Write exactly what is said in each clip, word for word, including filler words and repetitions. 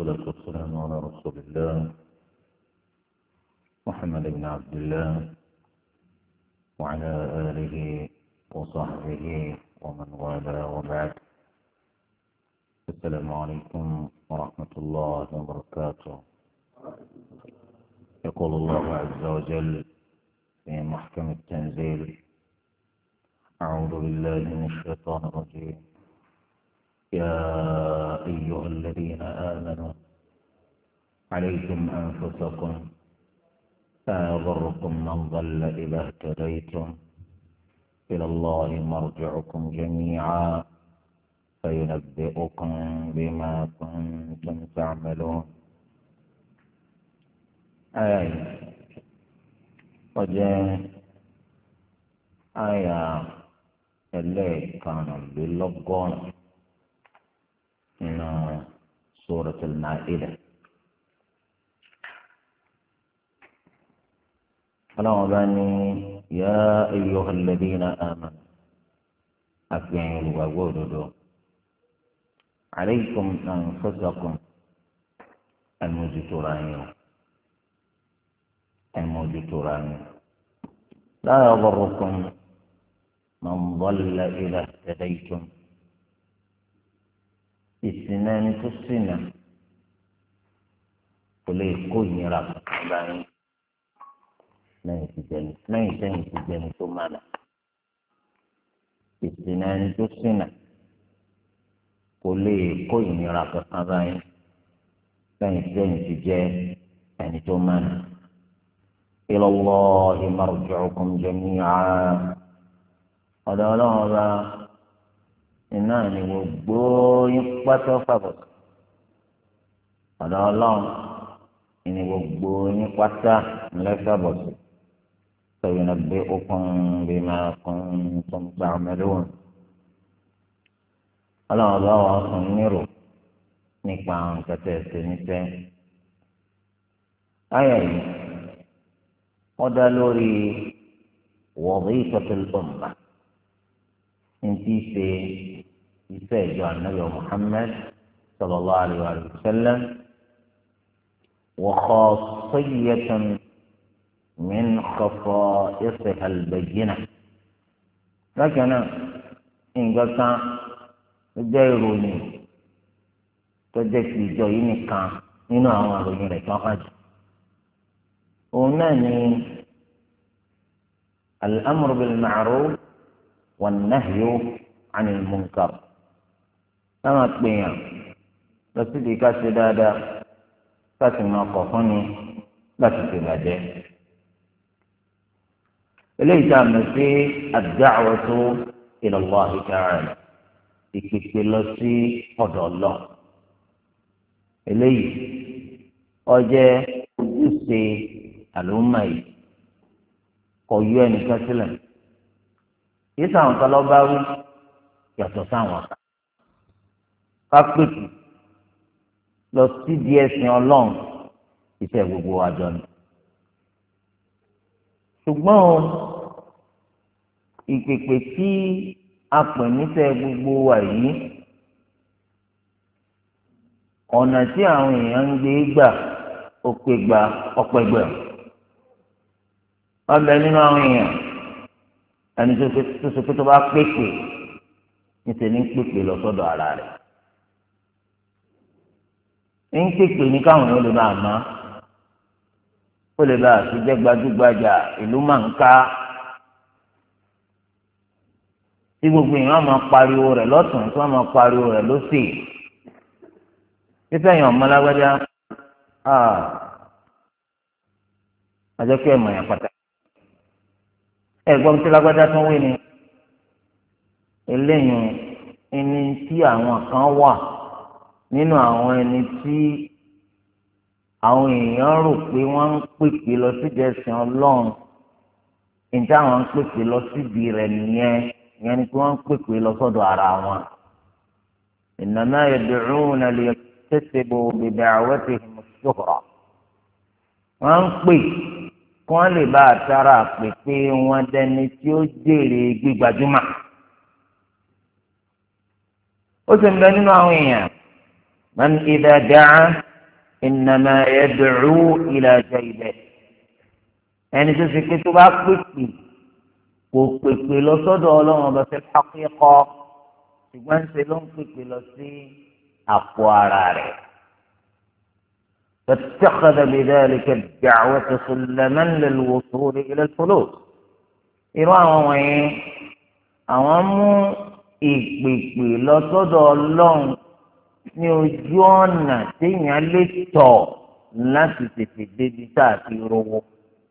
والصلاة والسلام على رسول الله محمد بن عبد الله وعلى آله وصحبه ومن والاه وبعد. السلام عليكم ورحمة الله وبركاته. يقول الله عز وجل في محكم التنزيل: أعوذ بالله من الشيطان الرجيم. يا أيها الذين آمنوا عليكم أنفسكم لا يضركم من ضل إذا اهتديتم إلى الله مرجعكم جميعا فينبئكم بما كنتم تعملون. آية وجاء آية اللي كان باللغون من سورة المائدة. فلو بني يا أيها الذين آمنوا أكبروا وجودوا عليكم أنفسكم الموجودين الموجودين لا يضركم من ضل إذا اهتديتم. السنان تسنى قل يكون رب بعين lẹ́yìn tí jẹni lẹ́yìn sẹ́yìn tí jẹni tó mánà. ìsìn ẹni tó ṣìnà kò lè kó ìnira kankan báyìí lẹ́yìn sẹ́yìn tí jẹ ẹni tó mánà. ila Allahi marji'ukum jami'a. ọ̀dọ̀ ọlọ́run ọba iná ni gbogbo yín pátá fàbọ̀. ọ̀dọ̀ ọlọ́run ni gbogbo yín pátá ńlẹ́fàbọ̀ sí. فينبئكم بما كنتم تعملون. ọlọ́run ọba wa fún nírò nípa nǹkan tẹ̀ ṣe níṣẹ́. ayà yìí wọ́n dá lórí wadhifatul ummah ní tí í ṣe iṣẹ́ ìjọ ànábì Muhammad sallallahu alayhi wa sallam wa khassiyyatan من خصائصها البينة. لكن إن قلت جايروني تجسي جايني كان إنه أمرني لك أحد. وناني الأمر بالمعروف والنهي عن المنكر. أما تبين بس دي كاسدادا كاسما قفني بس تبادئ. eléyìí tá a mọ̀ sí ad-da'watu ila Allah ta'ala, ìpèpè lọ sí ọ̀dọ̀ Ọlọ́run. eléyìí ó jẹ́ ojúṣe àlùmọ́ yìí, kò yọ ẹnìkan sílẹ̀. yìí sáwọn kan lọ bá wí yàtọ̀ sáwọn kan. ká pèpè lọ sí díẹ̀ sin Ọlọ́run iṣẹ́ gbogbo àjọ ni. ṣùgbọ́n ìpèpè tí a pè níṣẹ́ gbogbo wa yìí, ọ̀nà tí àwọn èèyàn ń gbé gbà ó pé gba ọpẹ́ gbà. wọ́n bẹ nínú àwọn èèyàn ẹni tó ṣe pé tó bá pèpè níṣẹ́ ní pèpè lọ sọ́dọ̀ ara rẹ̀. ń pèpè ní káwọn èèyàn lè máa má ó lè bá àtúnjẹ gbajúgbajà ìlú máa ń ká tí gbogbo èèyàn máa pariwo rẹ̀ lọ́tùn tí wọ́n máa pariwo rẹ̀ lósì. fífẹ́ yàn ọmọlágbájá àjọkẹ́ ẹ̀mọ̀ yẹn pàtàkì. ẹ̀gbọ́n tí lágbájá tún wí ni eléyìí ẹni tí àwọn kan wà nínú àwọn ẹni tí àwọn èèyàn rò pé wọ́n ń pèpè lọ síbi ẹ̀sìn Ọlọ́run. ìjà àwọn ń pèpè lọ síbi rẹ̀ nìyẹn ìyẹn ni pé wọ́n ń pèpè lọ sọ́dọ̀ ara wọn. innama yad'una liyaktasibu bida'watihim ash-shuhra. wọ́n ń pè kí wọ́n lè bá àtàrà pèpè wọn dẹni tí ó jèrè gbígbajúmọ̀. ó sì ń bẹ nínú àwọn èèyàn man idha da'a إنما يدعو إلى جيبه ẹni tó ṣe pé tó bá pèpè kò pèpè lọ sọ́dọ̀ Ọlọ́run ọba fil haqiqa ṣùgbọ́n ṣe ló ń pèpè lọ sí àpò ara rẹ̀. فاتخذ بذلك الدعوة سلما للوصول إلى الفلوس irú àwọn wọ̀nyí àwọn mú ìpèpè lọ sọ́dọ̀ Ọlọ́run ní ojú ọ̀nà téèyàn lè tọ̀ láti tètè débi tá a ti rówó.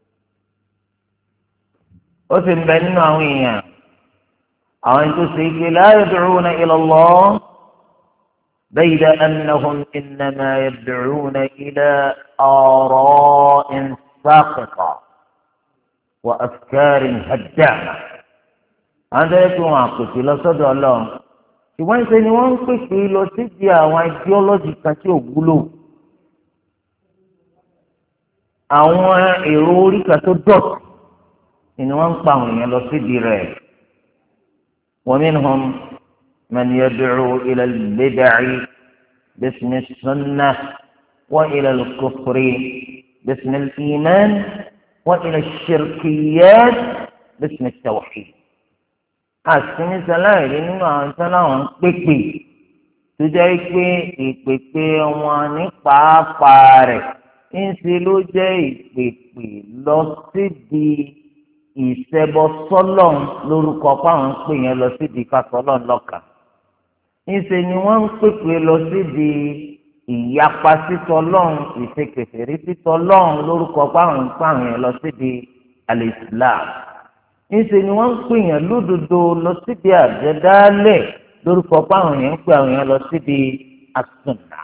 ó sì ń bẹ nínú àwọn èèyàn àwọn ẹni tó ṣe é pé la yad'una ila Allah bayna annahum innama yad'una ila ara'in saqita wa afkarin haddama. àwọn tó yẹ kí wọn àpèsè lọ sọ́dọ̀ Ọlọ́run ṣùgbọ́n ṣe ni wọ́n ń pèsè lọ síbi àwọn ideology kan tí ò wúlò àwọn èrò orí kan tó dọ̀tí ni wọ́n ń pa àwọn èèyàn lọ síbi rẹ̀. wa minhum man yad'u ila al-bid'i bismi as-sunnah wa ila al-kufri bismi al-iman wa ila ash-shirkiyyat bismi at-tawhid. àsìní sẹláìrí nínú àwọn sẹláwọn ń pèpè tó jẹ́ pé ìpèpè wọn ní pàápàá rẹ̀ ńṣe ló jẹ́ ìpèpè lọ síbi ìṣẹbọ sọ́lọ́run lórúkọ páwọn ń pè yẹn lọ síbi kásọ́lọ́run lọ́kàn. ńṣe ni wọ́n ń pèpè lọ síbi ìyapa sítọ́lọ́run ìṣekèfèrí sítọ́lọ́run lórúkọ páwọn ń pàwọn yẹn lọ síbi al-Islam. níṣẹ́ ni wọ́n ń pè yàn lódodo lọ síbi àjẹdálẹ̀ lórúkọ pé àwọn èèyàn ń pè àwọn èèyàn lọ síbi as-sunnah.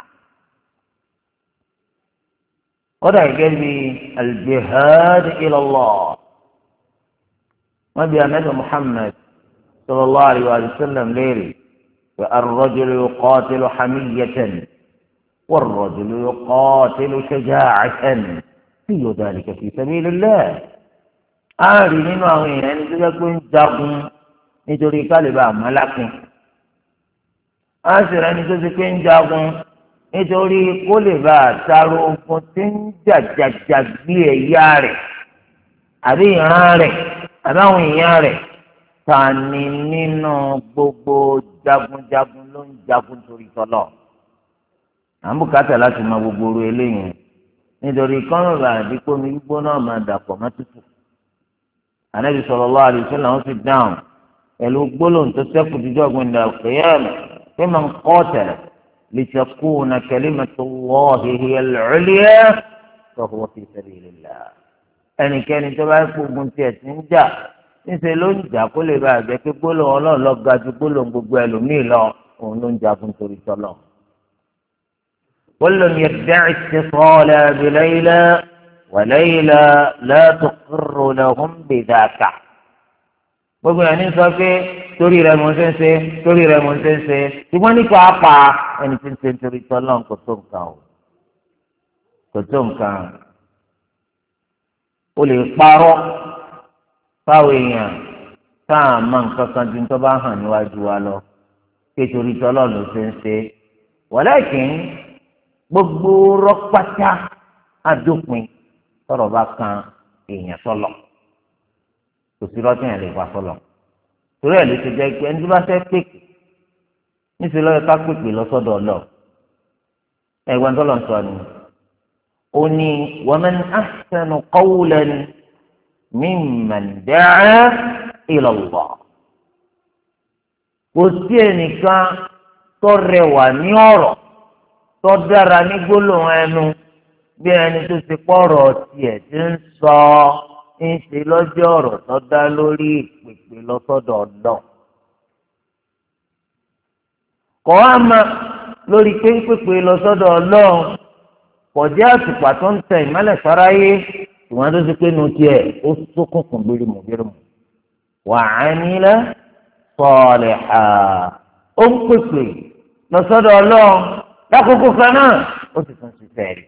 kódà gẹ́gẹ́ bí al-jihad ila Allah wọ́n bí anabi Muhammad sallallahu alayhi wa sallam léèrè pé ar-rajulu yuqatilu hamiyatan war-rajulu yuqatilu shaja'atan ayyu dhalika fi sabilillah. a rí nínú àwọn èèyàn ẹni tó jẹ́ pé ń jagun nítorí kálíbà àmàlákùn a sì rẹ ẹni tó ti pé ń jagun nítorí kó lè bá àtàrò ogun tí ń jàjàjà gbé ẹ̀yà rẹ̀ àbí ìran rẹ̀ àbí àwọn èèyàn rẹ̀ ta ni nínú gbogbo jagunjagun ló ń jagun torí tọ́lọ̀. à ń bùkátà láti mọ gbogbo oru eléyìí nítorí kọ́ńtà àdìpọ̀ mi gbígbóná máa dàpọ̀ mọ́ tútù. Ànábì sallallahu alaihi wasallam sì dáhùn pẹ̀lú gbólóhùn tó sẹ́kù dídọ́ gbẹ̀ndà al-qiyamah pé man qatala litakuna kalimatullahi hiya al-'ulya fa huwa fi sabilillah. ẹnikẹ́ni tó bá gbógun tiẹ̀ ti ń jà níṣẹ́ ló ń jà kó lè bá àjẹ́ pé gbólóhùn Ọlọ́run lọ ga ju gbólóhùn gbogbo ẹlòmíì lọ òun ló ń jagun torí tọ́lọ̀. kullun yadda'i ittisala bi Layla وَلَيْلَى لَا تُقِرُّ لَهُمْ بِذَاكَ. gbogbo yẹn ní sọ pé torí rẹ̀ mò ń ṣe ń ṣe torí rẹ̀ mò ń ṣe ń ṣe ṣùgbọ́n ní pàápàá ẹni tí ń ṣe nítorí tọ́lọ́ kò tó nǹkan o kò tó nǹkan. o lè parọ́ fáwọn èèyàn táà mọ nǹkan kan ju tó bá hàn níwájú wa lọ pé torí tọ́lọ́ ló ṣe ń ṣe walakin gbogbo rọ́pátá àdópin tọ́rọ̀ bá kan èèyàn sọlọ kò sí lọ́tún yẹn lè wá sọlọ torí ẹ̀ ló ti jẹ́ pé ẹni tó bá fẹ́ pèpè níṣẹ́ lọ́yọ̀ ká pèpè lọ́sọ̀dọ̀ ọlọ́ ẹ̀gbọ́n tó lọ sọ ni ó ní wa man ahsanu qawlan mimman da'a ila Allah. kò sí ẹnìkan tó rẹwà ní ọ̀rọ̀ tó dára ní gbólóhùn ẹnu bí ẹni tó ti pọ̀rọ̀ tiẹ̀ ti ń sọ ń ṣe lọ́jọ́ ọ̀rọ̀ tó dá lórí ìpèpè lọ́sọ̀dọ̀ ọ̀dọ́. kọ́ á ma lórí pé ń pèpè lọ́sọ̀dọ̀ ọlọ́run kò jẹ́ àtùpà tó ń tẹ ìmọ́lẹ̀ fáráyé ìwọ́n tó ti pé nu tiẹ̀ ó ṣókùnkùn lórí mọ̀gẹ́rùmù. wa amila saliha ó ń pèpè lọ́sọ̀dọ̀ ọlọ́run lákòókò kan náà ó sì tún ti fẹ́ẹ̀rì.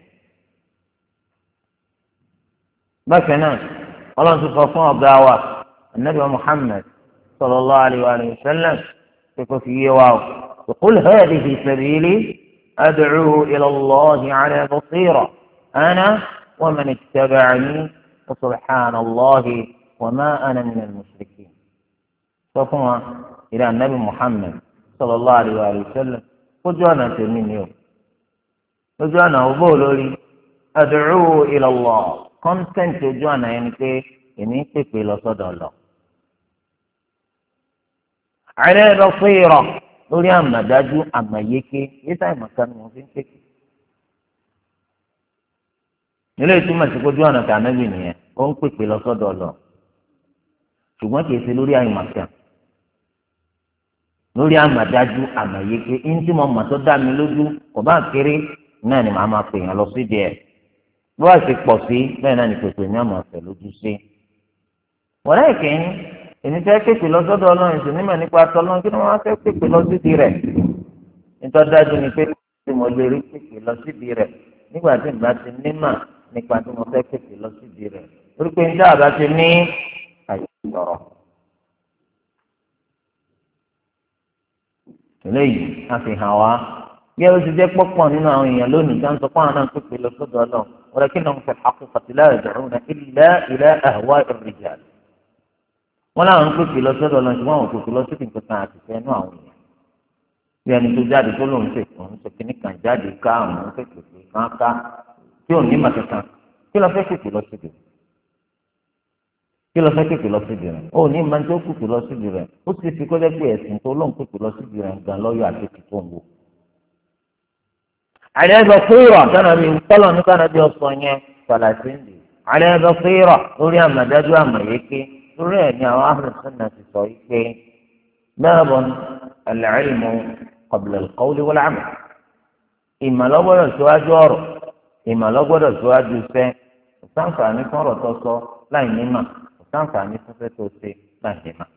bákan náà ọlọ́run ti sọ fún ọ̀gá wa anabi muhammed sallallahu alayhi wa sallam pé kò fi yé wa o qul hadhihi sabili ad'u ila Allahi ala basira ana wa man ittaba'ani wa subhanallahi wa ma ana minal mushrikin. sọ fún wa ìrẹ́ ànábì Muhammad sallallahu alaihi wa sallam ojú ọ̀nà tèmi ni o ojú ọ̀nà òbó lórí ad'u ila Allah kọ́ńtẹ́ǹtì ojú ọ̀nà yẹn ni pé èmi ń pèpè lọ sọ́dọ̀ lọ. ala basira lórí àmàdájú àmàyéké yíṣà ìmọ̀kan ni wọ́n fi ń pèpè. nílé ìtumọ̀ sí ojú ọ̀nà tànábì nìyẹn ó ń pèpè lọ sọ́dọ̀ lọ ṣùgbọ́n kìí ṣe lórí àìmọ̀kan lórí àmàdájú àmàyéké ntí mo mọ̀ tó dá mi lójú kò bá kéré náà ni màá máa pè yàn lọ sí díẹ̀ bó wàá ṣe pọ̀ sí bẹ́ẹ̀ náà ni pèpè ní àmọ̀ ọ̀sẹ̀ lójú sí. wọ́n láì kẹ́yìn èmi fẹ́ pèpè lọ sọ́dọ̀ ọlọ́run ìṣòro nímọ̀ nípa tọ́lọ́run kí ni wọ́n fẹ́ pèpè lọ síbi rẹ̀ nítorí dájú ni pé tí mo lè rí pèpè lọ síbi rẹ̀ nígbà tí ìgbà ti nímọ̀ nípa tí mo fẹ́ pèpè lọ síbi rẹ̀ torí pé níta àbá ti ní àyè sọ̀rọ̀. eléyìí a fi hàn wá bí ó ti jẹ́ pọ́pọ̀ nínú àwọn èèyàn lónìí tó ń sọ fún àwọn náà pèpè lọ sọ́dọ̀ ọlọ́run walakinnahum fil haqiqati la yad'una illa ila ahwa'i ar-rijal. wọ́n láwọn ń pèpè lọ sọ́dọ̀ ọlọ́run ṣùgbọ́n àwọn pèpè lọ sí nǹkan kan àti fẹ́nu àwọn èèyàn. bí ẹni tó jáde tó lòun ṣe òun ṣe kíní kan jáde ká àwọn ń pèpè kan ká tí ò ní màkàkàn kí lọ fẹ́ pèpè lọ síbi kí lọ fẹ́ pèpè lọ síbi rẹ̀ ó ní máa ń tó pèpè lọ síbi rẹ̀ ó sì fi kọ́jọ́ pé ẹ̀sìn tó lóun pèpè lọ síbi rẹ̀ gan lọ́yọ̀ àti tó ń wò. àlẹ́bọ̀ fúrọ̀ tọ́nà mi tọ́lọ̀ ní kánà bí ọ̀sán yẹn fàlàsíǹdì àlẹ́bọ̀ fúrọ̀ lórí àmàdájú àmàyéké lórí ẹ̀ ní àwọn ahlùsùnnà ti sọ pé báàbọ̀ al-ilmu qabla al-qawli wal-amal ìmọ̀lọ́gbọ́dọ̀ síwájú ọ̀rọ̀ ìmọ̀lọ́gbọ́dọ̀ síwájú iṣẹ́ ìsànfààní fún ọ̀rọ̀ tó sọ láì nímọ̀ ìsànfààní fún fẹ́ tó ṣe láì nímọ̀.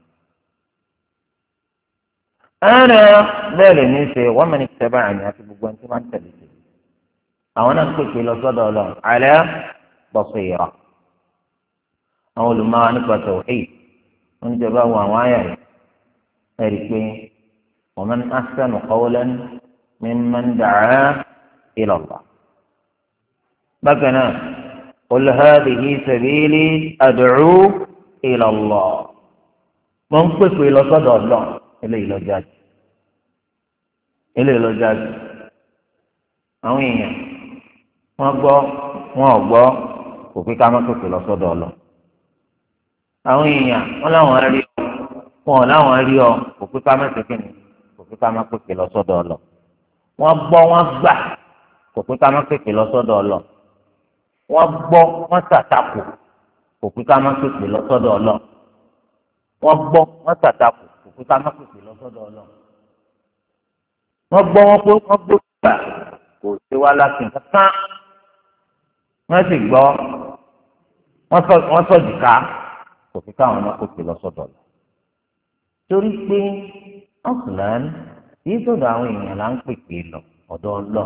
ẹnì bẹ́ẹ̀ lè ní í ṣe wọ́n mẹ́ni tẹ́bà àmì àti gbogbo ẹni tí wọ́n ń tẹ̀lé sí àwọn náà ń pèpè lọ sọ́dọ̀ ọlọ́run ala basira àwọn olùmọ̀wá nípa tauhid wọ́n ń jọba wọ àwọn àyà rẹ̀ ẹ̀rí pé wa man ahsanu qawlan mimman da'a ila Allah. bákan náà qul hadhihi sabili ad'u ila Allah wọ́n ń pèpè lọ sọ́dọ̀ ọlọ́run eléyìí lọ jáde eléyìí lọ jáde àwọn èèyàn wọ́n gbọ́ wọn ò gbọ́ kò pé ká má pèpè lọ sọ́dọ̀ ọlọ àwọn èèyàn wọ́n láwọn rí ọ wọn ò láwọn rí ọ kò pé ká má pèpè ní kò pé ká má pèpè lọ sọ́dọ̀ ọlọ wọ́n gbọ́ wọ́n gbà kò pé ká má pèpè lọ sọ́dọ̀ ọlọ wọ́n gbọ́ wọ́n ṣàtakò kò pé ká má pèpè lọ sọ́dọ̀ ọlọ wọ́n gbọ́ wọ́n ṣàtakò kó ká má pèsè lọ sọ́dọ̀ ọlọ wọ́n gbọ́ wọn pé wọ́n gbọ́ gbà kò ṣe wá láti nǹkan wọ́n sì gbọ́ wọ́n sọ jìká kò fi káwọn má pèsè lọ sọ́dọ̀ ọlọ torí pé ọkùnrin yìí sọ́dọ̀ àwọn èèyàn là ń pèpè lọ ọ̀dọ̀ ọlọ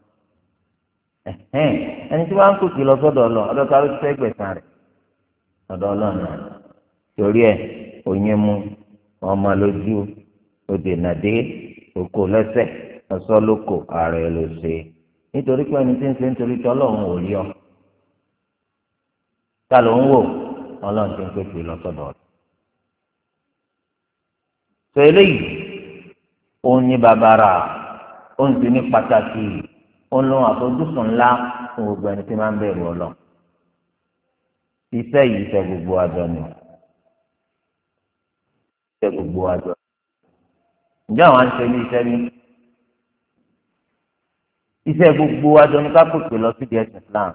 ẹni tí wọ́n ń pèpè lọ sọ́dọ̀ ọlọ ọ̀dọ̀ ká ló ti fẹ́ gbẹ̀san rẹ̀ ọ̀dọ̀ ọlọ náà torí ẹ̀ òyìn mú ọmọ lójú òdè nàdé òkò lẹ́sẹ̀ ọsọ lóko ààrẹ ló ṣe nítorí pé ẹni tí ń ṣe nítorí tí Ọlọ́run ò rí ọ ta ló ń wò Ọlọ́run ti ń pèpè lọsọdọ rẹ sọ eléyìí òun ní bàbàrà òun sì ní pàtàkì òun lóun àfojúsùn ńlá fún gbogbo ẹni tí máa ń bẹ̀rù Ọlọ́run iṣẹ́ yìí iṣẹ́ gbogbo àjọ ni iṣẹ́ gbogbo àjọ ǹjẹ́ àwọn àń ṣe ní iṣẹ́ ní iṣẹ́ gbogbo àjọ ní ká pèpè lọ sí díẹ̀ Islam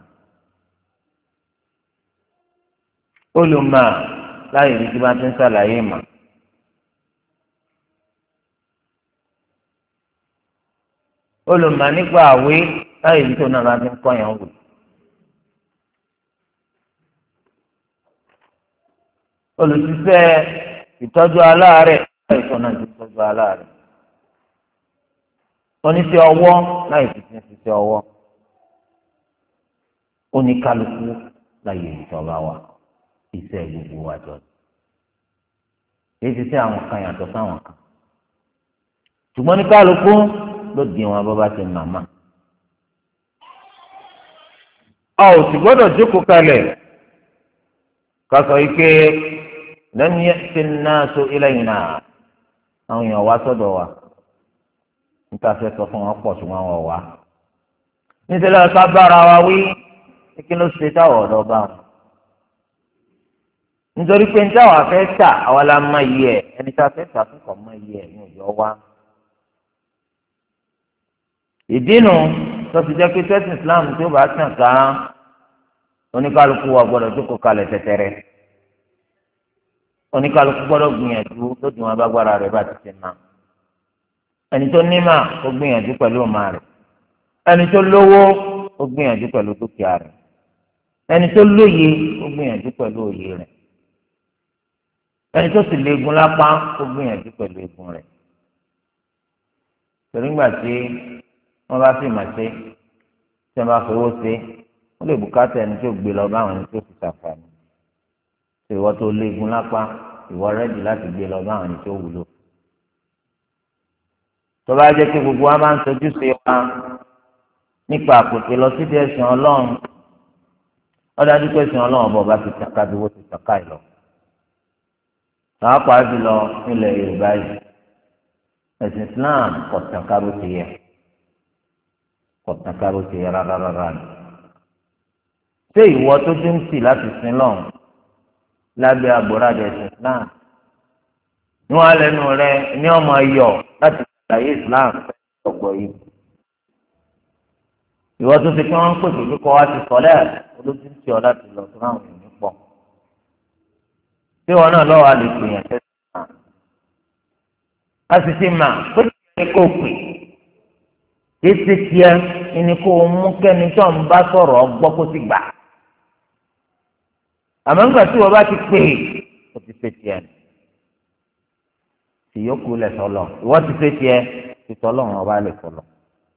olùmọ̀ láyé ibi tí wọ́n ti ń ṣàlàyé ìmọ̀ olùmọ̀ nípa àwé láyé ibi tó náà bá ti ń kọ́ yẹn wò olùṣiṣẹ́ ìtọ́jú aláàárẹ̀ láì tó náà ti tọ́jú aláàárẹ̀ oníṣẹ́ ọwọ́ láì fi ti ṣiṣẹ́ ọwọ́ oníkálukú láyé ìjọba wa iṣẹ́ gbogbo wa jọ èyí ti ṣe àwọn kan yàtọ̀ sáwọn kan ṣùgbọ́n oníkálukú ló di wọn bó bá ti màmá. a ò sì gbọ́dọ̀ jókòó kalẹ̀ ká sọ yìí pé lam ya'ti an-nasu ilayna àwọn èèyàn wá sọ́dọ̀ wa níta fẹ́ sọ fún wọn pọ̀ ṣùgbọ́n wọn wá. nítorí ọ̀sá bára wa wí kí ló ṣe táwọn ọ̀dọ́ bá wọn. nítorí pé níta wà fẹ́ tà àwa la má yí ẹ̀ ẹni tá a fẹ́ tà fún kàn má yí ẹ̀ ní òjò wá. ìdínú tó fi jẹ́ pé tẹ́sán Islam tó bá tàn ká oníkálukú wa gbọ́dọ̀ jókòó kalẹ̀ tẹ́tẹ́rẹ́ oníkálukú gbọ́dọ̀ gbìyànjú lójú wọn bá gbára rẹ̀ bá ti ṣe máa ẹni tó nímà ó gbìyànjú pẹ̀lú ọmọ rẹ̀ ẹni tó lówó ó gbìyànjú pẹ̀lú dúkìá rẹ̀ ẹni tó lóye ó gbìyànjú pẹ̀lú òye rẹ̀ ẹni tó sì léegun lápá ó gbìyànjú pẹ̀lú eegun rẹ̀ torí ńgbà tí wọ́n bá fi mà ṣe tí wọ́n bá fowó ṣe wọ́n lè bùkátà ẹni tó gbé lọ báwọn ẹni tó fi ṣàǹfààní ìwọ tó léegun lápá ìwọ rẹ́dì láti gbé lọ báwọn ẹni tó wúlò tó bá jẹ́ pé gbogbo wa máa ń sojú sí wa nípa àpòtè lọ sí ẹ̀sìn Ọlọ́run ọdájú pé ẹ̀sìn Ọlọ́run ọba ọba ti tàka bí wọ́n ti tàka ìlọ pàápàá jùlọ nílẹ̀ Yorùbá yìí ẹ̀sìn Islam kò tàka bó ti yẹ kò tàka bó ti yẹ rárá rárá ni ṣé ìwọ tó ti ń tì láti sin lọ́run lábẹ́ àbúradà ẹ̀sìn Islam ní wọn lẹ́nu rẹ ní ọmọ ayọ̀ láti ṣàlàyé Islam ọgbọ yìí ìwọ tó ti kí wọn ń pèsè kíkọ wá ti sọlẹ olójú ti ọ láti lọ tó ráwọn èèyàn pọ̀ tí wọn náà lọ́wọ́ a lè pè yàn tẹsí náà a sì ti mà pé kí kò pè èsì tiẹ̀ ẹni kò mú kẹ́ni tó ń bá sọ̀rọ̀ ọgbọ́ kó sì gbà àmọ́ nígbà tí wọ́n bá ti pè é ó ti ṣe tiẹ̀ ìyókù lẹ̀ sọ́lọ̀ ìwọ́n ti ṣe tiẹ̀ ìtọ́lọ̀ wọn bá lè sọ̀lọ̀.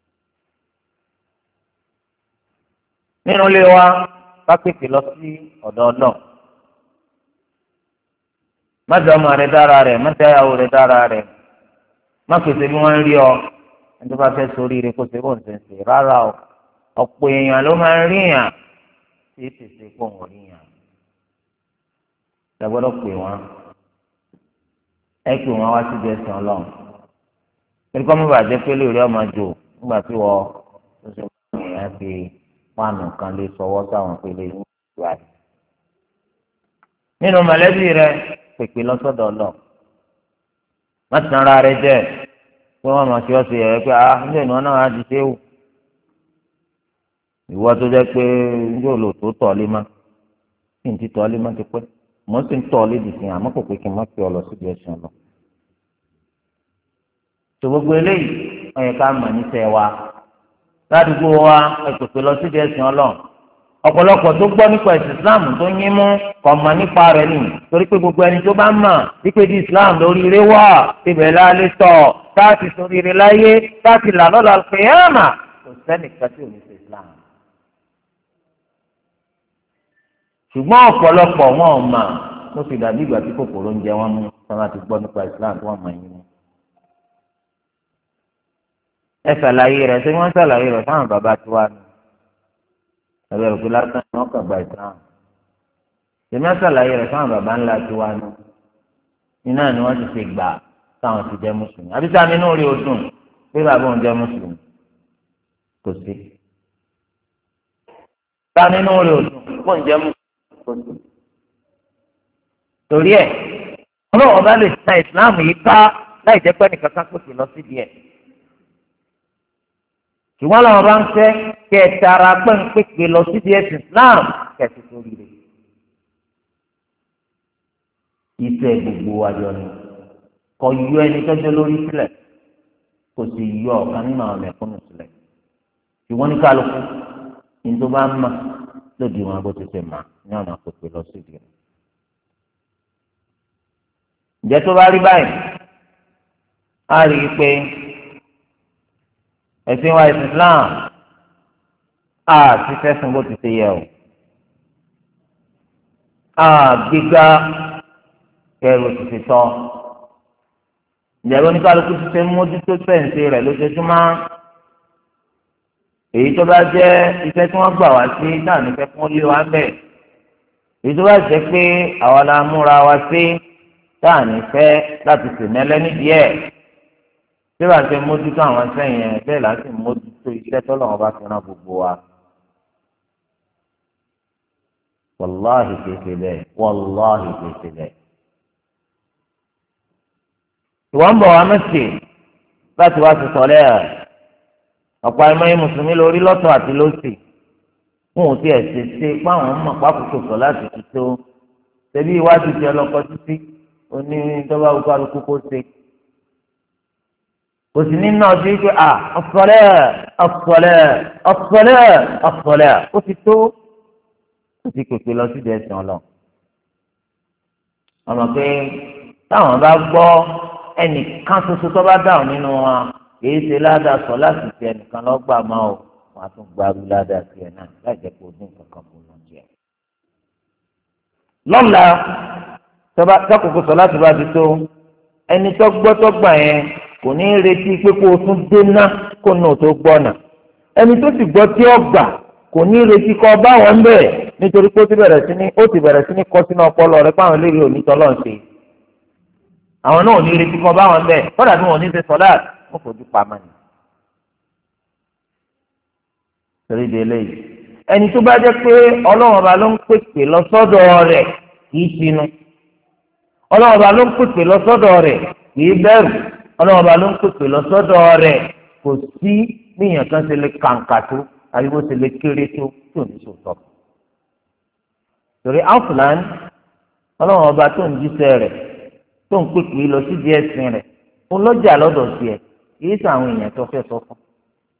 nínú ilé wa bá pèsè lọ sí ọ̀dọ̀ ọlọ́ má dá ọmọ rẹ dára rẹ má dá ìyàwó rẹ dára rẹ má pèsè bí wọ́n ń rí ọ ẹni tó bá fẹ́ sórí rẹ kó ṣe bó ń ṣe ń ṣe rárá o ọ̀pọ̀ èèyàn ló máa ń rí yàn tí pèsè kó wọ́n rí yàn ẹ gbọ́dọ̀ pè wọ́n ẹ pè wọ́n wá síbi ẹ̀sìn Ọlọ́run ẹnìkan mú bàjẹ́ pé lórí ọmọ jò nígbà tí wọ́n tó ṣe wọ́n èèyàn fi páànù kan lè sọwọ́ sáwọn pélé ní ìwà rẹ̀. nínú mọ̀lẹ́bí rẹ pèpè lọ́sọ̀dọ̀ lọ má ti ara rẹ jẹ́ pé wọ́n mọ̀ sí ọ̀sẹ̀ yẹn pé ah nílẹ̀ ìnáwó náà á di séwù ìwọ tó jẹ́ pé njẹ́ òlò tó tọ̀ lé má kí n ti tọ̀ lé má ti pẹ́ mo sì ń tọ̀ lé dìsìn àmọ́ kò pé kí n má fi ọ lọ síbi ẹ̀sìn lọ. tó gbogbo eléyìí wọ́n yẹ ká mọ̀ níṣẹ́ wa ládùúgbò wa ẹ̀pẹ̀pẹ̀ lọ síbi ẹ̀sìn Ọlọ́run ọ̀pọ̀lọpọ̀ tó gbọ́ nípa ẹ̀sìn Islam tó yín mú kò mọ̀ nípa rẹ̀ nì torí pé gbogbo ẹni tó bá mọ̀ wípé di Islam lórí ire wà ibẹ̀ lálẹ́ tọ̀ táàtì sórí ire láyé táàtì là lọ́la al-qiyama kò sẹ́nìkan tí ò ní ṣe Islam. ṣùgbọ́n ọ̀pọ̀lọpọ̀ wọn ò mà ó sì dàbí ìgbà tí kòkòrò ń jẹ wọn mú tí wọn ti gbọ́ nípa Islam tí wọ́n mọ̀ yín mú. ẹ ṣàlàyé rẹ̀ ṣé wọ́n ṣàlàyé rẹ̀ fáwọn bàbá tí wà ní ẹgbẹ́ òkú lásán ni wọ́n kàn gba Islam ṣé wọ́n ṣàlàyé rẹ̀ fáwọn bàbá ńlá tí wà ní iná ni wọ́n ti ṣe gbà táwọn ti jẹ́ mùsùlùmí àbí sáà nínú rí odùn pé bàbá òun jẹ́ mùsùlùmí kò sí sáà nínú rí odùn pé òun jẹ́ mùsùlùmí kò sí torí ẹ̀ ọlọ́wọ́ bá lè ta Islam yìí ká láì jẹ́ pé nìkan kan pèsè lọ síbi ẹ̀ ṣùgbọ́n làwọn bá ń fẹ́ kẹ́ ẹ tara pẹ́ńpẹ́pẹ́ lọ síbi ẹ̀sìn Islam kẹ̀sì sórí rẹ̀. iṣẹ́ gbogbo àjọ ni kò yọ ẹni tọ́jú lórí sílẹ̀ kò sì yọ ọ̀kan nínú àwọn mẹ̀kúnnù sílẹ̀ ṣùgbọ́n ní kálukú ní tó bá ń mà lòdì wọn bó ti ṣe mà ní ọ̀nà pèpè lọ síbi rẹ̀. ǹjẹ́ tó bá rí báyìí á rí i pé ẹ̀sìn wa ẹ̀sìn Islam a ti fẹ́sùn bó ti ṣe yẹ o a gbígbá kẹrù ti ṣe tọ́ ìjẹ́bí oníkálukú ti ṣe ń mójútó fẹ̀ǹsì rẹ̀ lójoojúmọ́ èyí tó bá jẹ́ iṣẹ́ tí wọ́n gbà wá sí náà nífẹ̀ẹ́ fún lé wa bẹ́ẹ̀ èyí tó bá jẹ́ pé àwa la múra wa sí táà nífẹ̀ẹ́ láti sèmẹ́lẹ́ nídìí ẹ̀ tí wàá ṣe mójútó àwọn sẹ́yìn ẹ̀ bẹ́ẹ̀ láti mójútó iṣẹ́ tọ́lọ́wọ́n bá fi rán gbogbo wa. wàláhì kéèké bẹ́ẹ̀ wàláhì kéèké bẹ́ẹ̀. ìwọ́n ń bọ̀ wá mẹ́sì láti wá ti sọ̀rọ̀ ẹ̀ ọ̀pọ̀ ẹ̀mọ́ yín mùsùlùmí lórí lọ́tọ̀ àti lọ́sì fún òtí ẹ̀ ṣe ṣe páwọn mọ̀ pákòkò sọ láti fi tó ṣebí iwájú ti ọlọ́kọ títí oní dọ́gba gbogbo alùpùpù kó ṣe kò sì ní náà sí pé à ọ̀sọ̀lẹ̀ ọ̀sọ̀lẹ̀ ọ̀sọ̀lẹ̀ ọ̀sọ̀lẹ̀ ó ti tó ó ti pèpè lọ sí ìdẹ́sìn ọlọ ọmọ pé táwọn bá gbọ́ ẹnìkan ṣoṣo tó bá dáhùn nínú wọn kìí ṣe ládàá sọ láti fi ẹnìkan lọ́gbà máa o wọn á tún gbarú ládàá sí ẹ náà láì jẹ́ pé o dín kankan kó lọ jẹ. lọ́la tọ́kùnkùn sọ láti bá ti tó ẹni tó gbọ́ tó gbà yẹn kò ní í retí pé kó o tún dé ná kó nù tó gbọ́ nà ẹni tó sì gbọ́ tí ó gbà kò ní í retí kọ́ bá wọn bẹ́ẹ̀ nítorí pé ó ti bẹ̀rẹ̀ sí ní ó ti bẹ̀rẹ̀ sí ní kọ́ sínú ọpọlọ rẹ páwọn eléyìí ò ní tọ́lọ́ ṣe àwọn náà ò ní retí kọ́ bá wọn bẹ́ẹ̀ kọ́dà bí wọn ò ní ṣe sọ́dà wọ́n fojú pamọ́ ni. torí de eléyìí ẹni tó bá jẹ́ pé ọlọ́run ọba ló ń pèpè lọ sọ́dọ̀ rẹ̀ kì í sinú ọlọ́run ọba ló ń pèpè lọ sọ́dọ̀ rẹ̀ kì í bẹ̀rù ọlọ́run ọba ló ń pèpè lọ sọ́dọ̀ rẹ̀ kò sí níyàn kan ṣe lè kàǹkà tó àyíwó ṣe lè kéré tó tó ní sòtọ́. torí outland ọlọ́run ọba tó ń jíṣẹ́ rẹ̀ tó ń pèpè lọ sí díẹ̀ sin rẹ̀ fún lọ́jà lọ́dọ̀ sí ẹ̀ kì í sọ àwọn èèyàn tó fẹ́ sọ fún.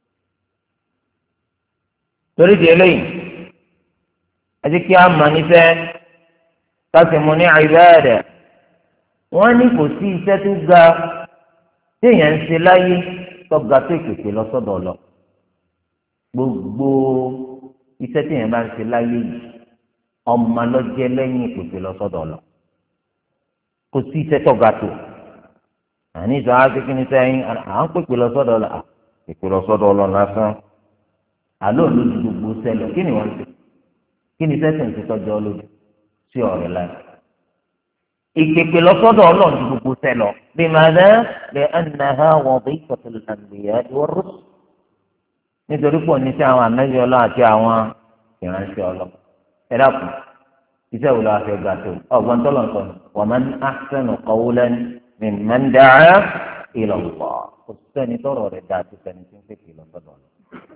torí di eléyìí àti kí a mọ̀ nífẹ̀ẹ́ kásìmù ní ìbáàdà wọ́n ní kò sí iṣẹ́ tó ga téèyàn ń ṣe láyé tó ga tó ìpèpè lọ sọ́dọ̀ lọ gbogbo iṣẹ́ téèyàn bá ń ṣe láyé yìí ọmọ lọ́jẹ́ lẹ́yìn ìpèpè lọ sọ́dọ̀ lọ kò sí iṣẹ́ tó ga tó àní ìtàn akékeré ní sẹ́yìn à ń pèpè lọ sọ́dọ̀ lọ pèpè lọ sọ́dọ̀ lọ lásán àlọ́ lójú gbogbo sẹ́lẹ̀ kí ni wọ́n ṣe kí ni sẹ́sìn ti tọ́jú ọ lójú sí ọ̀rẹ́ láì ìpèpè lọ sọ́dọ̀ ọlọ́run ju gbogbo sẹ́lọ̀ bí màdá lè ẹnìnàhà wọ́n bí ìfọ̀tẹ̀lẹ̀ àgbèyà ìwọ́rọ̀ nítorí pọ̀ ní sí àwọn ànábì ọlọ́run àti àwọn ìránṣẹ́ ọlọ́run ẹ dákun iṣẹ́ wo la fẹ́ gbà tó ọgbọ́n tọ́lọ̀ sọ wa man ahsanu qawlan mimman da'a ila Allah kò sẹ́ni tọ́rọ̀ rẹ̀ dáa tó sẹ́ni tí ń pèpè lọ sọ́dọ̀ ọlọ́run.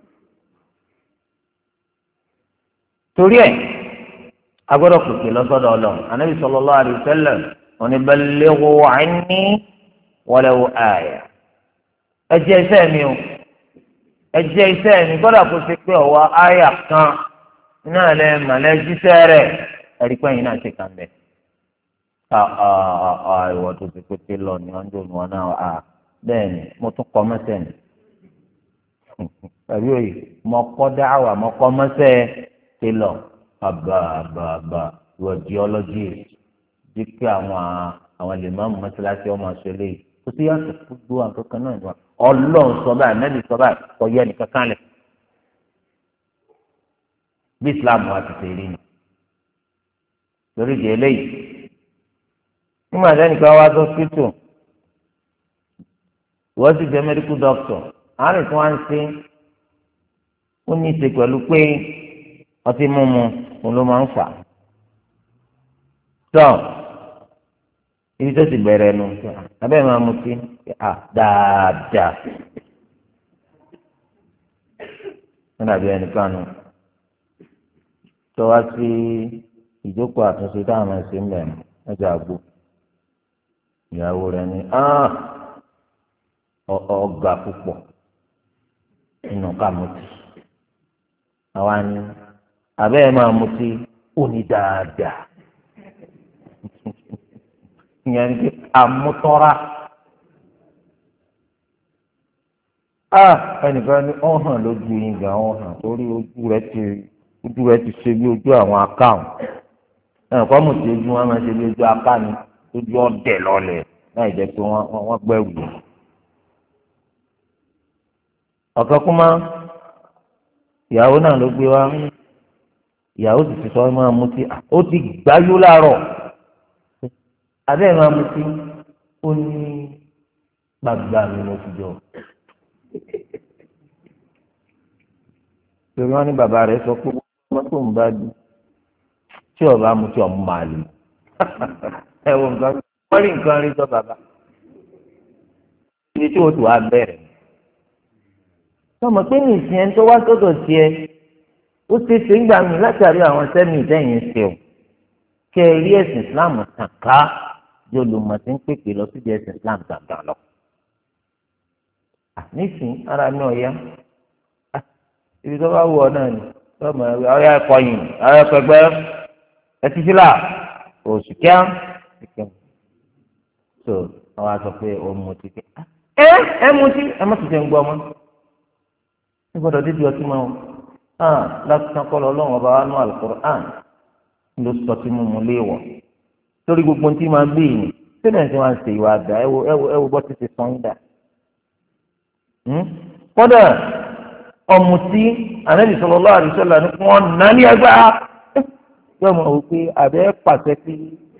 torí ẹ̀ agbọ́dọ̀ pèpè lọ́sọ́dọ̀ ọlọ́run anabi sallallahu alaihi wasallam òní ballighu anni walau aya ẹ jẹ́ iṣẹ́ mi o ẹ jẹ́ iṣẹ́ mi gbọ́dọ̀ kó ṣe pé ọwọ́ àyà kan náà lẹ màlẹ́ jíṣẹ́ rẹ̀ ẹ̀rí pẹ́yìn náà ṣe kàn bẹ́ẹ̀ ìwọ tó ti pété lọ ní ọjọ́ ìwọ náà bẹ́ẹ̀ ni mo tún kọ́ mọ́sẹ̀ ni tàbí òye mo kọ́ dáhàwá mo kọ́ mọ́sẹ̀ télọ bàbà bàbà ìwọ geology jí kí àwọn àwọn lè má mú mọ́sálásí ọmọ àṣẹlẹ̀ yìí kó sí yàtọ̀ gbogbo àkọ́kọ́ náà ni wọn ọlọ́run sọ báyìí mẹ́lì sọ báyìí kọ yẹ nìkan kan lẹ̀ bí islam wa ti tẹ̀lé ni lórí ìdí eléyìí nígbà tí ẹnìkan wá tó hospital wọ́n sì jẹ́ medical doctor àárín tí wọ́n ń ṣe ó ní í ṣe pẹ̀lú pé ọtí mímu òun ló máa ń fà tó ibi tó ti bẹ̀rẹ̀ nu abẹ́ máa mutí dáadáa wọ́n dàbí ẹnìkan nu tó wá sí ìjókòó àtúnṣe táwọn máa ṣe ń bẹ̀rẹ̀ ọjà àgbo ìyàwó rẹ̀ ní ọgà púpọ̀ nínú ká mutí àwa ni abẹ́ ẹ̀ máa mutí ó ní dáadáa ìyẹn ní àmútọ́ra ẹnìkan ní ọ̀hàn lójú yín gan ọ̀hàn torí ojú rẹ̀ ti ojú rẹ̀ ti ṣe bí ojú àwọn akáwọn ẹnìkan mutí ojú wọn máa ṣe bí ojú aká ni ojú ọ̀dẹ̀ lọ́lẹ̀ láì jẹ́ pé wọ́n wọ́n gbẹ́rù lọ. ọ̀kan kú mọ́ ìyàwó náà ló gbé wá ìyàwó sì ti sọ ẹ máa mutí ó ti gbáyú láàárọ̀ abẹ́ ẹ̀ máa mutí ó ní gbàgbà mi mo fi jọ. torí wọn ní bàbá rẹ̀ sọ pé wọn tó ń bá dùn tí ọba mutí ọmọ máa lè ẹ wo nǹkan wọ́n rí nǹkan rí sọ bàbá ibi tí o tù wá bẹ̀rẹ̀ tọmọ pé ní ìsìn ẹni tó wá sọ́dọ̀ tiẹ̀ ó ṣe ṣe ń gbà mí látàrí àwọn sẹ́mi ìdẹ́yìn ṣe o kẹ́ ẹ rí ẹ̀sìn Islam tàn ká bí olùmọ̀ tí ń pèpè lọ sí ẹ̀sìn Islam gbàgbà lọ. nísìn ara mi ò yá ibi tó bá wù ọ náà ni tọmọ ẹ ọyá ẹkọ yìí ọyá ẹkọ ẹgbẹ ẹtí sílà oṣù kíá so àwọn aṣọ pé òun mutí pé ẹ ẹ mutí ẹ má tètè ń gbọ́ ọmọ ní gbọ́dọ̀ dídí ọtí máa ń hàn láti tán kọ́ lọ́wọ́ ọba wa nú Al-Qur'an ló sọ tí mo mú léèwọ̀ torí gbogbo ohun tí máa gbé yìí síbẹ̀ tí wọ́n ń ṣe ìwà àdá ẹ wo ẹ wo ẹ wo bọ́ ti ṣe sọ ń dà kódà ọ̀mùtí Ànábì sallallahu alaihi wasallam ní kí wọ́n nà ní ẹgbẹ́ yóò mọ̀ wípé àbẹ́ pàṣẹ sí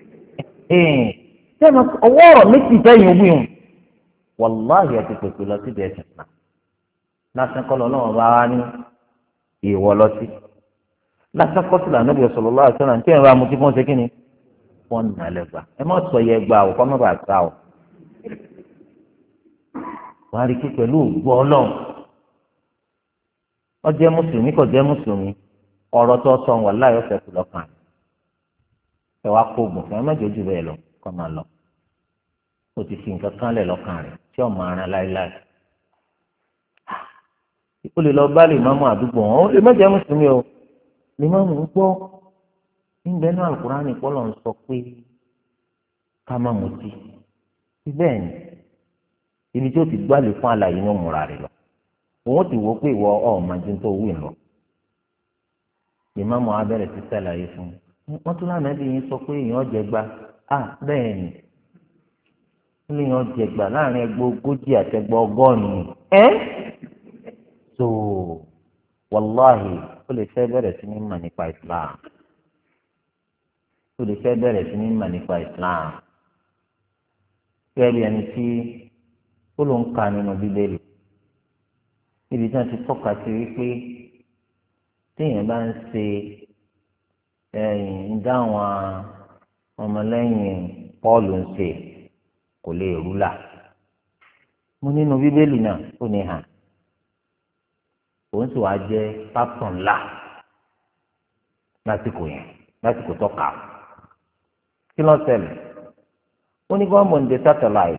sẹ́nu ọwọ́ ọ̀rọ̀ méjì sẹ́yìn wíwùn wàláhì ẹ̀ ti pèpè lọ sí ìdẹ́sẹ̀ náà lásán kọ́ lọ́wọ́ bá wá ní ìwọ lọ́tí lásán kọ́ sílẹ̀ Ànábì sallallahu alaihi wasallam tí ẹ̀ bá mutí fún ṣe kí ni wọ́n nà lẹ́gbà ẹ má sọ yẹ gbà ò kọ́ mọ́ bàa sá o wàá rí i pé pẹ̀lú ògbọ́ ọlọ́run ó jẹ́ mùsùlùmí kò jẹ́ mùsùlùmí ọ̀rọ̀ tó sọ wà láyọ̀ fẹ́kù lọ́kàn ẹ wá kó oògùn fún ẹ má jòjú bẹ́ẹ̀ lọ kọ́ máa lọ ó ti fi nǹkan kan lẹ̀ lọ́kàn rẹ̀ tí ọ̀ máa ran láéláé ó lè lọ bá lè má mú àdúgbò wọn ó lè má jẹ́ mùsùlùmí o lè má mú gbọ́ níbẹ̀ náà Al-Kùránì pọ́lọ̀ ń sọ pé ká má mutí bẹ́ẹ̀ ni ibi tí ó ti gbálè fún àlàyé ní òmùra rẹ̀ lọ òun ti wò pé ìwọ ọ̀ọ́mọdé tó wù lọ ìmáàmù abẹ́rẹ́ ti sàlàyé fún un wọ́n tún lánàá bí yín sọ pé èèyàn jẹgba à bẹ́ẹ̀ ni ó lè yàn jẹgba láàrin ẹgbẹ́ ogójì àtẹgbẹ́ ọgọ́rin ẹ́ so wàláhì ó lè fẹ́ bẹ̀rẹ̀ sí ní mà nípa Islam ó lè fẹ́ bẹ̀rẹ̀ sí ní mà nípa Islam gẹ́gẹ́ bí ẹni tí ó ló ń ka nínú Bíbélì níbi tí wọ́n ti tọ́ka sí wípé téèyàn bá ń ṣe ẹ̀yìn dáwọn ọmọlẹ́yìn Pọ́ọ̀lù ń ṣe kò lè rúlà mo nínú Bíbélì náà ó ní hàn òun sì wá jẹ́ pásítọ̀ ńlá lásìkò yẹn lásìkò tọ́ka kí ló ṣẹlẹ̀ ó ní gọ́ọ̀mọ̀ǹdé sátáláìtì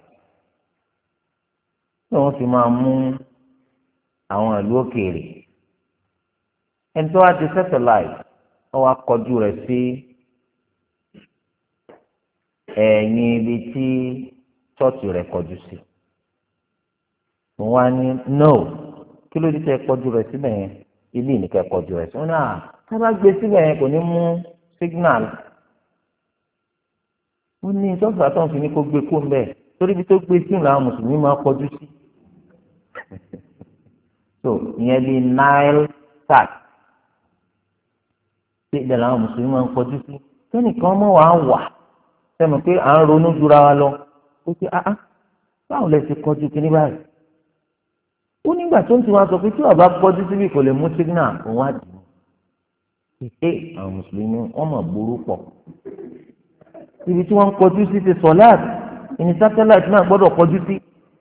tí wọ́n fi máa mú àwọn ìlú òkèèrè ẹni tó wá di sátáláìtì wọ́n wá kọjú rẹ̀ sí ẹ̀yìn ibi tí ṣọ́ọ̀ṣì rẹ̀ kọjú sí wọ́n wá ní no kí ló dé tẹ́ kọjú rẹ̀ síbẹ̀ yẹn ilé ìníkẹ́ kọjú rẹ̀ sí wọ́n náà tá a bá gbé síbẹ̀ yẹn kò ní mú signal ó ní sọ́ọ̀sì àtọ̀ fi ní kó gbé kó ń bẹ̀ torí ibi tó gbé sí làwọn mùsùlùmí máa kọjú sí so ìyẹn bíi nile sat ṣé ìdẹ̀ làwọn mùsùlùmí máa ń kọjú sí kẹ́nìkan mọ́ wàá wà sẹ́mi pé à ń ronú jura wa lọ ó ti ah ah báwo lẹ ti kọjú kí ní báyìí ó nígbà tó ń ti wá sọ pé tí ọba kọjú síbi kò lè mú signal òun á dì í ṣe àwọn mùsùlùmí wọn mọ̀ burú pọ̀ ibi tí wọ́n ń kọjú sí ti sọ̀láàtì ìní sátáláìtì náà gbọ́dọ̀ kọjú sí.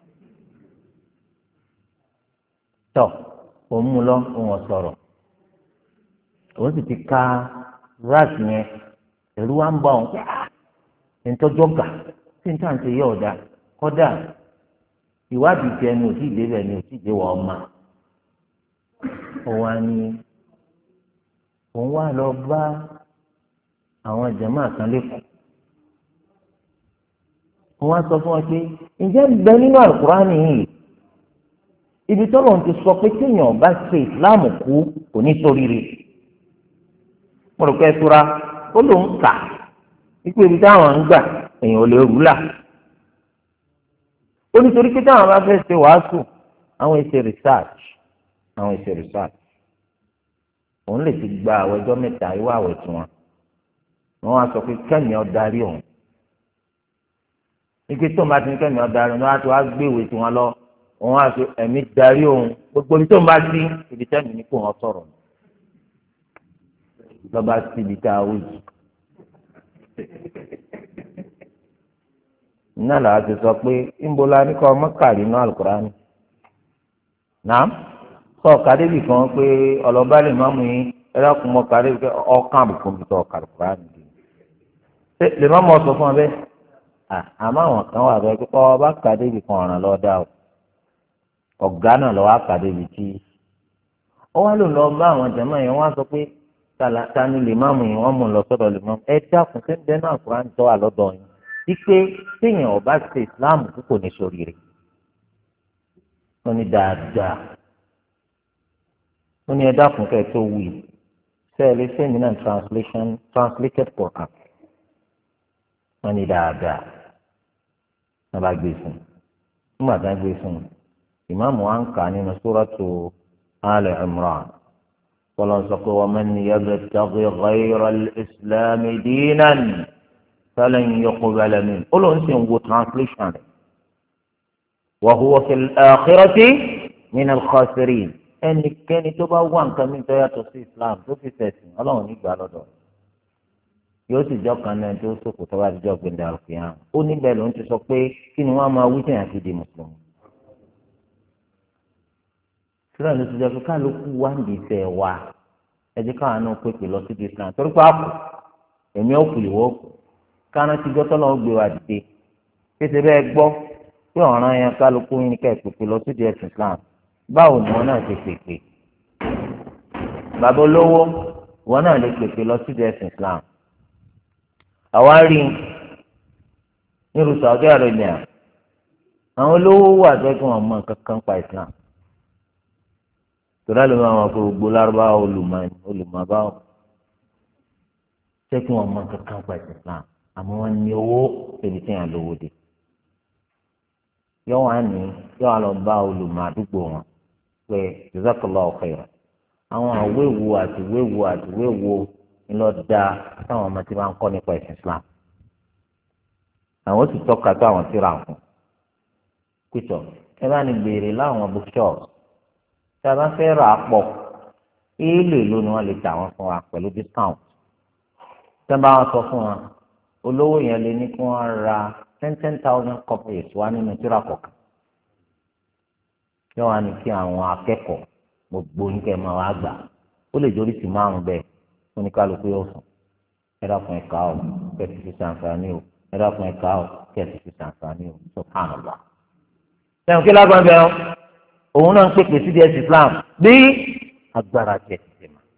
tọ́ òun mú lọ òun ọ̀sọ̀rọ̀ òun sì ti ka rat yẹn ẹ̀rú wa ń bá òun pé ah ẹ̀ńtọ́jọ́ gà tí n tàn ṣe yẹ ọ̀dà kọ́dà ìwádìí tiẹ̀ ni ò tí ì débẹ̀ ni ò tí ì dé wà ọmọ òun á ní òun wá lọ bá àwọn jàmáà kan lẹ́kọ̀ọ́ wọ́n á sọ fún wọn pé ǹjẹ́ bẹ nínú àlùkùránì yìí ibi tọ́lọ̀ ti sọ pé téèyàn bá ṣe ìsìláàmù kú kò ní ṣoríire mo rò pé ẹtura ó lòún kà wípé ibi táwọn ń gbà èèyàn ò lè rúlà ó nítorí pé táwọn bá fẹ́ ṣe wàásù àwọn èsì research àwọn èsì research òun lè ti gba àwọn ẹjọ́ mẹ́ta irú àwẹ̀ tí wọn wọn wá sọ pé kẹ́mi ọ darí òun ike tó ń bá ti ní kẹ́mi ọ darí òun wọn á ti wá gbé ìwé tí wọn lọ wọn á sọ ẹ̀mí darí òun gbogbo ibi tó ń bá sí ibi tẹ́mi ní kó wọn sọ̀rọ̀ lọ́ba sí ibi tá a wí jù iná làá ti sọ pé ńbọlá ní kọ́ ọmọ kàrí inú àlùkùránì náà sọ kàdébì kan pé ọlọ́ba lè má mú yín ẹlẹ́kùn mọ́ kàdébì pé ọkàn àbùkù mi sọ àlùkùránì dì lè má mọ́ sọ fún ọ bẹ́ẹ̀ àmọ́ àwọn kan wà bẹ́ẹ̀ pé ọba kàdébì kan ọ̀ràn lọ́ọ́ dá o ọ̀gá náà lọ́wọ́ kàdébì tí ó wá lò lọ bá àwọn jàmáà yẹn wọ́n á sọ pé tani lè má mú yín wọ́n mú un lọ sọ́dọ̀ lè má mú ẹ dákun ṣé ń bẹ́ẹ̀ náà àlùkùránì tọ́ àlọ́dọ̀ yín wípé téèyàn ọba ṣe ìsìláàmù púpọ̀ ní sóríire wọ́n ní dáadáa wọ́n ní ẹ̀dá fún kẹ́ẹ̀ tó wí sẹ́ẹ̀lì sẹ́mi náà translation translated Quran wọ́n ní dáadáa wọ́n bá gbé fún un nígbà tí wọ́n gbé fún un ìmáàmù wa ń kà nínú suratu Al Imran wọ́n sọ pé wa man yabtaghi ghayra al-islami dinan falan yuqbala minhu ó lóun sì ń wo translation rẹ̀ wa huwa fil akhirati minal khasirin ẹnikẹ́ni tó bá wà nǹkan mi tó yàtọ̀ sí Islam tó fi tẹ̀sìn ọlọ́run nígbà lọ́dọ̀ yóò sì jọ́ kan náà tó sòkò tó bá ti jọ́ gbẹ̀dẹ̀ àrùfíàn ó níbẹ̀ ló ń ti sọ pé kí ni wọ́n máa wí tẹ̀yàn fi di mùsùlùmí. sílẹ̀ ló ti jẹ́ pé kálukú wá ń di ìfẹ́ wa ẹ jẹ́ káwọn náà pèpè lọ sí Islam torí pé àpò èmi ò kù ìwọ́ kù káná ti gbọ́ tọ́lọ́ gbé wa dìde kéṣe bẹ́ẹ̀ gbọ́ pé ọ̀ràn yẹn kálukú yín ká pèpè lọ sí Islam báwo ni wọn náà ṣe pèpè bàbá olówó wọn náà lè pèpè lọ sí ẹsìn Islam àwa rí nírú Saudi Arabia àwọn olówó wà tó kí wọn mọ kankan pa Islam tòlá ló máa wọn kó gbogbo lárúbáwá olùmọ̀ olùmọ̀báwò tó kí wọn mọ kankan pa Islam àmọ́ wọn ní owó èdè tí yàn lówó dé yọ wá ní yọ wá lọ bá olùmọ̀ àdúgbò wọn pé jazakallahu khairan àwọn àwéwo àti wéwo àti wéwo ńlọ da táwọn ọmọ tí wọn ń kọ́ nípa ẹ̀sìn Islam àwọn sì tọ́ka tó àwọn tíra fún pítọ̀ ẹ bá ní béèrè láwọn bookshop tí a bá fẹ́ rà á pọ̀ éèlè ló ni wọ́n lè tà wọ́n fún wa pẹ̀lú discount tí wọ́n bá wọn sọ fún wa olówó yẹn lè ní kí wọ́n ra ten ten thousand copies wá nínú tíra kọ̀ọ̀kan yóò wá ní kí àwọn akẹ́kọ̀ọ́ gbogbo oníkẹ́ máa wá gbà ó lè jórí sí márùn bẹ́ẹ̀ oníkálukú yóò fún ẹ̀dá fún ẹ̀ka ọ̀ kẹ́sì fi sàǹfààní o ẹ̀dá fún ẹ̀ka ọ̀ kẹ́sì fi sàǹfààní o subhanallah. sẹ́wọ̀n kí lágbọ́n bẹ́ẹ̀ òun náà ń pèpè sí díẹ̀ sí Islam bí agbára jẹ ti tẹ̀ mọ́.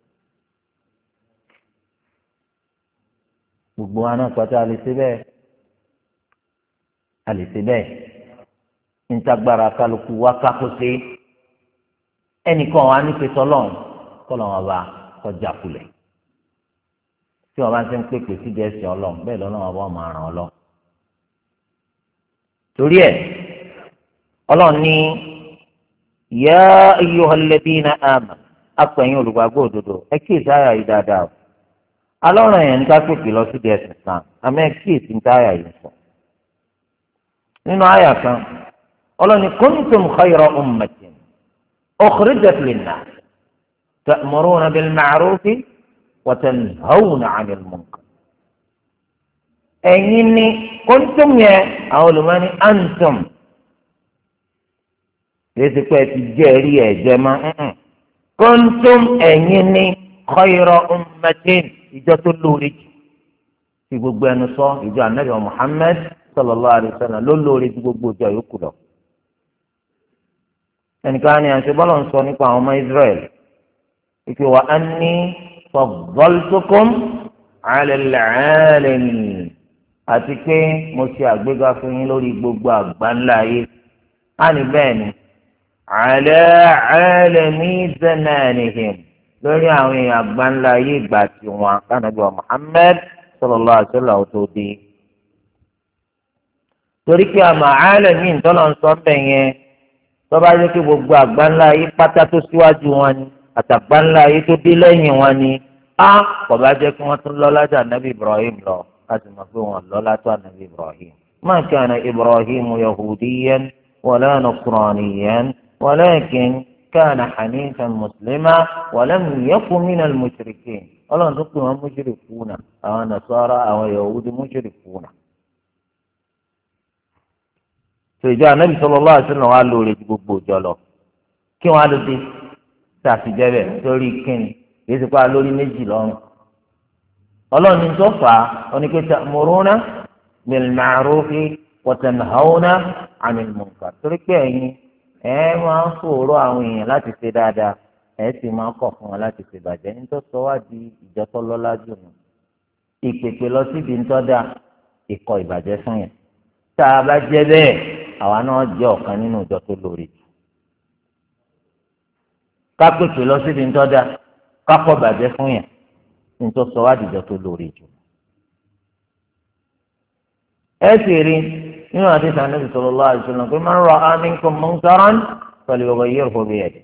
gbogbo wa náà pátá a lè ṣe bẹ́ẹ̀ a lè ṣe bẹ́ẹ̀ ntagbara kálukú wa kákó sí ẹnìkan wa ní pẹtọ lọhùn kọlọ wọn bá kọjá kulẹ̀ tí wọn bá ti ń pèpè sí díẹ̀ sí Ọlọ́run bẹ́ẹ̀ lọ náà wọn máa ràn ọ lọ. torí ẹ̀ Ọlọ́run ní yá ayyuhal ladina amanu apẹ̀yìn olùgbàgbọ́ òdodo ẹ kí ìsáyà yìí dáadáa o alọ́run yẹn ní ká pèpè lọ sí díẹ̀ sí Islam àmọ́ ẹ kí ìsìn táyà yìí sọ nínú àyà kan. قالوا كنتم خير أمة أخرجت للناس تأمرون بالمعروف وتنهون عن المنكر أيني كنتم يا أول ماني أنتم ليس كويس جارية جماعة كنتم أيني خير أمة إذا تلورج في gbogbo ẹnu sọ ìjọ Ànábì Muhammad sallallahu alaihi wasallam ló lórí ju gbogbo ìjọ yòókù lọ. ẹnìkan ni àti bọ́lọ̀ ń sọ nípa àwọn ọmọ Israel ìpè wà á ní faddaltukum ala al-alamin àti pé mo ṣe àgbéga fún yín lórí gbogbo àgbáńlá ayé á ní bẹ́ẹ̀ ni ala alami zamanihim lórí àwọn èèyàn àgbáńlá ayé ìgbà tí wọn kánàbí wa Muhammad sallallahu alaihi wasallam tó dé. torí pé àmà àálẹ̀mí ìtọ́lọ̀ ń sọ bẹ́ẹ̀ yẹn tó bá yẹ kí gbogbo àgbáńlá ayé pátá tó síwájú wọn ni àtàgbáńlá ayé tó dé lẹ́yìn wọn ni á kò bá jẹ́ kí wọ́n tún lọ́lá jà nàbí Ibrahim lọ láti mọ̀ pé wọ́n lọ́lá tó ànàbí Ibrahim. ما كان إبراهيم يهوديا ولا نصرانيا ولكن كان حنيفا مسلما ولم يكن من المشركين. الله نقول مشركون أو نصارى أو يهود مشركون. فجاء النبي صلى الله عليه وسلم قال له لجبوب جلو كي قالوا دي تاسي جبه تولي كني يسقى لولي نجي لهم. الله نصفى ونكي تأمرون بالمعروف وتنهون عن المنكر. torí pé ẹ̀yin ẹ máa ń fòòró àwọn èèyàn láti ṣe dáadáa ẹ sì máa ń kọ̀ fún wọn láti ṣe bàjẹ́ nítorí sọ wá di ìjọ tó lọ́lá jù nù. ìpèpè lọ síbi ńtọ́dà ìkọ̀ ìbàjẹ́ fún yẹn. tá a bá jẹ́ bẹ́ẹ̀ àwa náà jẹ́ ọ̀kan nínú ìjọ tó lórí. ká pèpè lọ síbi ńtọ́dà ká kọ̀ bàjẹ́ fún yẹn nítorí sọ wá di ìjọ tó lórí jù. ẹ sì rí nínú àdìsí Ànábì sallallahu alaihi wasallam pé man ra'a minkum munkaran falyughayyirhu biyadihi.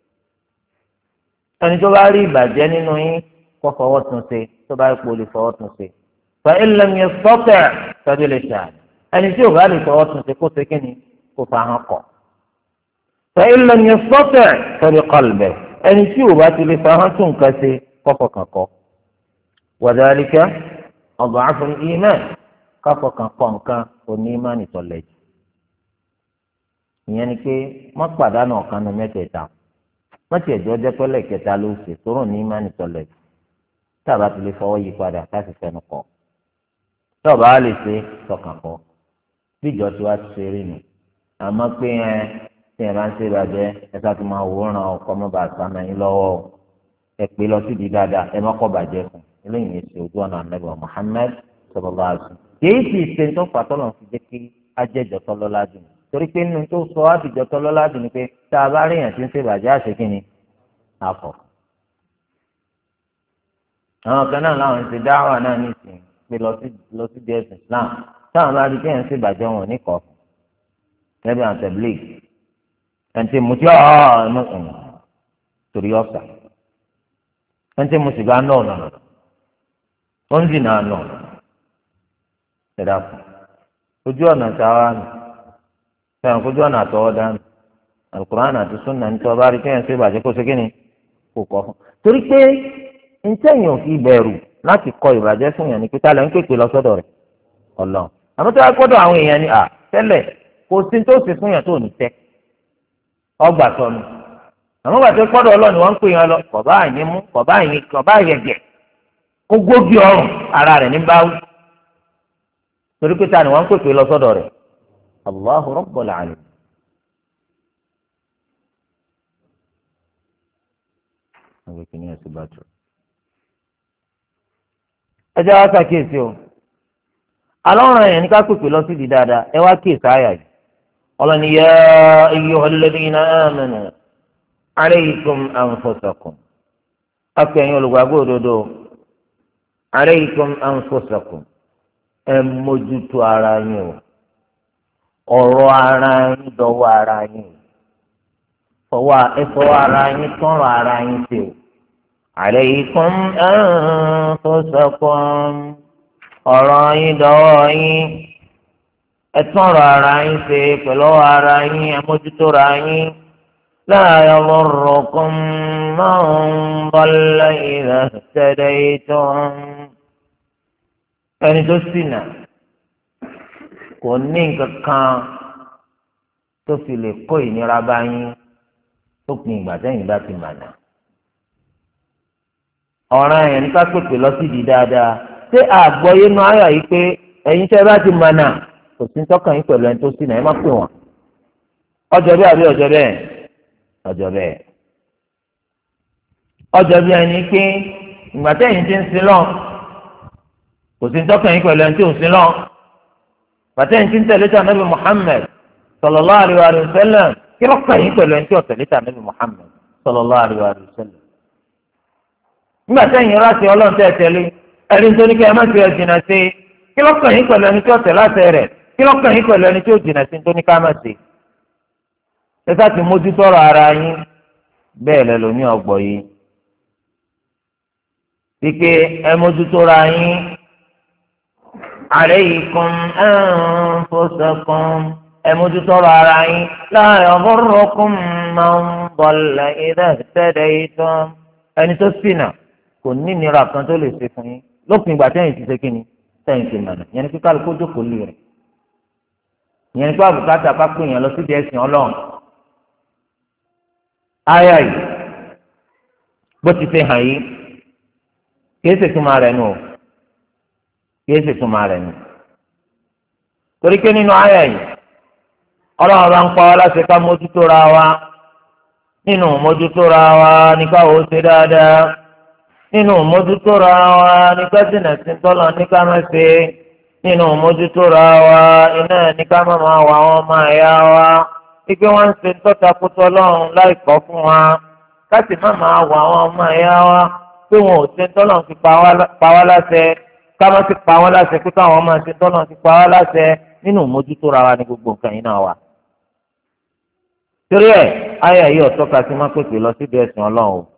ẹni tó bá rí ìbàjẹ́ nínú yín kó fọwọ́ tún ṣe tó bá ipò lè fọwọ́ tún ṣe. fa in lam yastati' fa bilisanihi. ẹni tí ò bá lè fọwọ́ tún ṣe kó ṣe kí ni kó fa hàn kọ̀. fa in lam yastati' fa biqalbihi. ẹni tí ò bá ti lè fa hàn tún nǹkan ṣe kó fọkàn kọ̀. wa dhalika ad'afu al-iman. káfọkàn kọ nǹkan oní ìmánì tọ̀lẹ̀ jù. ìyẹn ni pé wọ́n pàdánù ọ̀kan nu mẹ́tẹ̀ẹ̀ta wọ́n ti ẹ̀jọ́ jẹ́ pẹ́lẹ́ kẹta ló ṣe tóró ní ìmánì tọ̀lẹ̀ jù. táàbà ti lè fọwọ́ yí padà láti fẹnu kọ. tọ́ọ̀bà á lè ṣe tọkàn kọ. bí ìjọ tí wàá ti ṣe rí nù. àmọ́ pé ẹ tí ẹ máa ń ṣe ìbàjẹ́ ẹ sá ti máa wòran ọkọ mọ́ bá àtàmà yín lọ́wọ́ ẹ pé lọ síbi dáadáa ẹ má kọ́ bàjẹ́ fún eléyìí ní ṣe ojú ọ̀nà Ànábì Muhammad sallallahu alaihi wasallam. kìí sì ṣe tó pàtó lọ́n fi jẹ́ kí ajẹ́jọ́ tọ́lọ́lá dùn torí pé nínú tó sọ àbíjọ́ tọ́lọ́lá dùn ni pé tá a bá rí èèyàn tí ń ṣèbàjẹ́ àṣekí ni àfọ̀. àwọn kan náà láwọn ń ṣe dáhùn náà ní ìsìn pé lọ sí díẹ̀ Islam táwọn bá rí kéèyàn ṣèbàjẹ́ wọn ní kọ̀ọ̀fù lẹ́bí àwọn tẹ̀blík ẹ̀ǹtí mu tí ọ̀ ẹ̀mú ẹ̀mú torí ọ̀sà ẹ̀ǹtí mu sìgá náà nà ó ń dì náà nà ẹ̀dá fún ojú ọ̀nà táwa nù fẹ́ràn ojú ọ̀nà àtọwọ́dá nù Al-Qur'an àti Sunnah ní tí wọ́n bá rí kéèyàn ṣe ìbàjẹ́ kó ṣe kí ni kò kọ́ fún. torí pé ntẹ̀yìn ò fi bẹ̀rù láti kọ ìbàjẹ́ fún yàn ní pété alẹ́ ń pèpè lọ sọ́dọ̀ rẹ̀ Ọlọ́run àmọ́ tó wá gbọ́dọ̀ àwọn èèyàn ni à tẹ́lẹ̀ kò sí tó ṣe fún yàn tó ní tẹ́ ọgbà sọnù àmọ́ gbàtẹ́ gbọ́dọ̀ Ọlọ́run wọ́n ń pè yàn lọ kọ̀bá àyín mú kọ̀bá àyín kọ̀bá àyẹ̀gẹ̀ kó gbógi ọrùn ara rẹ̀ ní báwí torí pé ta ni wọ́n ń pèpè lọ sọ́dọ̀ rẹ̀ Allahu Rabbul Alamin. àwọn kìnìún ẹ̀sìn bá tó. ẹ jẹ́ wá ṣàkíyèsí o alọ́run yẹn ní ká pèpè lọ síbi dáadáa ẹ wá kíyèsí àyà yìí ọlọ́ni yā ayyuhalladhīna āmanū alaykum anfusakum akẹ́yìn olùgbàgbọ́ òdodo alaykum anfusakum ẹ mójútó ara yín o ọ̀rọ̀ ara yín dọ̀wọ́ ara yín fọwọ́ ẹ fọwọ́ ara yín tọ́rọ̀ ara yín ṣe o alaykum anfusakum ọ̀rọ̀ yín dọ̀wọ́ yín ẹ tọ́rọ̀ ara yín ṣe pẹ̀lú ara yín ẹ mójútó ara yín lā yadurrukum man ḍalla idhā ihtadaytum ẹni tó ṣìnà kò ní nǹkan kan tó fi lè kó ìnira bá yín tó pin ìgbà tẹ́yìn bá ti mànà. ọ̀ràn yẹn ní ká pèpè lọ sídìí dáadáa ṣé àgbọ́yé nu ayọ̀ yìí pé ẹ̀yin tẹ́ bá ti mànà kò sí tọ́kàn yín pẹ̀lú ẹni tó ṣìnà ẹ má pè wọ́n. ọjọ́ bí àbí ọjọ́ bẹ́ẹ̀ ọjọ́ bẹ́ẹ̀ ọjọ́ bí ẹni pé ìgbà tẹ́yìn ti ń sin lọ́n kò sí tọ́kàn yín pẹ̀lú ẹni tí ò sin lọ́n bàtẹ́yìn tí ń tẹ̀lé tà nàbì Muhammad sallallahu alaihi wa sallam kí ló kàn yín pẹ̀lú ẹni tí ò tẹ̀lé tà nàbì Muhammad sallallahu alaihi wa sallam. nígbà tẹ́yìn ráṣẹ ọlọ́run tẹ́ tẹ̀lé ẹni tó ní kí ẹ má ti ẹ̀ jìnnà sí kí ló kàn yín pẹ̀lú ẹni tí ò tẹ̀lé àṣẹ rẹ̀ kí lọ́kàn yín pẹ̀lú ẹni tí ó jìnnà sí tó ní ká má ṣe ẹ sá ti mójútó ọ̀rọ̀ ara yín bẹ́ẹ̀ lẹ lómi ọgbọ̀ yìí wípé ẹ mójútó ra yín alaykum anfusakum ẹ mójútó ọ̀rọ̀ ara yín la yadurrukum man dalla idha ihtadaytum ẹni tó ṣìnà kò ní ìnira kan tó lè ṣe fún yín lópin ìgbà tẹ́yìn ti ṣe kí ni tẹ́yìn ti mọ̀nà yẹn ni kíkà lóko jókòó lè rẹ̀ yẹn ni pé àbùkátà bá pè yẹn lọ sí ẹ̀sìn Ọlọ́run áyà yìí bó ti ṣe hàn yìí kìí ṣe túmọ̀ rẹ̀ nù o kìí ṣe túmọ̀ rẹ̀ nù torí pé nínú áyà yìí Ọlọ́run bá ń pa wá láṣẹ ká mójútó ra wa nínú mójútó ra wa ní ká ó ṣe dáadáa nínú mójútó ra wa ní ká jìnà sí tọ́lọ̀ ní ká má ṣe nínú mójútó ra wa iná ní ká má máa wà wọn máa yá wa wípé wọ́n ń ṣe tọ́ta kútọ́ lọ́run láìkọ́ fún wa ká sì má máa wà wọn máa yá wa pé wọn ò ṣe tọ́lọ̀ fi pa wá láṣẹ ká má sì pa wọ́n láṣẹ pé káwọn máa ṣe tọ́lọ̀ fi pa wá láṣẹ nínú mójútó ra wa ní gbogbo nǹkan yìí náà wà. torí ẹ̀ ayé yìí ọ̀tọ́ ka sí má pèpè lọ síbi ẹ̀sìn Ọlọ́run o.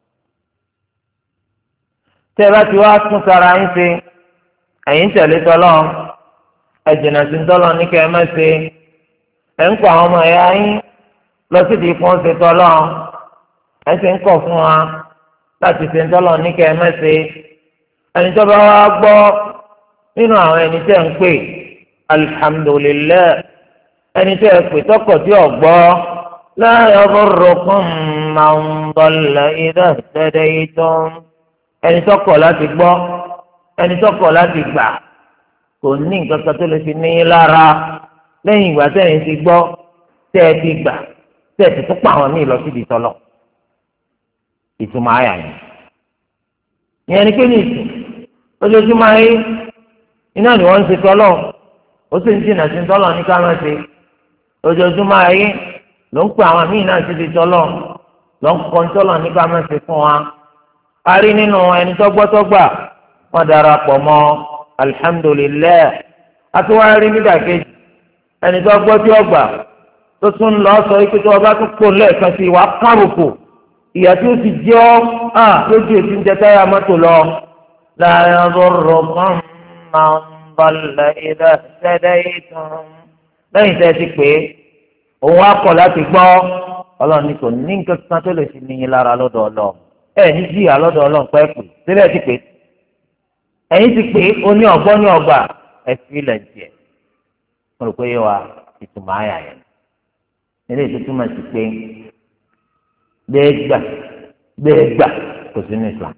tẹ́ ẹ bá ti wá tún sara yín ṣe ẹ̀yin tẹ̀lé tọ́lọ́ ẹ jìnnà sí tọ́lọ́ ní kẹ́ ẹ má ṣe ẹ̀ ń kọ́ àwọn ọmọ ẹ̀yà yín lọ síbi ìfọ́n ṣe tọ́lọ́ ẹ̀ sì ń kọ̀ fún wa láti ṣe tọ́lọ́ ní kẹ́ ẹ má ṣe ẹni tó bá wá gbọ́ nínú àwọn ẹni tẹ́ ń pè alihamudulilayi ẹni tẹ́ ẹ pè tọkọ̀ tí ò gbọ́ la yadurrukum man dalla idha ihtadaytum ẹni tọkọ̀ láti gbọ́ ẹni tọkọ̀ láti gbà kò ní nǹkan kan tó lè fi níyìn lára lẹ́yìn ìgbà tẹ́yìn ti gbọ́ tẹ́ ẹ ti gbà tẹ́ ẹ ti tún pa àwọn míì lọ síbi tọ́lọ̀ ìtumọ̀ àyà yẹn. ìyẹn ni pé ní ìsìn ojoojúmọ́ ayé iná ni wọ́n ń ṣe tọ́lọ̀ ó sì ń jìnnà sí tọ́lọ̀ ní ká má ṣe ojoojúmọ́ ayé ló ń pè àwọn míì náà síbi tọ́lọ̀ ló ń kọ́ tọ́lọ̀ ní ká má ṣe fún wa. a rí nínú ẹni tọ́gbọ́tọ́gbà wọ́n darapọ̀ mọ́ alihamudulilayi àtiwárí nídàkejì ẹni tó gbọ́ tí ó gbà tó tún lọ sọ pé tí wọ́n bá tún kó lẹ́ẹ̀kan sí ìwà kárùkù ìyá tí ó ti jẹ́ ọ́ à lójú ètí ń jẹ táyà mọ́tò lọ. la yadurrukum man dalla idha ihtadaytum lẹ́yìn tẹ́ ẹ ti pè é òun á kọ̀ láti gbọ́ ọlọ́run ní kò ní nǹkan kan tó lè fi níyìn lára lọ́dọ̀ ọlọ́run ẹ̀ ní jìyà lọ́dọ̀ ọlọ́run pẹ́ pè síbẹ̀ ti pè é ẹ̀yin ti pè é oní ọ̀gbọ́n ní ọgbà ẹ̀fí ilẹ̀ jẹ̀ mo rò pé yé wa ìtumọ̀ àyà yẹn ilé ìtútù máa ti pé bẹ́ẹ̀ gbà bẹ́ẹ̀ gbà kò sí ní Islam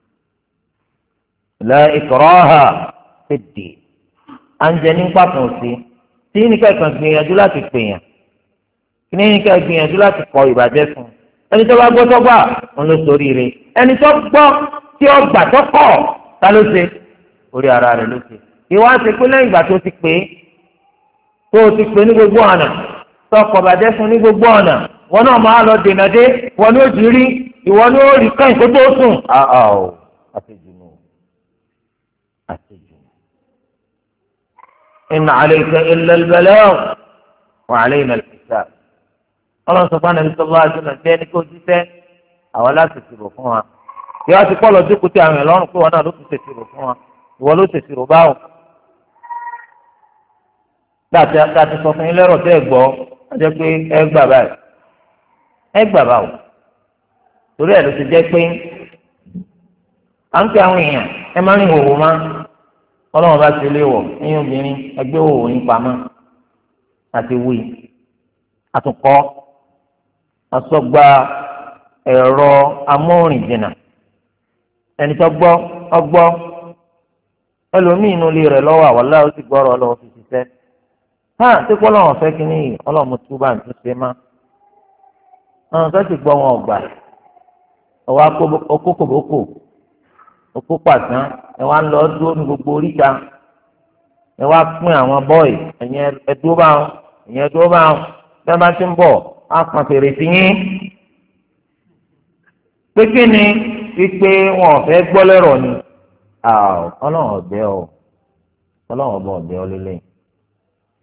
la ikraha fi ddin à ń jẹ ní pàtó sí tí ní ká ìkàn gbìyànjú láti pèèyàn kí ní ká gbìyànjú láti kọ ìbàjẹ́ fún ẹni tó bá gbọ́ tó gbà wọn ló sórí rẹ̀ ẹni tó gbọ́ tí ó gbà tó kọ̀ ta ló ṣe orí ara rẹ̀ ló ṣe ìwà ṣe pé lẹ́yìn ìgbà tó ti pè é tó o ti pè ní gbogbo ọ̀nà tó ọkọ̀ bàjẹ́ fún ní gbogbo ọ̀nà wọn náà máa lọ dènà dé wọn ni ó ti rí ìwọ ni ó rí káyìn tó tó sùn. àà ò àṣejùnú àṣejùnú. in alayka illa al-balagh wa alayna al-hisab. ọlọ́run sọ fún anabi sọ́lá àjùmọ̀ bí ẹni kó jíṣẹ́ àwọn láti ṣèrò fún wa. ìwà ti kọ́ lọ jókòó tí àwọn ẹ̀lọ́run pé wọn náà ló ti ṣèṣirò fún wa ìwọ ló ṣèṣirò báwọn. láti àti sọ fún yín lẹ́rọ̀ tẹ́ ẹ gbọ́ ẹ jẹ́ pé ẹ gbà báyìí ẹ gbà báwò torí ẹ̀ ló ti jẹ́ pé à ń pè àwọn èèyàn ẹ máa ń rìn òwò má ọlọ́run bá ti lé wọ̀ ẹ̀yin obìnrin ẹgbẹ́ òwò yín pamọ́ àti wí àtúnkọ́ asọ́gba ẹ̀rọ amóhùnrìnjìnà ẹni tó gbọ́ ọgbọ́ ẹlòmíì inú ilé rẹ̀ lọ́wọ́ àwọlá ó sì gbọ́rọ̀ ọlọ́wọ́ fi ṣiṣẹ́ ha tí kọ́ lọ́wọ́ fẹ́ kí ní ọlọ́mọ tó bá ń tún ṣe má ọ̀hún tó sì gbọ́ wọn ọ̀gbà ọwọ́ okókòbókò okó pàṣán ẹ wá ń lọ dúró ní gbogbo oríta ẹ wá pín àwọn bọ́ọ̀ì ẹ̀yìn ẹ̀dúró bá wọn ẹ̀yìn ẹ̀dúró bá wọn bẹ́ẹ̀ bá ti ń bọ̀ á pọn fèrè sí yín pé kí ni wípé wọn ò fẹ́ gbọ́ lẹ́rọ̀ ni ọlọ́run ọ̀bẹ ọ ọlọ́run ọba ọ̀bẹ ọ lélẹ́yìn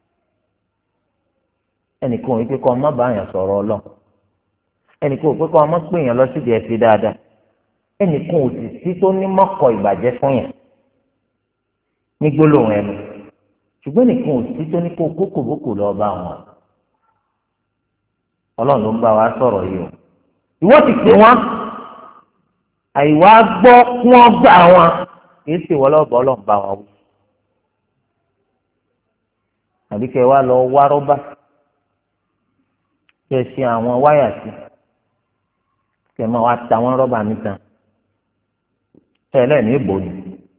ẹnìkan ò ní pé kọ́ ọmọ bá yàn sọ̀rọ̀ ọlọ́run ẹnìkan ò pé kọ́ ọmọ pè yàn lọ sídìí ẹ̀sìn dáadáa ẹnìkan ò sì sí tó ní mọ́kọ̀ ìbàjẹ́ fún yàn ní gbólóhùn ẹnu ṣùgbọ́n ẹnìkan ò sí tó ní kó kókòbókò lọ bá wọn ọlọ́run ló ń bá wa sọ̀rọ̀ yìí o ìwọ ti pè wọ́n àìwá gbọ́ kí wọ́n gbà wọn kì í sì wọ́n lọ́bọ̀ ọlọ́run bá wọn wí àbí kẹ́ wá lọ wá rọ́bà kẹ́ ṣe àwọn wáyà sí kẹ́ máa wá ta wọ́n rọ́bà níta tẹ́lẹ̀ ní ìbòyí.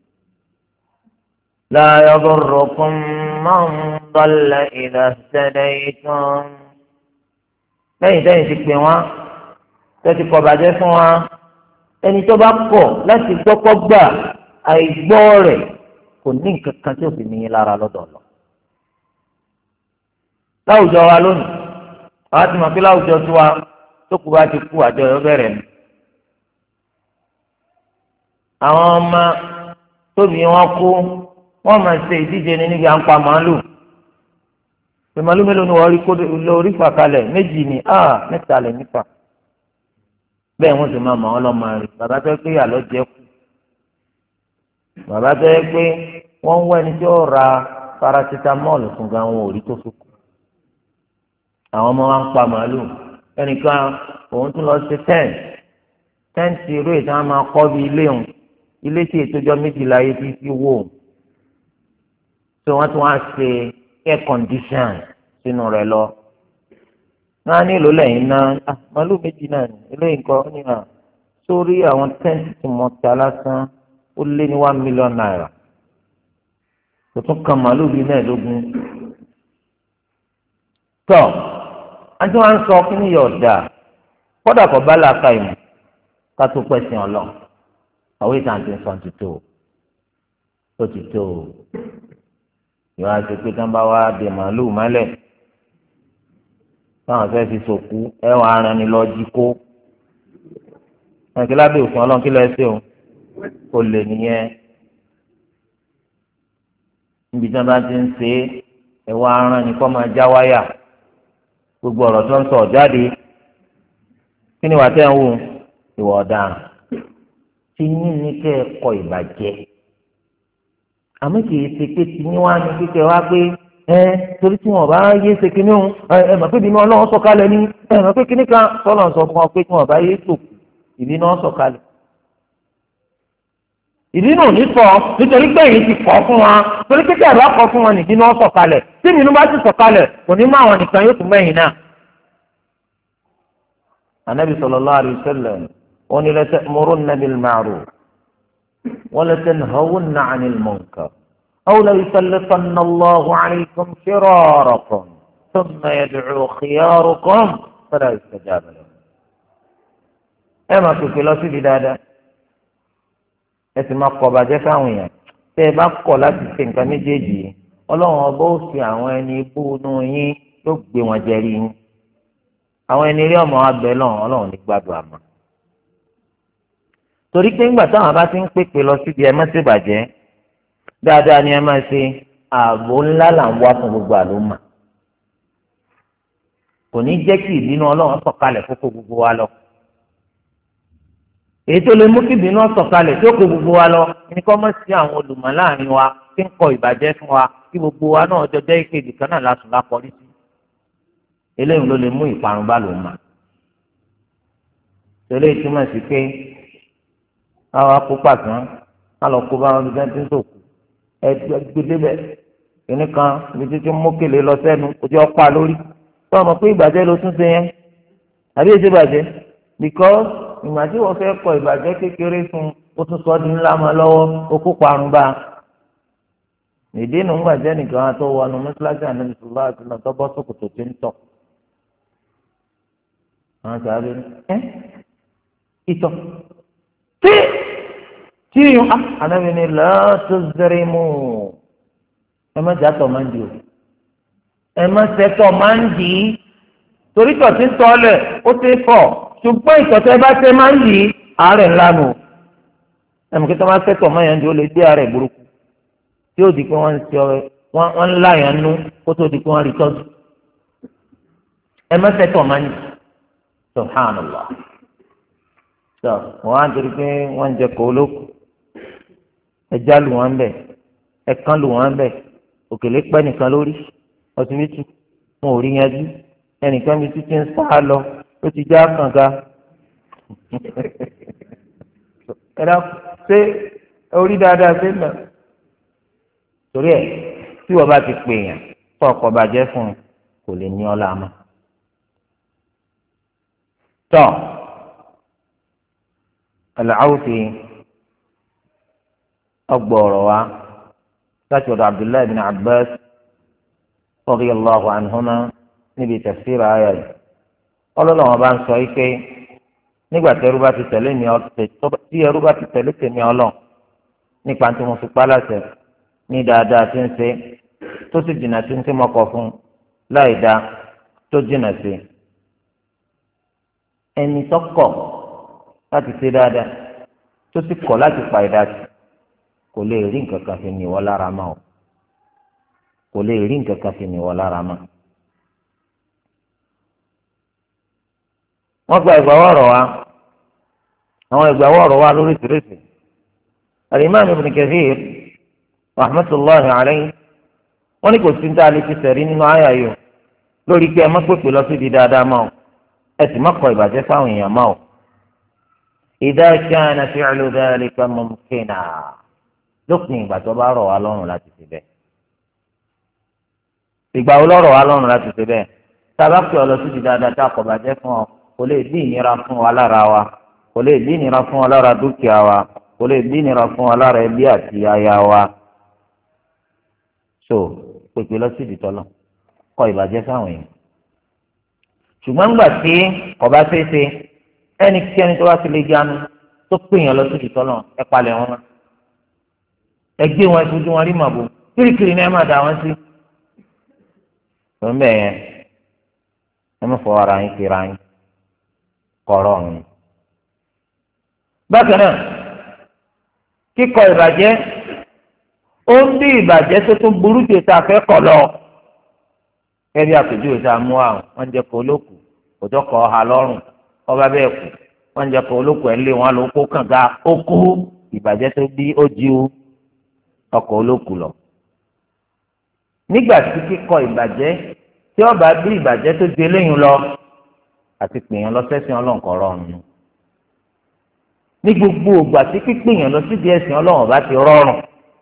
لا يضركم من ضل إذا اهتديتم lẹ́yìn tẹ́yìn ti pè wọ́n tẹ́tí kọ̀ bàjẹ́ fún wa ẹni tó bá kọ̀ láti gbọ́kọ́ gbà àìgbọ́ rẹ̀ kò ní nǹkan kan tí ó fi níyìn lára lọ́dọ̀ lọ. láwùjọ wa lónìí àwọn ti mọ̀ pé láwùjọ tiwa tó kù bá ti kú àjọyọ̀ bẹ̀rẹ̀ ni. àwọn ọmọ tóbi wọn kú wọ́n máa ṣe ìdíje ní níbi à ń pa màálù pé màálù mélòó ni wọ́n rí kó lórí fà kalẹ̀ méjì ni a mẹ́ta lẹ̀ nípa bẹ́ẹ̀ wọ́n sì máa mọ̀ ọ́ lọ́mọ rẹ̀ bàbá tó pé àlọ́ jẹ́ kú bàbá tó yẹ pé wọ́n ń wá ẹni tí ó ra parasitamọ́ọ̀lù fún gan wọn ò rí tó fi kú àwọn ọmọ wa ń pa màálù ẹnìkan òun tún lọ sí tẹ́ǹtì tẹ́ǹtì irú ìtàn á máa kọ́ bí ilé òun ilé tí ètò ọjọ́ méjìlá yé fi fi wó òun so wọ́n tún wá ṣe air condition sínú rẹ̀ lọ náà nílò lẹ́yìn náà màálù méjì náà ní eléyìí nǹkan ní à sórí àwọn tẹ́ǹtì tí mo ta lásán ó lé ní one million naira kò tún kan màálù bíi mẹ́ẹ̀ẹ́dógún tọ́ àti wọ́n á sọ kí ni yọ̀ ọ̀dà kọ́dà kọ́ bá làákà ìmọ̀ ká tó pẹ̀sìn ọlọ́ àwọn ìtàn ti sọ ti tó ó ti tó ìwà àti pé tán bá wá dè màálù mọ́lẹ̀ táwọn fẹ́ẹ́ fi sòkú ẹ̀wọ̀n aràn ni lọ́ọ́ jí kó ẹ̀kí lábẹ́ òfin ọlọ́run kí lọ́ọ́ ṣe o kò lè nìyẹn níbi tí wọ́n bá ti ń ṣe ẹ̀wọ̀n aràn ni kọ́ máa já wáyà gbogbo ọ̀rọ̀ tó ń sọ jáde kí ni wàá tẹ̀ ń wò ìwà ọ̀daràn tí yín ní kẹ́ ẹ kọ ìbàjẹ́ àmọ́ kì í ṣe pé tí yín wá ní kíkẹ́ wá pé ẹ torí tí wọn bá yé ṣe kinní òun ẹ mọ̀ pé ìbínú ọlọ́run sọ̀kalẹ̀ ní ẹ mọ̀ pé kinní kan tọ́lọ̀ sọ fún wọn pé tí wọn bá yé tò ìbínú sọ̀kalẹ̀. ìbínú ò ní sọ nítorí pé èyí ti kọ́ fún wa torí pé tẹ̀rọ kọ́ fún wọn nìbínú sọ̀kalẹ̀ tí ìbínú bá ti sọ̀kalẹ̀ kò ní mú àwọn nìkan yóò tún mẹ́yìn náà. Ànábì sallallahu alaihi wasallam ó ní la ta'murunna bil ma'ruf wa la tanhawunna 'anil munkar aw la yusallitanna Allahu 'alaykum shirarakum thumma yad'u khiyarukum fala yustajaba lahum. ẹ máa pèpè lọ síbi dáadáa ẹ sì máa kọ̀ bàjẹ́ fáwọn èèyàn tẹ́ ẹ bá kọ̀ láti ṣe nǹkan méjèèjì yìí ọlọ́run ọba ó fi àwọn ẹni ibú inú yín yóò gbé wọn jẹrí yín àwọn ẹni rí ọmọ abẹ lọ́run ọlọ́run ní gbádùn àmọ́ torí pé ńgbà táwọn bá ti ń pèpè lọ síbi ẹ má ṣe bàjẹ́ dáadáa ni ẹ máa ṣe ààbò ńlá là ń wá fún gbogbo àlómà kò ní jẹ́ kí ìbínú ọlọ́run sọ̀kalẹ̀ fún gbogbo wa lọ èyí tó lè mú kí ìbínú sọ̀kalẹ̀ tí ó kó gbogbo wa lọ ní kọ́ mọ́ sí àwọn olùmọ̀ láàrin wa tí ń kọ ìbàjẹ́ fún wa kí gbogbo wa náà jọjọ́ ìkéde kan náà lásùn lápọ̀rí sí eléyìí ló lè mú ìparun bá lòun mà tẹ́lẹ̀ ìtumọ̀ sí pé àwọn akópa kan á lọ kó bá wọn bí wọ́n ti ń sòkù ẹgbẹ́ débẹ̀ kìnnì kan ibi títí mókèlè lọ sẹ́nu ojú ọ̀pá lórí tó ọmọ pé ìbàjẹ́ ló tún ṣe yẹn àbí èsì ìbàjẹ́ because ìgbà tí wọ́n fẹ́ kọ ìbàjẹ́ kékeré fún ó tún sọ ọ́ di ńlá máa lọ́wọ́ ó kó parun bá ìdí nu ńgbà jẹ́ nìkan àti wọnú mọ́sálásí ànábì sọ̀rọ̀ àti lọ́n tó bọ́ sókòtò tí ń tọ̀ àwọn sàbẹ̀ ẹ́ ìtọ̀ tí tí yun ànábì ni lọ́ọ̀tù zẹ́rìmù ẹ má jàtọ̀ máa ń di o ẹ má sẹ́tọ̀ máa ń di torí tọ̀ tí ń tọ́ lẹ̀ ó ti fọ̀ ṣùgbọ́n ìtọ̀tẹ́ bá tẹ́ máa ń yí àárẹ̀ ńlá nù ẹ̀mí kí tó máa sẹ́tọ̀ máa yàn jù ó lè dé àárẹ̀ burúkú tí ó di pé wọ́n ń ṣe ọ̀rẹ́ wọ́n ń láyàn nú kó tó di pé wọ́n rí tọ́jú ẹ mẹ́fẹ́ tọ̀ máa ń subhanallah tó wọ́n á torí pé wọ́n ń jẹ kó olóko ẹja lù wọ́n bẹ̀ ẹ̀kan lù wọ́n bẹ̀ òkèlè pẹ́ nìkan lórí ọsibítù wọn ò rí yanjú ẹnìkan bí títí ń sá lọ ó ti já kànga ẹ̀dá ṣé orí dáadáa ṣe ń lọ torí ẹ̀ tí wọ́n bá ti pè yàn fún ọkọ̀ bàjẹ́ fún un kò lè ní ọlá mọ́. tọ́ Al-Awfi ọgbọ̀ọ̀rọ̀ wa láti ọ̀dọ̀ Abdullahi bin Abbas radiyallahu anhuma níbi tafsir ayà yìí ọlọ́lọ́ wọn bá ń sọ ike nígbà tí ẹrú bá ti tẹ̀lé mi tí ẹrú bá ti tẹ̀lé tèmi ọlọ́ nípa tí mo fi pa láṣẹ ní dáadáa tí ń ṣe tó sì jìnnà sí ń tí mo kọ̀ fún láì dá tó jìnnà sí ẹni tó kọ̀ láti ṣe dáadáa tó sì kọ̀ láti pa ìdá sí kò lè rí nǹkan kan fi ní ìwọ lára mọ́ o kò lè rí nǹkan kan fi ní ìwọ lára mọ́. wọ́n gba ìgbàwọ́rọ̀ wa àwọn ìgbàwọ́rọ̀ wa lóríṣiríṣi Al-Imam Ibn Kathir rahmatullahi alayhi wọ́n ní kò sí ní tá a lè fi sẹ̀rí nínú àyà yìí lórí pé ẹ má pèpè lọ sí di dáadáa mọ́ o ẹ sì má kọ ìbàjẹ́ fáwọn èèyàn mọ́ o idha kana fi'lu dhalika mumkina lópin ìgbà tó bá rọ̀ wá lọ́rùn láti ṣe bẹ́ẹ̀ ìgbà wo lọ́rọ̀ wá lọ́rùn láti ṣe bẹ́ẹ̀ tá a bá pè ọ lọ sí di dáadáa tá a kọ̀ bàjẹ́ fún ọ kò lè dín ìnira fún wa lára wa kò lè dín ìnira fún wa lára dúkìá wa kò lè dín ìnira fún wa lára ẹbí àti aya wa so pèpè lọ sí ìdìtọ́lọ̀ kọ ìbàjẹ́ fáwọn èèyàn ṣùgbọ́n ńgbà tí ọba ṣeéṣe ẹnikẹ́ni tó bá ti lè jánu tó pèèyàn lọ sí ìdìtọ́lọ̀ ẹ palẹ̀ wọn ẹ gbé wọn ìfojú wọn rí màbò kirikiri ni ẹ máa dà wọn sí lọ́nbẹ̀ yẹn ẹ má fọ ara yín kíra yín kọ̀ọ̀rọ̀ ọ̀hún. bákan náà kíkọ ìbàjẹ́ ó ń bí ìbàjẹ́ tó tún burú jù tá a fẹ́ kọ̀ lọ. kẹ́bí àpèjúwe tá a mú àwọn wọ́n jẹ́ kó olókùú òjò kọ́ ọ̀hà lọ́rùn ọba bẹ́ẹ̀ kù wọ́n jẹ́ kó olókùú ẹ̀ lé wọn ló kó kànga ó kú ìbàjẹ́ tó bí ó jí ọkọ̀ olókùú lọ. nígbà tí kíkọ ìbàjẹ́ tí ó bá bí ìbàjẹ́ tó di eléyìí lọ àti pèèyàn lọ sẹ́sìn ọlọ́nkọ̀ rọrùn ní gbogbo ògbà tí pípèèyàn lọ sí díẹ̀ sìn ọlọ́run bá ti rọrùn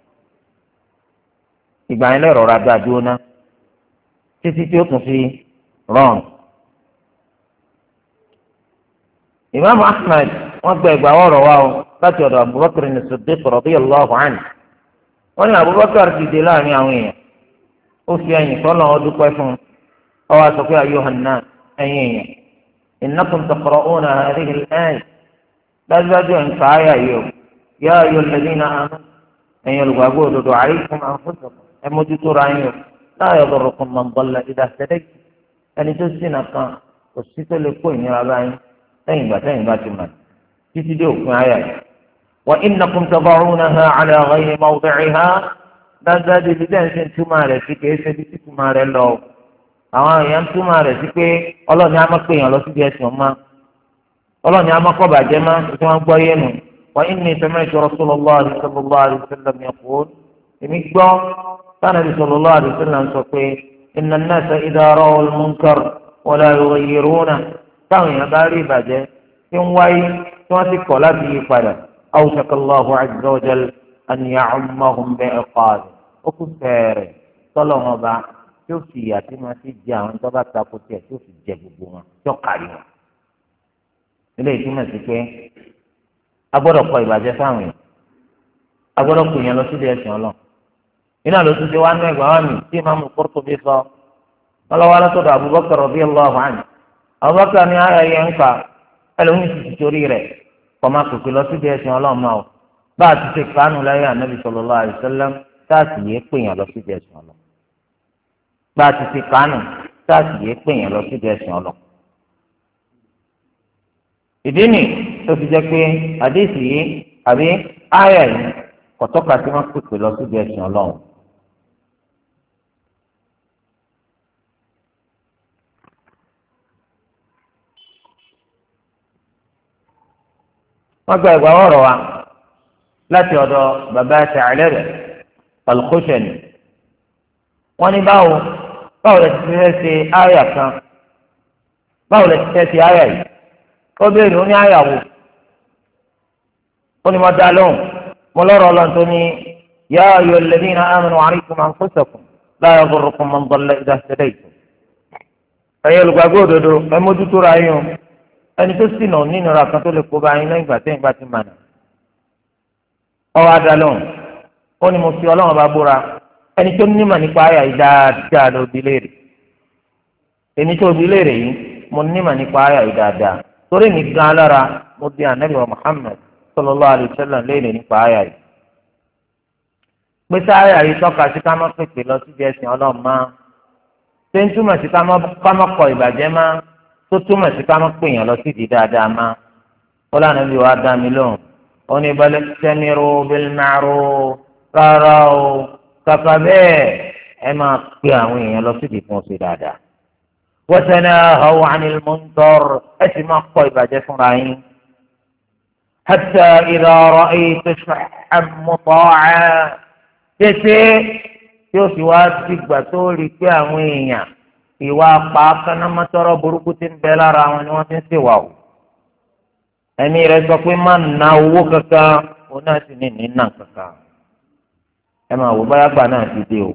ìgbà yẹn lẹ́rọ̀ ra dá dúró ná títí tí ó tún fi rọrùn. ìmáàmù Ahmad wọ́n gba ìgbà wọ́ọ̀rọ̀ wa o láti ọ̀dọ̀ Abubakar ní Siddiq radiyallahu anhu wọ́n ní Abubakar dìde láàrin àwọn èèyàn ó fi ẹ̀yìn sọ́nà ọdún pẹ́ fún un ọwọ́ àti pé ayyuhan nas ẹ̀yìn èèyàn innakum taqra'una hadhihi al-ayah dájúdájú ẹ̀ ń ka àyà yìí o ya ayyuhal ladhina amanu ẹ̀yin olùgbàgbọ́ òdodo alaykum anfusakum ẹ̀ mójútó ra yín o la yadurrukum man dalla idha ihtadaytum ẹni tó sì nà kan kò sí tó lè kó ìnira báyìí lẹ́yìn ìgbà tẹ́yìn bá ti mọ̀ títí dé òpin àyà yìí wa innakum tada'unaha ala ghayri mawdi'iha dájúdájú ibi tẹ́ ń ṣe túmọ̀ rẹ̀ sí kìí ṣe bí túmọ̀ rẹ̀ lọ àwọn èèyàn túmọ̀ rẹ̀ sí pé ọlọ́ọ̀ni á máa pè yàn lọ síbi ẹ̀sìn ọ̀ma ọlọ́ọ̀ni á máa kọ́ bàjẹ́ má tí wọ́n gbọ́ yé nu wa inni sami'tu Rasulullahi sallallahu alaihi wasallam yaqul èmi gbọ́ Ànábì sallallahu alaihi wasallam sọ pé inna an-nasa idha ra'aw al-munkar wa la yughayyiruna táwọn èèyàn bá rí ìbàjẹ́ tí ń wáyé tí wọ́n ti kọ̀ láti yí padà awshaka Allahu azza wa jalla an ya'ummahum bi'iqab ó kú fẹ́ẹ̀rẹ̀ tọ́lọ̀ wọn bá tí ó fi ìyà tí wọ́n ti jẹ àwọn tó bá takò tiẹ̀ tí ó fi jẹ gbogbo wọn tí ó kárí wọn. ilé ìtumọ̀ sí pé a gbọ́dọ̀ kọ ìbàjẹ́ fáwọn èèyàn a gbọ́dọ̀ kò yẹn lọ sí ilé ẹ̀sìn ọlọ́ iná ló tún ṣe wá ní ẹgbàá wá mi tí Imam Qurtubi sọ wọn lọ wá látọ̀dọ̀ Abubakar radiyallahu anhu Abubakar ní ayọ̀ yẹn ń kà ẹlòmíì ti ti torí rẹ̀ kọ́ máa pèpè lọ sí ilé ẹ̀sìn ọlọ́run náà bá a ti ṣe kánú láyé ànábì sallallahu alaihi wasallam táàsì yé pèèyàn lọ sí ẹ̀sìn ọlọ bá a ti ṣe kánú táàsì yé pèèyàn lọ sí ẹ̀sìn ọlọ. ìdí nì tó fi jẹ́ pé àdéhìí yìí àbí áyà yìí kò tọ́ka sí wọ́n pèpè lọ sí ẹ̀sìn ọlọ́run. wọ́n gba ìgbà ọ̀rọ̀ wa láti ọ̀dọ̀ bàbá Tha'laba al-Khushani wọ́n ní báwo báwo lè ti fẹ́ ṣe àyà kan báwo lè ti fẹ́ ṣe àyà yìí ó béèrè ó ní àyà wo ó ní mo dá lóhùn mo lọ́rọ̀ ọlọ́run tó ní yā ayyuhal ladhīna āmanū 'alaykum anfusakum lā yadurrukum man ḍalla idhā ihtadaytum. ẹ̀yin olùgbàgbọ́ òdodo ẹ mójútó ra yín o ẹni tó sì nà nínúra kan tó lè kó bá yín lẹ́yìn ìgbà tẹ́yìn bá ti mànà. ọwọ́ adalóhùn ó ní mo fi ọlọ́run bá búra ẹni tó nímọ̀ nípa àyà yìí dáadáa ló bi léèrè ẹni tó bi léèrè yìí mo nímọ̀ nípa àyà yìí dáadáa torí mi gan alára mo bi ànábì wa Muhammad sallallahu alaihi wasallam léèrè nípa àyà yìí. pèsè àyà yìí tọ́ka sí ká má pèpè lọ síbi ẹ̀sìn ọlọ́run máa ṣé ń túmọ̀ sí ká má kọ ìbàjẹ́ máa tó túmọ̀ sí ká má pèèyàn lọ síbi dáadáa máa ó lànà bí wàá dá mi lóhùn ó ní bal i'tamiru bil ma'ruf rárá o kàkà bẹ́ẹ̀ ẹ máa pe àwọn èèyàn lọ síbi fún ọ̀sẹ̀ dáadáa wa tanahaw 'anil munkar ẹ sì máa kọ ìbàjẹ́ fúnra yín hatta idha ra'ayta shuhhan muta'an tètè tí ó sì wá dìgbà tó rí i pé àwọn èèyàn ìwà apá kánámátọ́rọ́ burúkú ti ń bẹ lára wọn ni wọ́n ti ń ṣèwà o ẹni rẹ sọ pé má na owó kankan òun náà sì ní nínà kankan ẹ máa wò báyà gbà náà ti dé o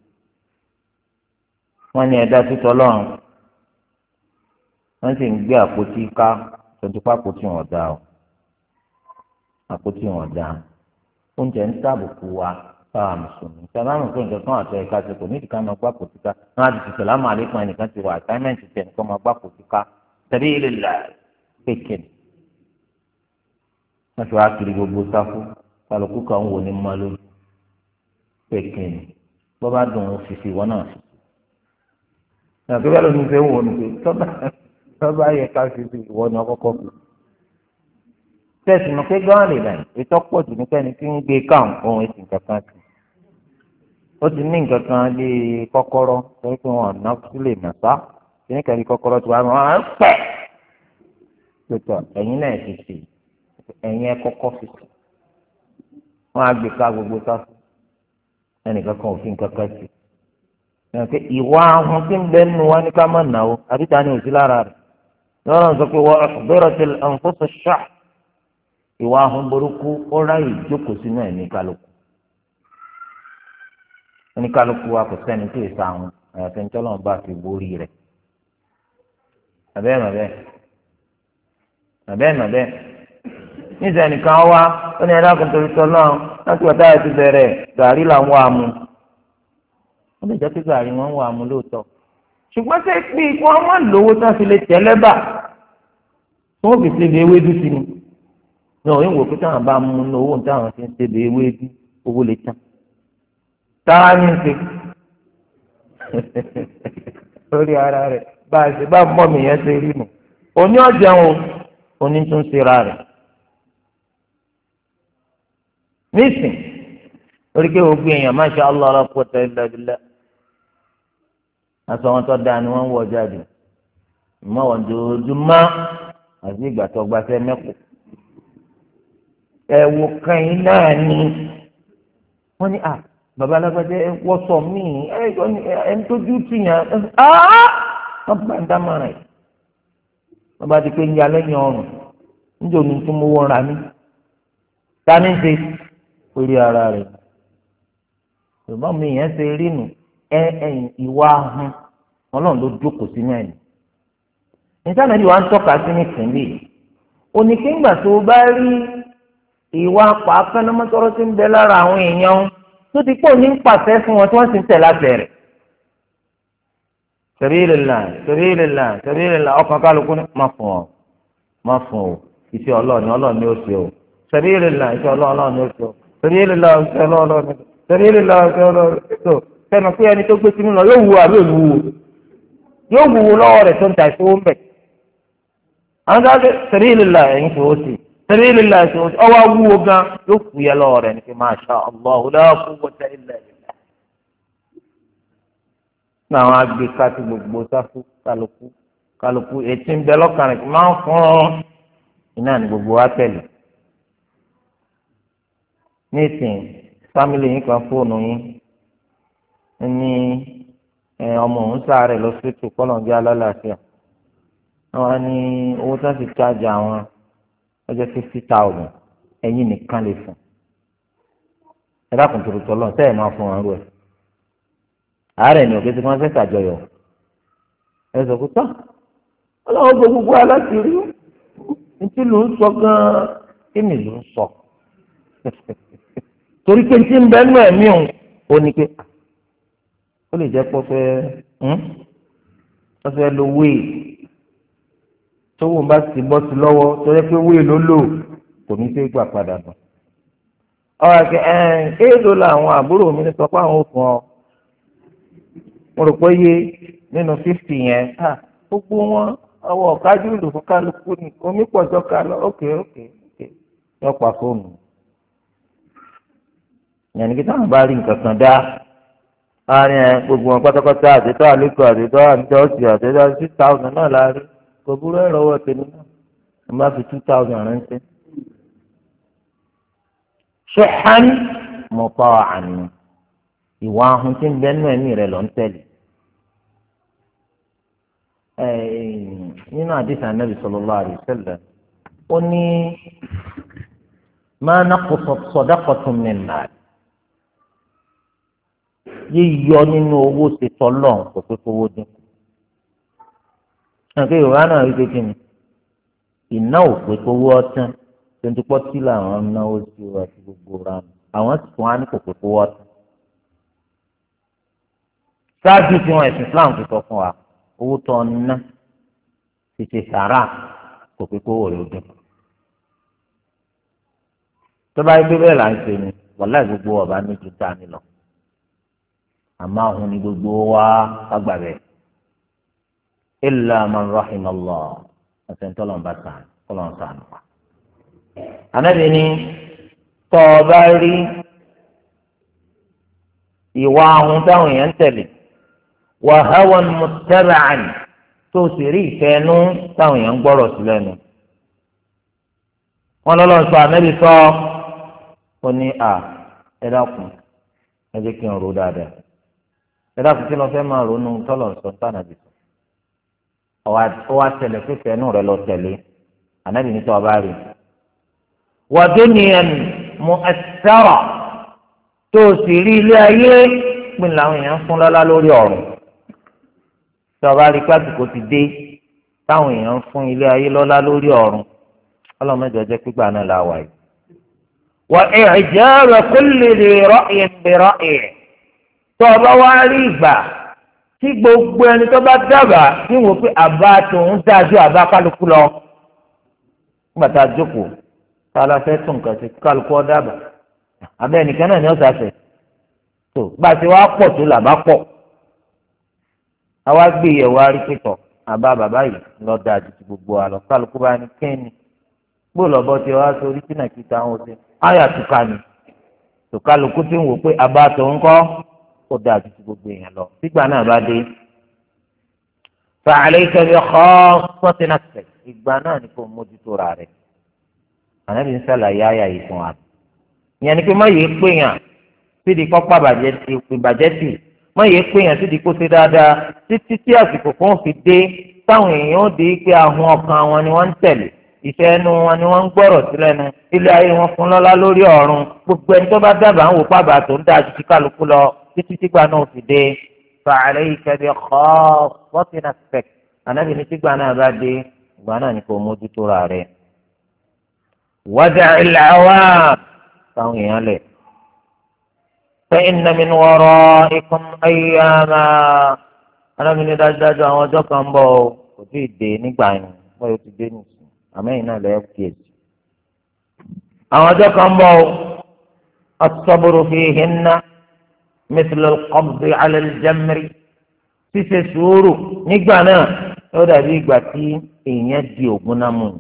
wọ́n ní ẹ̀dá títọ́ lọ́rùn wọ́n sì ń gbé àpótí ká tuntun pa àpótí wọn dá o àpótí wọn dá oúnjẹ ń tàbùkù wa fáwọn mùsùlùmí sábàámu pé nǹkan kan àti ẹ̀ka ṣe kò ní ìdíkà máa gbá àpótí ká wọn á ti ti sọ̀lámù àlékún ẹnìkan ti wà àsáímẹ́ǹtì tẹ̀ nìkan máa gbá àpótí ká tẹ̀lé ilé là kéèké wọ́n ti wá kiri gbogbo sáfù kálukú kan wò ní mọ́ lójú kéèké ni bọ́ bá dùn ún fífi ìwọ náà fi nàbí wọ́n lóun fẹ́ wò ní pé tọ́ba tọ́ba yẹ ká fífi ìwọ náà kọ́kọ́ fi tẹ̀sí mọ̀ pé gánàlì náà ètò pọ̀ jù nípa ẹni tí ń gbé káwọn ohun èsì kankan sí ó ti ní nǹkan kan lé kọ́kọ́rọ́ torí pé wọn ọ̀nà sílẹ̀ nàṣá kíní kan lé kọ́kọ́rọ́ tí wọ́n á ń pẹ́ pẹ̀tọ̀ ẹ̀yin náà ti sè ẹ̀yin ẹ kọ́kọ́ fi sè wọ́n á gbé ká gbogbo sáfù ẹnìkan kan òfin kankan sí ẹ̀ pé ìwà ahun tí ń bẹ́ nu wa ní ká má nà ó àbíta ni òsì lára rẹ̀ lọ́rọ̀ sọ pé wọ́n ọ̀gbẹ́rọ̀ ìwà ahun burúkú ó ráyè jókòó sínú ẹ̀mí kálukú ẹni kálukú wa kò sẹ́ni tó ìsa ahun àyàfẹ́ ńtọ́lọ́n bá fi borí rẹ̀ àbẹ́ẹ̀ màbẹ́ àbẹ́ẹ̀ màbẹ́ níta nìkan wá ó ní ẹ̀dá kan torí tọ́lọ́ láti wọ́n táyà ti bẹ̀rẹ̀ gàrí là ń wá mu ó lè jẹ́ pé gàrí wọ́n ń wá mu lóòótọ́ ṣùgbọ́n ṣé pé kí wọ́n má lówó tó fi lè tẹ́lẹ̀ bà wọ́n fi ṣe lè ewédú sí ni ní òun ìwò pé táwọn bá mú ní owó táwọn ti ń ṣe lè ewédú owó lè tán táwa ní ṣe lórí ara rẹ̀ bá a ṣe bá mọ́ mi yẹn ṣe rí nu òní ọ̀jẹ̀ o òní tún ṣe ra rẹ̀ nísìn lórí pé gbogbo èèyàn masha Allah la quwwata illa billah aṣọ wọn tó dáa ni wọ́n ń wọ jáde ìmọ̀ wọn dòdòdúmọ́ àti ìgbà tó gbaṣẹ́ mẹ́kọ̀ọ́ ẹ̀wò kan yìí náà ni wọ́n ní à bàbá alágbádé wọ́sọ̀ míì ẹni tójú tì yàn wọ́n bá ń dámọ̀ràn yìí wọ́n bá ti pé ń ya lẹ́yìn ọrùn níjẹ́ òní tó mú wọ́n ra mí ta ní ṣe orí ara rẹ̀ ṣùgbọ́n mi yẹn ṣe rí nù ẹ ẹ̀yìn ìwà ahun ọlọ́run ló jókòó sínú ẹ̀ nítorí àná ìwà ń tọ́ka sí ní ìpínlẹ̀ oníkéńgbà tó bá rí ìwà pàápàánámọ́tọ́rọ́ tí ń bẹ lára àwọn èèyàn tó ti pọ̀ ní ń pàṣẹ fún wọn tí wọ́n sì ń tẹ̀ láti rẹ̀. sabilillah sabilillah sabilillah ọkàn kálukú ní má fún ọ má fún ọ iṣẹ́ ọlọ́ọ̀ni ọlọ́ọ̀ni ó ṣe o sabilillah iṣẹ́ ọlọ́ọ̀ni ó ṣe o sabilillah iṣẹ́ ọlọ́ọ̀ni sabilillah iṣẹ́ ọlọ́ọ̀ni ó sẹ́nu pé ẹni tó gbé sínú lọ yóò wúwo àbí òwúwo yóò wúwo lọ́wọ́ rẹ̀ tó ń ta ìṣòwò ń bẹ̀. àwọn ká sabilillah ẹ̀yin fowó sí sabilillah ọwọ́ wúwo gan yóò fúyẹ́ lọ́wọ́ rẹ̀ ní kí masha Allah la quwwata illa billah. ní àwọn agbèká tí gbogbo sáfù kálukú kálukú etí ń bẹ lọ́kàn rẹ̀ máa ń fún un iná ní gbogbo wa tẹ̀lé nísìn fámìlì yín kan fóònù yín ní ọmọ òun sáré lọ sí ètò kọlọńjẹ alálàáfíà àwọn ní owó tó ń fi chájà àwọn ọjọ́ fifty thousand ẹ̀yin nìkan lè fún ẹ dákun tó tọ lọ sẹ́yìn máa fún wọn rú ẹ àárẹ̀ ni òkè tí wọ́n fẹ́ ṣàjọyọ̀ ẹ sọ pé tán ọlọ́wọ́ gbogbo aláṣẹ rí ntí ló ń sọ gan-an kí ni ló ń sọ torí pé ntí ń bẹ nú ẹ̀mí òun ó ní pé ó lè jẹ́ pọ́ fẹ́ wọ́n fẹ́ lo wéè tówó bá ti bọ́ sí lọ́wọ́ torí pé wéè ló lò kò ní ṣe gbà padà nù. ọ̀rọ̀ kẹ́ ẹ̀ kéèlò làwọn àbúrò mi ní sọ pé àwọn ò fún ọ mo rò pé yé nínú fífì yẹn gbogbo wọn ọwọ́ ọ̀kájú ìlú fún kálukú ni omi pọ̀jọ́ ká lọ ókè ókè ókè yọ pa fóònù yẹnni kí táwọn bá rí nǹkan kan dá láàrin ẹ gbogbo wọn pátápátá àtẹtọ àlékò àtẹtọ àtẹtọ àtẹtọ six thousand náà láàrin kò burú ẹ̀rọ ọwọ́ tèmi náà ẹ má fi two thousand ránṣẹ́. ṣùhán mọ̀pá àná ìwà ahun tí ń bẹ nínú ẹ̀mí rẹ̀ lọ ń tẹ̀lé. nínú àdìsí Ànábì sallallahu alaihi wasallam ó ní ma naqasat sadaqatun min mal yíyọ nínú owó ṣe tọ́lọ̀ kò pé kówó dín. àti yorùbá náà rí kékeré ni ìná ò pé kówó ọtán tontúpọ̀ tí làwọn náwó sí wa sí gbogbo ránù àwọn sì tún á ní kò pé kówó ọtán. ṣáájú tí wọn ẹ̀sìn Islam ti sọ fún wa owó tó ń ná ti ṣe sàrà kò pé kówó rẹ̀ ó dín. tó bá yẹ pé bẹ́ẹ̀ là ń ṣe ni wàláì gbogbo ọba ní ju dání lọ àmọ́ àwọn ní gbogbo wa agbà bẹ́ẹ̀ illa man rahimallah àtẹ̀ntọ́lọ́n bá sàn kọ́lọ́n sàn wá. ànábì ni tọ́ ọ bá rí ìwà ahun táwọn èèyàn ń tẹ̀lé wa hawan muttaba'an tó sì rí ìfẹ́ ẹnu táwọn èèyàn ń gbọ́rọ̀ sí lẹ́nu. wọ́n lọ́lọ́ sọ ànábì sọ ó ní à ẹ dákun ẹ jẹ́ kí n rò dáadáa ẹ dákun kí lọ fẹ́ máa ronú tọ́lọ̀ sọ tánàbì sọ ọ wá tẹ̀lé fífẹ́ ẹnu rẹ lọ tẹ̀lé ànábì ní tọ́ ọ bá rí wa dunyan mu'assara tó sì rí ilé ayé pin làwọn èèyàn fún lọ́lá lórí ọ̀run tí ọba rí pàtùkò ti dé táwọn èèyàn fún ilé ayé lọ́lá lórí ọ̀run ọlọ́mọdé jẹ́ pípa náà la wà yìí. wà i'jab kulli dhi ra'yin bi ra'yin tí ọba wá rí ìgbà tí gbogbo ẹni tó bá dábàá tí wò pé àbá tòun dájú àbá kálukú lọ nígbà tá a jókòó tá a lọ fẹ́ tún nǹkan sí kálukú ọ dábàá abẹ́ ẹnìkan náà ni ó sàfẹ́ tó bá a ti wá pọ̀ tó là bá pọ̀ àwa gbé ìyẹ̀wò arípẹ́tọ̀ àbá bàbá yìí lọ da ju ti gbogbo àlọ́ kálukú bá ní kẹ́ni gbọ́dọ̀ tí wàá sórí sínú àkíta àwọn ọ̀sẹ̀ ayà tùkà ni tó kálukú tí ń wò pé àbá tó ń kọ́ kó da ju ti gbogbo èèyàn lọ sígbà náà bá dé fa'alayka bi khassati nafsik ìgbà náà ni kò mójútó ra rẹ̀ ànábì ń sàlàyé àyà yìí fún wa ìyẹn ni pé má yéé péyàn sídi kọ́pá ìbàjẹ́ tì má yéé péyàn sídi kó ṣe dáadáa títí tí àsìkò kan fi dé táwọn èèyàn ó di pé ahun ọkàn wọn ni wọ́n ń tẹ̀lé ìfẹ́ ẹnu wọn ni wọ́n ń gbọ́rọ̀ sí lẹ́nu ilé ayé wọn fún lọ́lá lórí ọ̀run gbogbo ẹni tó bá dábàá ń wò pàbà tó ń dáa ju ti kálukú lọ títí tígbà náà fi dé fa'alayka bi khassati nafsik ànábì ní tígbà náà bá dé ìgbà náà ni kò mójútó ra rẹ̀ wada'il 'awam táwọn èèyàn lẹ̀ fa inna min wara'ikum ayyama ànábì ní dájúdájú àwọn ọjọ́ kan ń bọ̀ kò tí ì dé nígbà yẹn wọ́n yóò ti dé nìyí àmẹ́yìn náà lẹ́yìn kéèjì. àwọn ọjọ́ kan bọ̀ as-sabru fihinna mithlu al-qabdi 'ala al-jamri ṣíṣe sùúrù nígbà náà ó dàbí ìgbà tí èèyàn di ògùn náà mú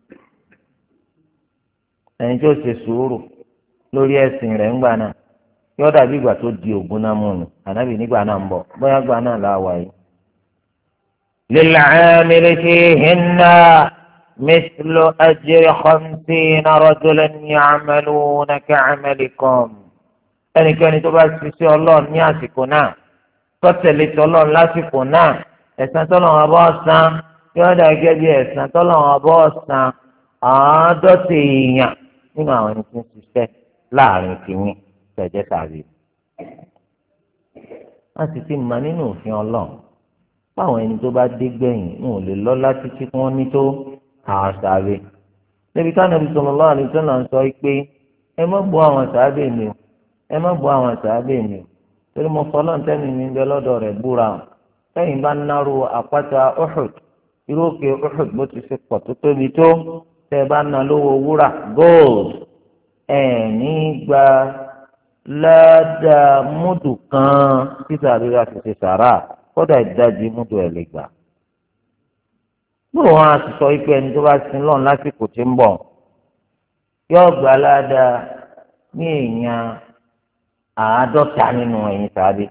ẹni tó ṣe sùúrù lórí ẹ̀sìn rẹ̀ ńgbà náà yóò dàbí ìgbà tó di ògùn náà mú nù ànábì nígbà náà ń bọ̀ bóyá gbà náà là wà yìí. lil-'amili fihinna مثل أجر خمسين رجلا يعملون كعملكم ẹnikẹ́ni tó bá ṣiṣẹ́ ọlọ́run ní àsìkò náà tó tẹ̀lé tọ́lọ́run lásìkò náà ẹ̀san tọ́lọ́run abọ́ san yóò dà gẹ́gẹ́ bí ẹ̀san tọ́lọ́run abọ́ san àádọ́ta èèyàn nínú àwọn ẹni tí ń ṣiṣẹ́ láàrin kìíní tẹ̀jẹ́ tàbí. wọ́n sì ti mọ nínú òfin ọlọ́run báwọn ẹni tó bá dé gbẹ̀yìn ń ò lè lọ́lá títí kí wọ́n ní tó àwọn sàbẹ̀. níbi táwọn Ànábì sallallahu alaihi wasallam sọ pé ẹ má bọ́ àwọn sàbẹ̀ mi o ẹ má bọ́ àwọn sàbẹ̀ mi o torí mo fọlọ́ ntẹ́mi mi bẹ lọ́dọ̀ rẹ̀ búra o lẹ́yìn bá náró àpáta Uhud irú òkè Uhud bó ti ṣe pọ̀ tó tóbi tó tẹ́ bá ná lówó wúrà gold ẹ̀ ní gba ládàá múdù kan títà rírà ti ṣe sàrà kódà ìdajì múdù ẹ̀ lè gbà. bóun á sì sọ pé ẹni tó bá sin lọ́n lásìkò tí ń bọ̀ yóò gbà ládàá ní èèyàn àádọ́ta nínú ẹ̀yìn sábẹ́.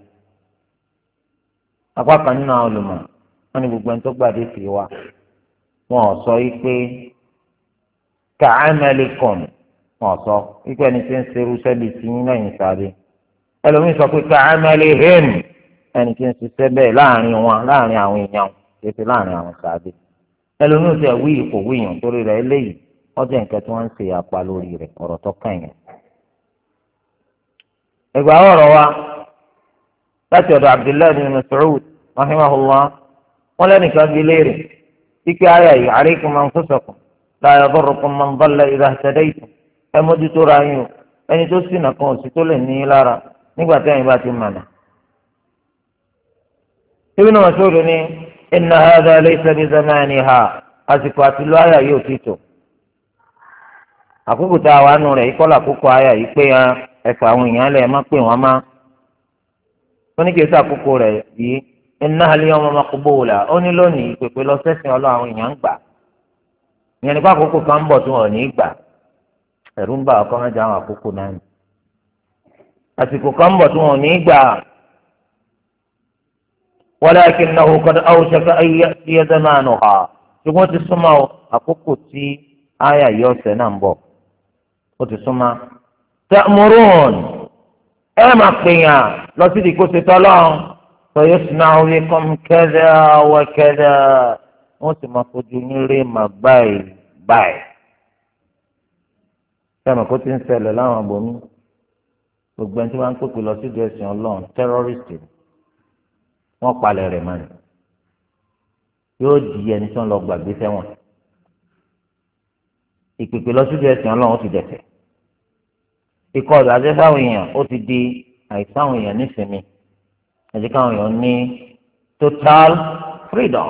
apá kan nínú àwọn olùmọ̀ wọn ni gbogbo ẹni tó gbàdé sí wa wọn ò sọ pé ka'amalikum wọn ò sọ pé ẹni tí ń serú sẹ́bi tí yín lẹ́yìn sábẹ́. ẹlòmíín sọ pé ka'amalihim ẹni tí ń ṣiṣẹ́ bẹ́ẹ̀ láàrin wọn láàrin àwọn èèyàn kéde láàrin àwọn sábẹ́. ẹlòmíín sọ wí ipò wíyàn torí rẹ̀ eléyìí wọ́n jẹ́ nǹkan tí wọ́n ń ṣe apá lórí rẹ̀ ọ̀rọ̀ tó kàn yẹn. ẹgbàá ọ̀rọ̀ wa láti ọ̀dọ̀ Abdullahi bin Mas'ud rahimahullah wọn lẹ́nìkan bí léèrè kíkẹ́ ayà yìí alaykum anfusakum la yadurrukum man dalla idha ihtadaytum ẹ mójútó ra yín o ẹni tó sì nàkan òsì tó lè ní í lára nígbà tí ẹ̀yin bá ti mọ̀nà. Ibn Mas'ud ní inna hadha laysa bi zamaniha àsìkò àti lọ ayà yìí ò ti tò àkókò tá a wà nù rẹ̀ ikọ́lá àkókò ayà yìí pé ẹ̀fọ́ àwọn èèyàn lẹ̀ má pè wọ́n má ó ní kí ẹsẹ àkókò rẹ̀ yìí innaha al-yawma maqbula ó ní lónìí ìpèpè lọ sẹ́sìn ọlọ́ àwọn èèyàn ń gbà ìyẹn nípa àkókò kan ń bọ̀ tí wọ́n ò ní í gbà ẹ̀rú ń bà ọkọ mẹ́jọ àwọn àkókò náà ni àsìkò kan ń bọ̀ tí wọ́n ò ní í gbà walakinnahu qad awshaka an ya'tiya zamanuha ṣùgbọ́n ti súnmọ́ àkókò tí áyà yìí ọ̀sẹ̀ náà ń bọ̀ ó ti súnmọ́ ta'murun ẹ máa pèèyàn lọ sí ìdíkó ṣe tọ́lọ́ sọyọ́ sinú àwọn orí kan kẹ́dẹ́ ọwọ́ kẹ́dẹ́ wọ́n sì máa fojú ní rí màá báyìí báyìí. sẹ́mi kó ti ń ṣẹlẹ̀ láwọn abòmí gbogbo ẹni tí wọ́n ń pèpè lọ sí ìdí ẹ̀sìn ọlọ́run tẹ́rọ́rìstì wọ́n palẹ̀ rẹ̀ mọ́ni yóò di ẹni tí wọ́n lọ gbàgbé sẹ́wọ̀n ìpèpè lọ sí ìdí ẹ̀sìn ọlọ́run ó ti dẹ̀sẹ̀ ikọ̀ ọ̀dọ̀ àti sáwọn èèyàn ó ti di àìsáwọn èèyàn nísìnyí ẹ̀jẹ̀ káwọn èèyàn ní total freedom.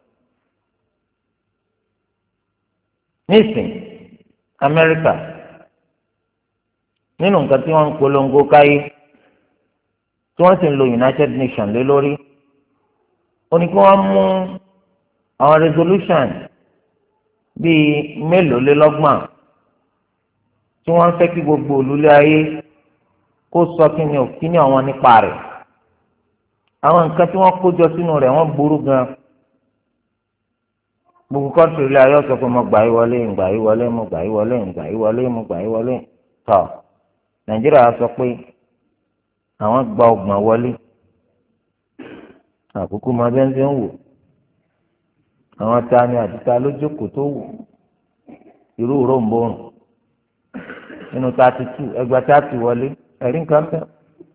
nísìn Amẹ́ríkà nínú nǹkan tí wọ́n ń polongo káyé tí wọ́n sì ń lo United Nations lé lórí ó ní kí wọ́n mú àwọn resolution bíi mélòó lé lọ́gbọ̀n tí wọ́n fẹ́ kí gbogbo olùlé ayé kó sọ kí ni òkí ní àwọn nípa rẹ̀ àwọn nǹkan tí wọ́n kó jọ sínú rẹ̀ wọ́n burú gan gbogbo kọ́ńtì ilé ayé ọ̀sẹ̀ pé mo gbà yí wọlé ngbà yí wọlé mo gbà yí wọlé ngbà yí wọlé mo gbà yí wọlé tọ̀ Nàìjíríà sọ pé àwọn gba ọgbọ̀n wọlé àkókò máa bẹ́ẹ̀ ń ṣe ń wò àwọn tani àti ta ló jókòó tó wò irú ròǹbòrùn nínú thirty two ẹgbẹ́ thirty wọlé ẹ̀rí nǹkan bẹ́ẹ̀.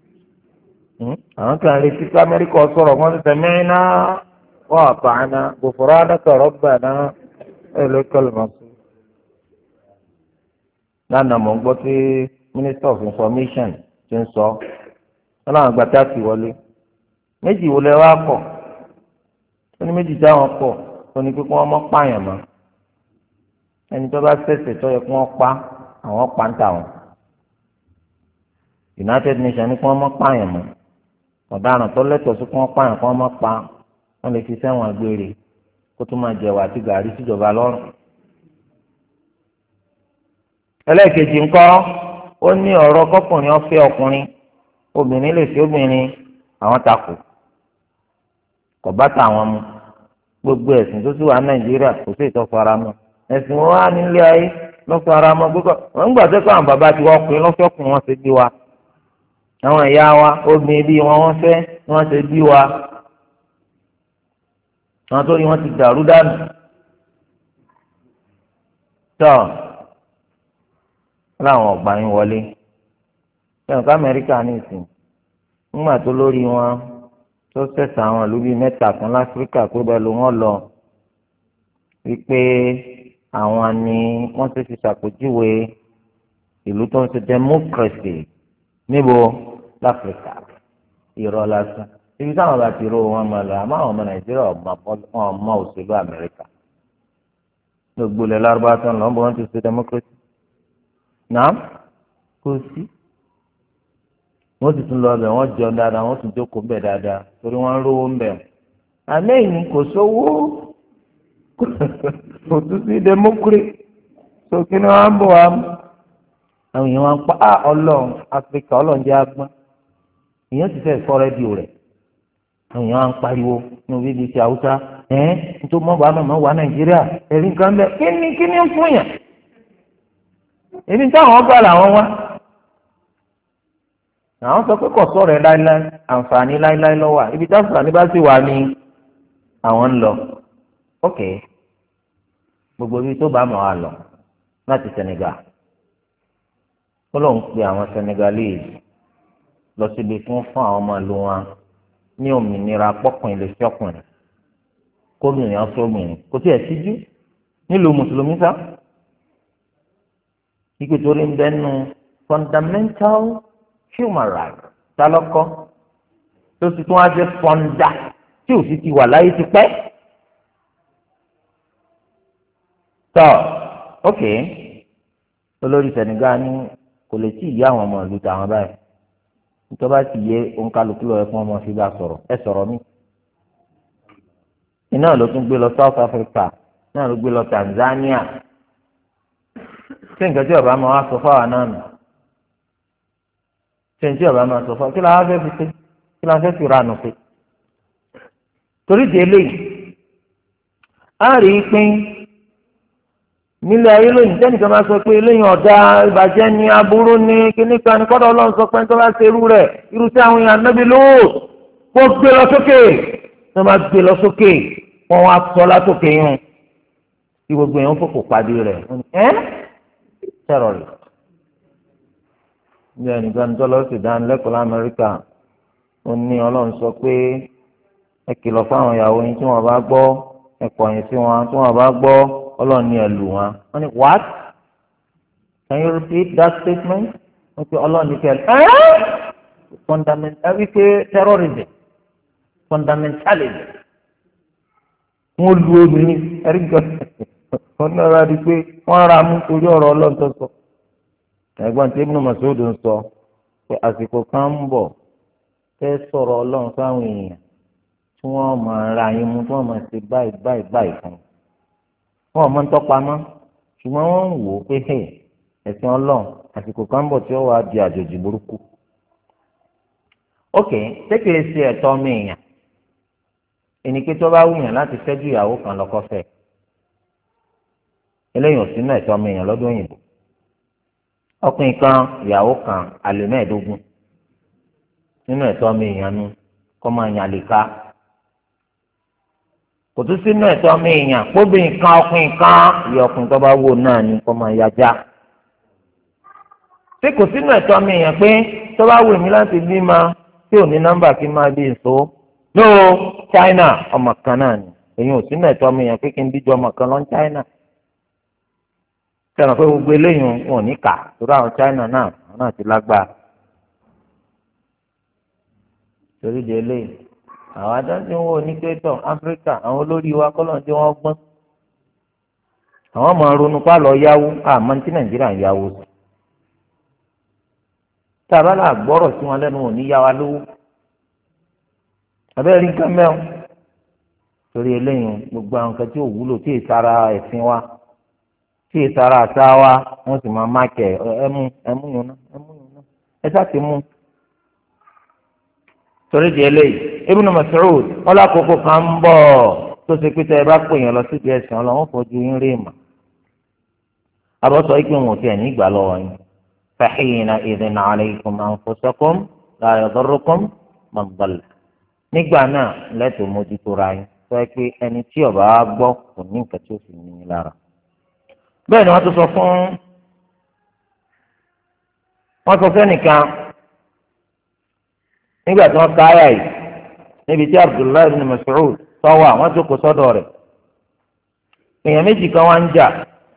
àwọn kan retí pé Amẹ́ríkà sọ̀rọ̀ wọ́n ti tẹ̀mí iná wọ́n àpá iná gbòfòrò àdàkọ̀rọ̀ gbà náà ẹ̀lẹ́kọ̀lù máa sọ. lánàá mọ̀ ń gbọ́ tí Minister of Information ti ń sọ wọn làwọn gba thirty wọlé méjì wọlé wá pọ̀ ó ní méjì táwọn pọ̀ ó ní pé kí wọ́n mọ́ pààyàn mọ́ ẹni tó bá ṣẹ̀ṣẹ̀ tó yẹ kí wọ́n pa àwọn pàǹtà wọn United Nations ní kí wọ́n mọ́ pààyàn mọ́ ọ̀daràn tó lẹ́tọ̀ọ́ sí kí wọ́n pààyàn kí wọ́n mọ́ pa wọ́n lè fi sẹ́wọ̀n gbére kó tó máa jẹ̀wà àti gàrí síjọba lọ́rùn. ẹlẹ́ẹ̀kejì ńkọ́ ó ní ọ̀rọ̀ kọkùnrin ọ̀fẹ́ ọkùnrin obìnrin lè fi obìnrin àwọn takò kò bá tàwọn mu gbogbo ẹ̀sìn tó sì wà Nàìjíríà kò sí ìtọ́ fara mọ́ ẹ̀sìn wọn wá nílé ayé lọ́sọ̀ ara ọmọ gbogbo wọn ń gbàgbé pé àwọn bàbá ti wọ́n pin lọ́sọ̀kùn wọn ṣe bí wa àwọn ìyá wa obìnrin bí wọn wọ́n fẹ́ wọ́n ṣe bí wa àwọn tó rí wọn ti dàrú dànù tọ́ láwọn ọgbà yín wọlé ẹ̀rọ ká Amẹ́ríkà ní ìsìn nígbà tó lórí wọn tó ṣẹ̀ṣẹ̀ àwọn ìlú bíi mẹ́ta kan láfíríkà pé bẹ́ẹ̀ ló wọ́n lọ wípé àwọn ni wọ́n ti fi ṣàpèjúwe ìlú tó ń ṣe democracy níbo láfíríkà irọ́ lásán ibi táwọn bá ti ró wọn máa lọ àmọ́ àwọn ọmọ nàìjíríà ọmọ òṣèlú amẹ́ríkà gbogbo ilẹ̀ lárúbá tó ń lọ bọ́ wọ́n ti ṣe democracy náà kò sí wọ́n ti tún lọ bẹ̀ wọ́n jẹun dáadáa wọ́n tún jókòó bẹ̀ dáadáa torí wọ́n ń rówó ń bẹ̀ àmẹ́yìn kò sówó kò tún sí democracy tó kí ni wọ́n ń bọ̀ wá mú àwọn èèyàn wọn pa á ọlọ́run áfíríkà ọlọ́run jẹ́ agbọ́n èèyàn ti fẹ́ sọ rẹ́díò rẹ̀ àwọn èèyàn wọn pariwo ní orí ibi ti haúsá ẹ̀ nítorí mọ́ bàá mọ̀ wá nàìjíríà ẹ̀rí nǹkan bẹ́ẹ̀ kí ni kí ni ń fún yàn èmi táwọn gbà làwọn wá àwọn sọ pé kò sọ̀rọ̀ ẹ̀ láíláí àǹfààní láíláí lọ́wọ́ ibi tí àǹfààní bá sì wà ní àwọn ń lọ ok gbogbo ibi tó bá mọ̀ wá lọ láti Senegal ó lóun pe àwọn Senegalese lọ síbi fún fún àwọn ọmọ ìlú wọn ní òmìnira pọ́kùnrin lè fi ọkùnrin kóbìnrin ọ̀sọ́bìnrin kò tí ẹ̀ síjú nílùú mùsùlùmí sá ike torí ń bẹ́nu fundamental human rights tálọ́kọ́ tó ti tún wá jẹ́ fọ́ndà tí ò sì ti wà láyé ti pẹ́ tọ́ ok olórí Senegal ní kò lè tí ì yá àwọn ọmọ ìlú tàwọn báyìí nítorí bá ti yé òǹkàlùkù lọ ẹ̀fọn ọmọ fi bá sọ̀rọ̀ ẹ sọ̀rọ̀ mi iná ló tún gbé lọ South Africa náà ló gbé lọ Tanzania ṣé nǹkan tí ọba máa wá sọ fáwọn náà nù ṣé nǹkan tí ọba máa sọ fáwọn kí la wá fẹ́ fi ṣe kí la fẹ́ fi ranù pé torí di eléyìí á rí i pín nílé ayé lónìí tẹ́nìkan bá sọ pé eléyìí ọ̀dà ìbàjẹ́ ni aburú ni kíní kan ní kọ́dọ̀ ọlọ́run sọ pé tó bá ṣe irú rẹ̀ irú tí àwọn èèyàn nábì lò kó gbé lọ sókè tó bá gbé lọ sókè wọ́n wá sọ látòkè yún tí gbogbo èèyàn fòkò pàdé rẹ̀ ẹ́ tẹ̀rọ̀ rẹ̀ bí ẹnìkan tó lọ sí ìdánilẹ́kọ̀ọ́ lamẹ́ríkà ó ní ọlọ́run sọ pé ẹ kìlọ̀ fáwọn ìyàwó yín tí wọ́n bá gbọ́ ẹ kọ̀yìn sí wọn tí wọ́n bá gbọ́ ọlọ́run ní ẹlù wọn wọ́n ní what can you repeat that statement wọ́n pe ọlọ́run ní kẹ́lẹ́ ẹ́ fundamental wípé terrorism fundamentalism wọ́n lu obìnrin ẹ̀rí gan wọ́n náà rà di pé wọ́n ra mú torí ọ̀rọ̀ ọlọ́run tó sọ ẹ̀gbọ́n tí Ibn Mas'ud ń sọ pé àsìkò kan ń bọ̀ fẹ́ sọ̀rọ̀ ọlọ́run fáwọn èèyàn tí wọ́n máa ra yín mú tí wọ́n máa ṣe báyìí báyìí báyìí fún un wọn ò mọ ń tọpamọ́ ṣùgbọ́n wọ́n ń wò ó pé ẹ̀sìn ọlọ́run àsìkò kan ń bọ̀ tí ó wàá di àjòjì burúkú. ok sékèé ṣe ẹ̀tọ́ mi èèyàn ẹnìké tó bá wùyàn láti fẹ́ ju ìyàwó kan lọ́kọ́ fẹ́ eléyìí ò sínú ẹ̀tọ́ mi èèyàn lọ́dún òyìnbó ọkùnrin kan ìyàwó kan àlè mẹ́ẹ̀ẹ́dógún nínú ẹ̀tọ́ mi èèyàn nu kọ́ máa yàn lè ká kò tún sínú ẹ̀tọ́ mi èèyàn kóbìnrin kan ọkùnrin kan ìyá ọkùnrin tó bá wò náà ni kó máa yájá tí kò sínú ẹ̀tọ́ mi èèyàn pé tó bá wù mí láti bí ma tí ò ní nọ́mbà kí n máa bí nso no China ọmọ kan náà ni èyí ò sínú ẹ̀tọ́ mi èèyàn pé kí n díjọ ọmọ kan lọ China sẹ́wọ̀n pé gbogbo eléyìí wọn ò ní kà torí àwọn China náà àwọn náà ti lágbára torí di eléyìí àwọn adájọ́ wo ní kéétọ̀ Áfíríkà àwọn olórí wa kọ́ lọ́n tí wọ́n gbọ́n àwọn máa ronú pa lọ yáwó àmọ́ tí Nàìjíríà ń yáwó sí tá a bá là gbọ́rọ̀ sí wọn lẹ́nu wọn ní yá wa lówó abẹ́rẹ́ rí nǹkan mẹ́wọ́n torí eléyìí gbogbo àwọn kan tí ò wúlò tí ì sara ẹ̀sìn wa tí ì sara àṣà wa wọ́n sì máa máàkẹ́ ẹ̀mú ẹ̀mú yòó náà ẹ̀mú yòó náà ẹ sá ti mú torí di eléyìí Ibn Mas'ud wọn lákòókò kan ń bọ̀ tó ṣe pé tẹ ẹ bá pè yàn lọ sí ìdí ẹ̀sìn Ọlọ́run fojú yín rí ìmọ̀ abọ́sọ̀ yìí pé wọn ò tiẹ̀ ní ìgbà lọ́wọ́ yín fahina idhin alaykum anfusakum la yadurrukum man dalla nígbà náà lẹ́tọ̀ọ́ mójútó ra yín sọ pé ẹni tí ó bá gbọ́ kò ní nǹkan tí ó sì ní yín lára. bẹ́ẹ̀ ni wọ́n tún sọ fún wọ́n sọ fẹ́nìkan nígbà tí wọ́n ká àyà yìí níbi tí Abdullahi ibn Mas'ud tọ́wọ́ àwọn tó kó sọ́dọ̀ rẹ̀ èèyàn méjì kan wá ń jà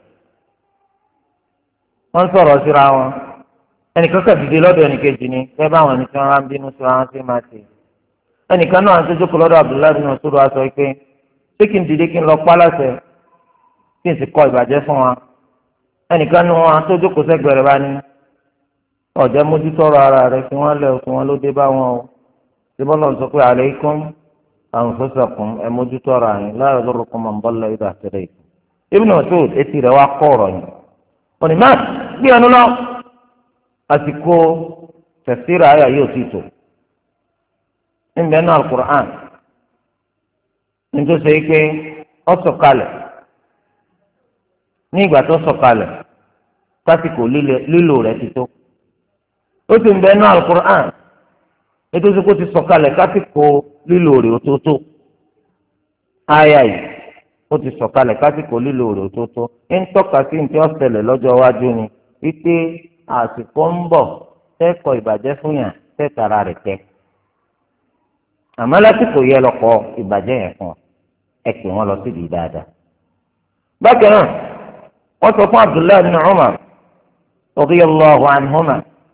wọ́n sọ̀rọ̀ síra wọn ẹnìkan kà dìde lọ́dọ̀ ẹnìkejì ni fẹ́ báwọn ẹni tí wọ́n á ń bínú síra wọn sí máa ṣe ẹnìkan náà tó jókòó lọ́dọ̀ Abdullahi ibn Mas'ud wá sọ pé ṣé kí n dìde kí n lọ pa láṣẹ kí n sì kọ ìbàjẹ́ fún wa ẹnìkan náà wọn tó jókòó sẹ́gbẹ̀rẹ̀ bá ní ọ̀jẹ̀ mójútọ́rọ̀ ara rẹ̀ kí wọ́n lẹ̀ kí wọ́n ló dé bá wọn o ṣé bọ́lá ń sọ pé alaykum anfusakum ẹ mójútọ́rọ̀ àyìn la yadurrukum man dalla idha ihtadaytum. Ibn Mas'ud etí rẹ̀ wá kọ́ ọ̀rọ̀ yìí òní má gbé ẹnu lọ àsìkò tafsir àyà yóò ti tò níbẹ̀ náà al-Qur'an nítorí sẹ́yìn pé ó sọ̀kalẹ̀ ní ìgbà tó sọ̀kalẹ̀ sásìkò lílò rẹ̀ ti tó ó sì ń bẹ náà al-Qur'an nítorí kó ti sọ̀kalẹ̀ sásìkò lílò rẹ̀ ó tó tó àyà yìí ó ti sọ̀kalẹ̀ sásìkò lílò rẹ̀ ó tó tó ń tọ́ka sí ní tí ó ṣẹlẹ̀ lọ́jọ́ iwájú ni wípé àsìkò ń bọ̀ tẹ́kọ̀ ìbàjẹ́ fún yàn tẹ́tara rẹ̀ tẹ́ àmọ́ lásìkò yẹ lọ́kọ̀ ìbàjẹ́ yẹn fún ẹ pè wọ́n lọ síbi dáadáa. bákan náà wọ́n sọ fún Abdullahi bin Umar radiyallahu anhuma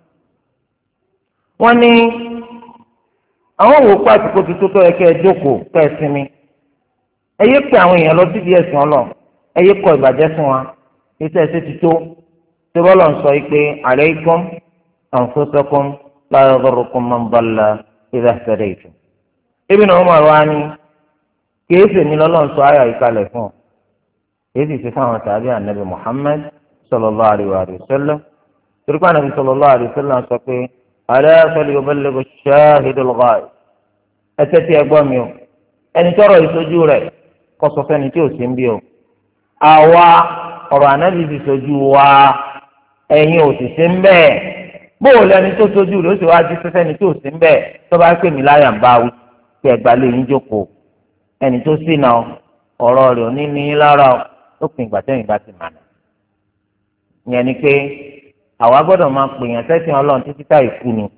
wọ́n ní àwọn wò pa àsìkò tuntun tó yẹ kẹ́ ẹ jókòó kẹ́ ẹ sinmi ẹ yé pé àwọn èèyàn lọ síbi ẹ̀sìn ọlọ ẹ yé kọ ìbàjẹ́ fún wa iṣẹ́ ẹsẹ̀ ti tó tí wọ́n lọ sọ pé alaykum anfusakum la yadurrukum man dalla idha ihtadaytum. Ibn Umar wa ni kìí sèmi lọ́lọ́run sọ ayà ìkalẹ̀ fún ọ kìí sì ṣe fún àwọn tàbí ànábì Muhammad sallallahu alaihi wa sallam torí pé ànábì sallallahu alaihi wa sallam sọ pé ala falyuballigh ash-shahidu al-ghaib ẹsẹ̀ tí ẹ gbọ́ mi o ẹni tọrọ ìṣojú rẹ̀ kó sọ fẹ́ni tí ò sí ń bí o àwa ọ̀rọ̀ ànábì ti ṣojú wa ẹ̀yin ò sì sí ń bẹ́ẹ̀ bóòlù ẹni tó ṣojú rẹ̀ ó sì wá jí fẹ́ni tí ò sí ń bẹ́ẹ̀ tó bá pè mí láyà ń báwí pé ẹgbà lè yín jókòó ẹni tó sì náà ọ̀rọ̀ rẹ̀ ò ní ní lára ó pin ìgbà tẹ́yìn bá ti mànà. ìyẹn ni pé àwa gbọ́dọ̀ máa pè yàn sẹ́sìn ọlọ́run títí tá ìkú ni.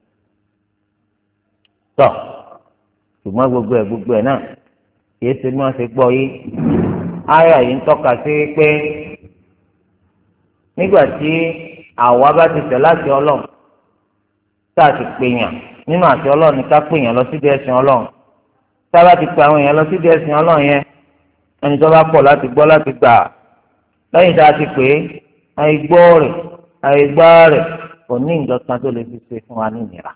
tọ́ ṣùgbọ́n gbogbo ẹ̀ gbogbo ẹ̀ náà kìí ṣe bí wọ́n ṣe gbọ́ yìí. áyà yìí ń tọ́ka sí pé nígbà tí àwa bá ti tẹ̀ láti ọlọ́run tá a ti pè yàn nínú àti ọlọ́run ní ká pè yàn lọ síbi ẹ̀sìn ọlọ́run tá a bá ti pè àwọn èèyàn lọ síbi ẹ̀sìn ọlọ́run yẹn ẹni tó bá pọ̀ láti gbọ́ láti gbà lẹ́yìn tá a ti pè é àìgbọ́ rẹ̀ àìgbá rẹ̀ kò ní nǹkan kan tó lè fi ṣe fún wa ní ìnira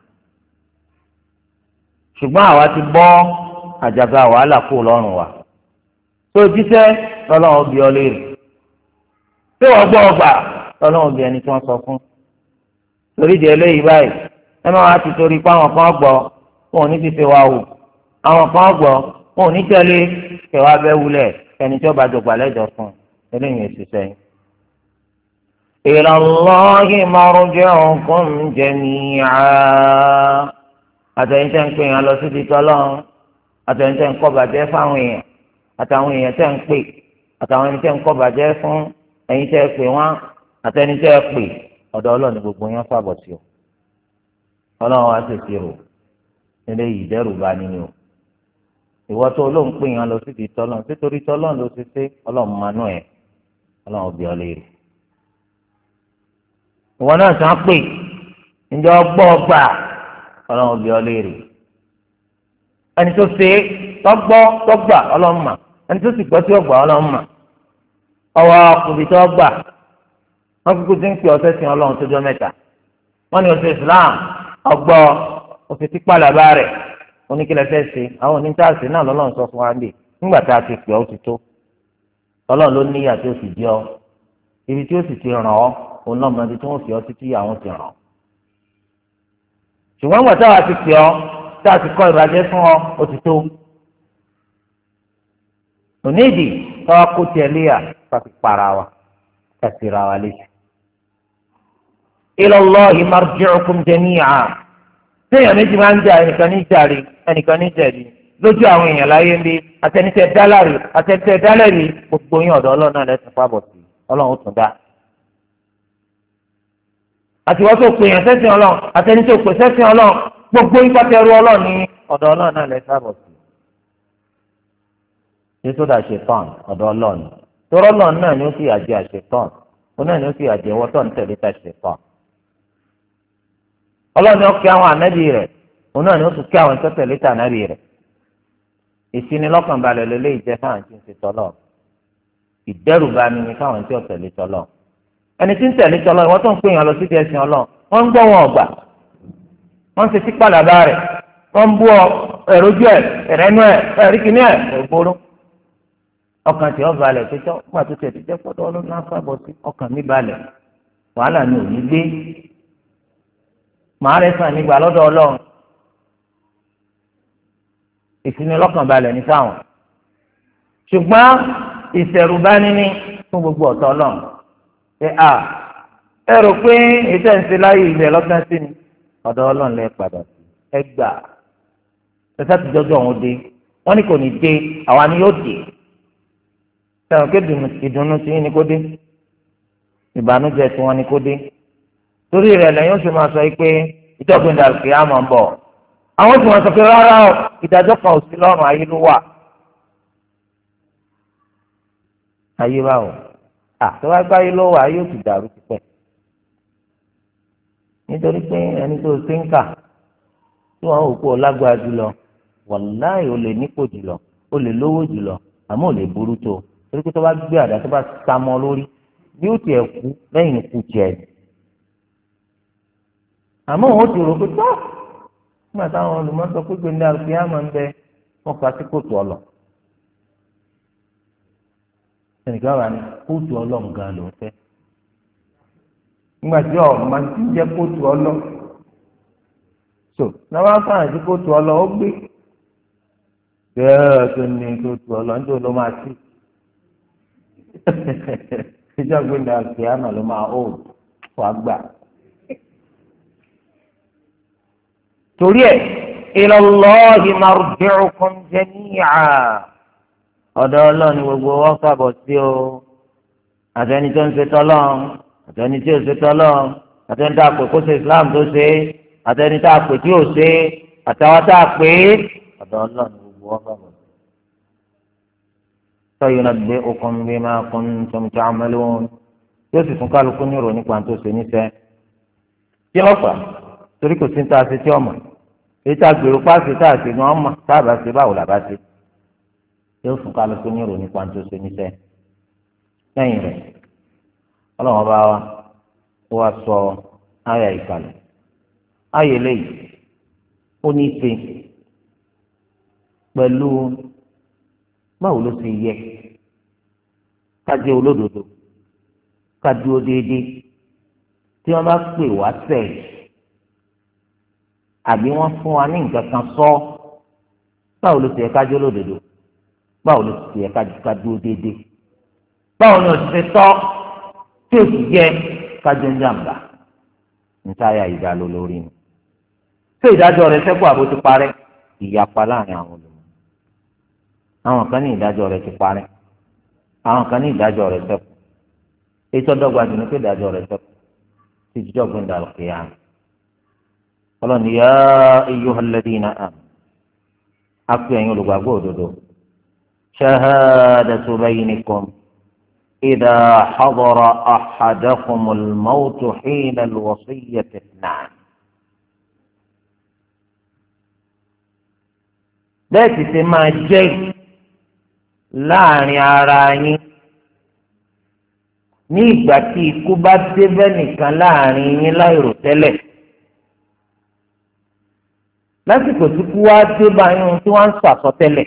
ṣùgbọ́n àwa ti bọ́ àjàgà wàhálà kú lọ́rùn wa tó jíṣẹ́ lọ́lọ́run bí ọ léèrè tí wọ́n gbọ́ ọgbà lọ́lọ́run bí ẹni tí wọ́n sọ fún torí di eléyìí báyìí ẹ máa wá ti torí pé àwọn kan gbọ́ wọn ò ní fi ṣe wa wò àwọn kan gbọ́ wọn ò ní tẹ̀lé kẹwàá bẹ́ wulẹ̀ ẹni tí ó bá jọgbà lẹ́jọ́ fún eléyìí èsì sẹ́yìn. ila Allahi marji'ukum jami'a àtẹ̀yìntẹ̀ ń pè yàn lọ síbi tọ́lọ́run àtẹ̀yìntẹ̀ ń kọ́ bàjẹ́ fáwọn èèyàn àtàwọn èèyàn tẹ̀ ń pè àtàwọn ẹni tẹ̀ ń kọ́ bàjẹ́ fún ẹ̀yin tẹ̀ pè wọ́n àtẹni tẹ̀ pè ọ̀dọ̀ Ọlọ́run ni gbogbo yẹn fàbọ̀ sí o Ọlọ́run wá sì rò eléyìí dẹ́rù bá nínú o ìwọ tó olóhùn pè yàn lọ síbi tọ́lọ́run sítorí tọ́lọ́run ló ti ṣe Ọlọ́run manú ẹ̀ Ọlọ́run bí ọ léèrè ìwọ náà sàn pè ǹjẹ́ ọgbọ́ ọgbà Ọlọ́run bí ọ léèrè ẹni tó ṣe tọ́gbọ́ tọ́gbà Ọlọ́run mà ẹni tó sì gbọ́ sí ọgbà Ọlọ́run mà ọwọ́ ọkùnrin tó gbà wọ́n kúkú ti ń pè ọ̀sẹ̀ sí Ọlọ́run tó jọ mẹ́ta wọ́n ní ọ̀sẹ̀ Islam ọgbọ́ òfin tí pàlàbà rẹ̀ oníkìlẹ̀ fẹ́ ṣe àwọn onítàṣe náà lọ́lọ́run sọ fún wa ń bè nígbà tá a ti pè ọ́ ti tó Ọlọ́run ló níyà tí ó sì jẹ́ ọ ibi tí ó sì ti ràn ọ́ òun náà mọ ibi tí wọ́n fi ọ́ títí àwọn ti ràn ọ́ ṣùgbọ́n gbà táwa ti pè ọ́ tá a ti kọ́ ìbàjẹ́ fún ọ ó ti tó onídìí káwá kó tiẹ̀ léyà káfi para wa kàtìrà wà lẹ́sìn. ila Allahi marji'ukum jami'a téèyàn méjì máa ń jà ẹnìkan ní jàre ẹnìkan ní jẹ̀bi lójú àwọn èèyàn láyé ń bí àtẹnitẹ dálárì àtẹnitẹ dálẹ́rì gbogbo yín ọ̀dọ̀ ọlọ́run náà lẹ́sìn pàbọ̀ sí ọlọ́run ó tún dá. àtiwọ́n tó pè yàn sẹ́sìn ọlọ́run àtẹnitẹ pè sẹ́sìn ọlọ́run gbogbo yín pàtẹ́rù ọlọ́run ní ọ̀dọ̀ ọlọ́run náà lẹ́sìn pàbọ̀ sí. yéṣu dà ṣe tán ọ̀dọ̀ ọlọ́run tọ́rọ́ ọlọ́run náà ni ó fi àjẹ àṣẹ tán òun náà ni ó fi àjẹ wọ́tọ̀ ń tẹ̀lé ta ṣe tán. ọlọ́run ó kí àwọn ànábì rẹ̀ òun náà ni ó tún kí àwọn ìtọ́ tẹ̀lé ta ànábì rẹ̀. ìsinilọ́kànbalẹ̀ lélẹ́yìí jẹ́ fáwọn tí ń ṣe tọ́lọ̀ ìdẹ́rùbani ni fáwọn tí ò tẹ̀lé tọ́lọ̀ ẹni tí ń tẹ̀lé tọ́lọ̀ ìwọ́n tó ń pè yàn lọ sí ti ẹ̀sìn ọlọ́ wọ́n ń gbọ́ wọn ọ̀gbà wọ́n ń ṣe sí pàlàbà rẹ̀ wọ́n ń bú ọ ẹ̀rọjú ẹ̀ ẹ̀rẹ́nu ẹ̀ ẹ̀ríkìní ẹ̀ ẹ̀gbóró ọkàn tí ó balẹ̀ pétọ́ wọ́n àti tẹ̀lé jẹ́ pọ́tọ́ ọlọ́run náà fàbọ̀ sí ọkàn mi balẹ̀ wàhálà ni ò ní gbé màá rẹ̀ sàn nígbà lọ́dọ̀ ọlọ́run ìfinilọ́kànbalẹ̀ ní fáwọn ṣùgbọ́n ìṣẹ̀rùbani ní fún gbogbo ọ̀tọ̀ ọlọ́run ṣe à ẹ rò pé ètò ìṣe láyé ilẹ̀ lọ́gbọ́n sí ni ọ̀dọ̀ ọlọ́run lẹ́ padà sí ẹ gbà ṣẹṣẹ́ ti jọjọ́ òun dé wọ́n ní kò ní dé àwa ni yóò dé sẹ́wọ̀n ké ìdùnnú tí yín ni kó dé ìbànújẹ́ tí wọ́n ní kó dé torí rẹ̀ lẹ́yìn oṣù máa sọ pé ìjọba ìdàgbé àmọ́ ń bọ̀ àwọn tí wọ́n sọ pé rárá o ìdájọ́ kan ò sí lọ́rùn ayé ló wà ayé bá wò àtọwá gbáyé ló wà ayé ò ti dàrú tipẹ́ nítorí pé ẹni tó ṣe ń kà tí wọ́n ò kó o lágbára jùlọ wàláì o lè nípò jùlọ o lè lówó jùlọ àmọ́ ò lè burú tó torí pé tó bá gbé àdá tó bá sá mọ́ lórí bí ó tiẹ̀ kú lẹ́yìn ikú tiẹ̀ àmọ́ òun ti rò pé tó nígbà táwọn olùmọ̀sọ pé gbẹ̀ndé àlùfíàmọ̀ ń bẹ wọ́n pa sí kóòtù ọlọ. ẹnìkan wà ní kóòtù ọlọ nǹkan ló ń fẹ́. nígbà tí ọ̀ máa ti jẹ́ kóòtù ọlọ. so náwó afáàní sí kóòtù ọlọ ó gbé. bẹ́ẹ̀ tó ní kóòtù ọlọ ń tó ló máa sí. ìjọ gbẹ̀ndé àlùfíàmọ̀ ló máa ó wàá gbà. torí ẹ ila Allahi marji'ukum jami'a ọ̀dọ̀ Ọlọ́run ni gbogbo wọn fàbọ̀ sí o àtẹni tó ń ṣe tọ́lọ́ àtẹni tí ò ṣe tọ́lọ́ àtẹni tá a pè kó ṣe Islam tó ṣe àtẹni tá a pè tí ò ṣe àtàwọn tá a pè ọ̀dọ̀ Ọlọ́run ni gbogbo wọn fàbọ̀ sí. sayunabbi'ukum bima kuntum ta'malun yóò sì fún kálukú ní ìròyìn nípa tó ṣe níṣẹ́ kí ló fà torí kò sí ní tá a ṣe tí ọmọ ètò àgbèrò pàṣẹ tá a ṣe ni wọn mọ tá a bá ṣe báwo la bá ṣe yóò fún kálukú ní ìròyìn pàǹtó ṣe níṣẹ́ lẹ́yìn rẹ̀ Ọlọ́run bá wa ó wá sọ àyà ìkàlẹ̀ àyè lẹ́yìn ó ní í ṣe pẹ̀lú báwo ló ṣe yẹ ká jẹ́ olódodo ká dúró déédéé tí wọ́n bá pè wá sẹ́yìn àbí wọ́n fún wa ní nǹkan kan sọ báwo ló ti yẹ ká jẹ́ lódodo báwo ló ti yẹ ká dúró déédéé báwo ni òṣìṣẹ́ tọ́ tí o sì yẹ ká jẹ́ njàmbá ntáyà ìdálò lórí ni ṣé ìdájọ́ rẹ̀ ṣẹ́kù àbó ti parẹ́ ìyapa láàrin àwọn olùmọ̀ àwọn kan ní ìdájọ́ rẹ̀ ti parẹ́ àwọn kan ní ìdájọ́ rẹ̀ ṣẹ́kù ètò ọdọ́gba jù ní pé ìdájọ́ rẹ̀ ṣẹ́kù ti jíjọ́ gbẹ̀ndà lọ́kẹ́yà ọlọ́run ní yá ayyuhal ladina amanu akpé ẹ̀yin olùgbàgbọ́ òdodo shahadatu baynikum idha hadara ahadakumul mawtu hina alwasiyyati ithnan. bẹ́ẹ̀ ti ṣe máa jẹ́ láàrin ara yín ní ìgbà tí ikú bá dé bẹ́ẹ̀ nìkan láàrin yín láìrò tẹ́lẹ̀ lásìkò tí kú wá dé báyìí tí wọ́n ń sọ àsọtẹ́lẹ̀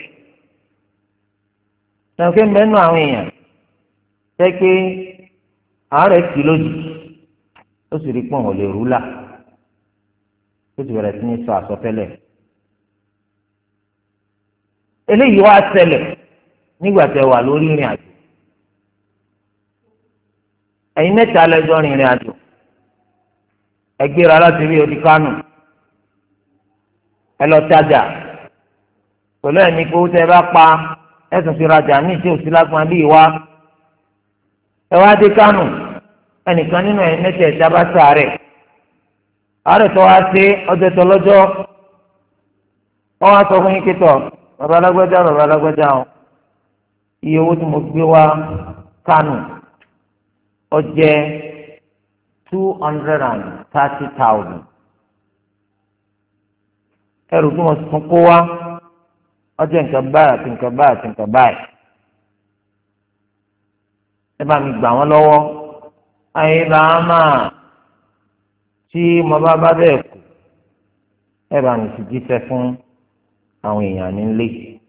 ṣàǹkẹ́ mẹ́nu àwọn èèyàn jẹ́ pé àárẹ̀ kì lójijì ó sì rí pọ̀n ò lè rúlà ó sì bẹ̀rẹ̀ sí ní sọ àsọtẹ́lẹ̀ eléyìí wá ṣẹlẹ̀ nígbà tẹ́ wà lórí ìrìn àjò ẹ̀yin mẹ́ta lẹ́jọ́ rìnrìn àjò ẹ gbéra láti rí odi Kánò ẹ lọ tajà pẹ̀lú ẹ̀mí pé ó tẹ́ bá pa ẹ̀sùn fi rajà ní ìṣe òsì lágbọ́n bí ìwá ẹ wá dé Kánò ẹnìkan nínú ẹ̀yin mẹ́tẹ̀ẹ̀ta bá ṣàárẹ̀ àárẹ̀ tó wá sí ọjọ́ tó lọ́jọ́ wọ́n wá sọ fún yín kíkọ́ bàbá alágbẹ́já bàbá alágbẹ́já o iye owó tí mo gbé wá Kánò ó jẹ́ two hundred and thirty thousand ẹrù tí mo tún kó wá ó jẹ́ nǹkan báyìí àti nǹkan báyìí àti nǹkan báyìí ẹ bá mi gbà wọ́n lọ́wọ́ ayé bá a máa tí mo bá bá bẹ́ẹ̀ kú ẹ bá mi sì jíṣẹ́ fún àwọn èèyàn nílé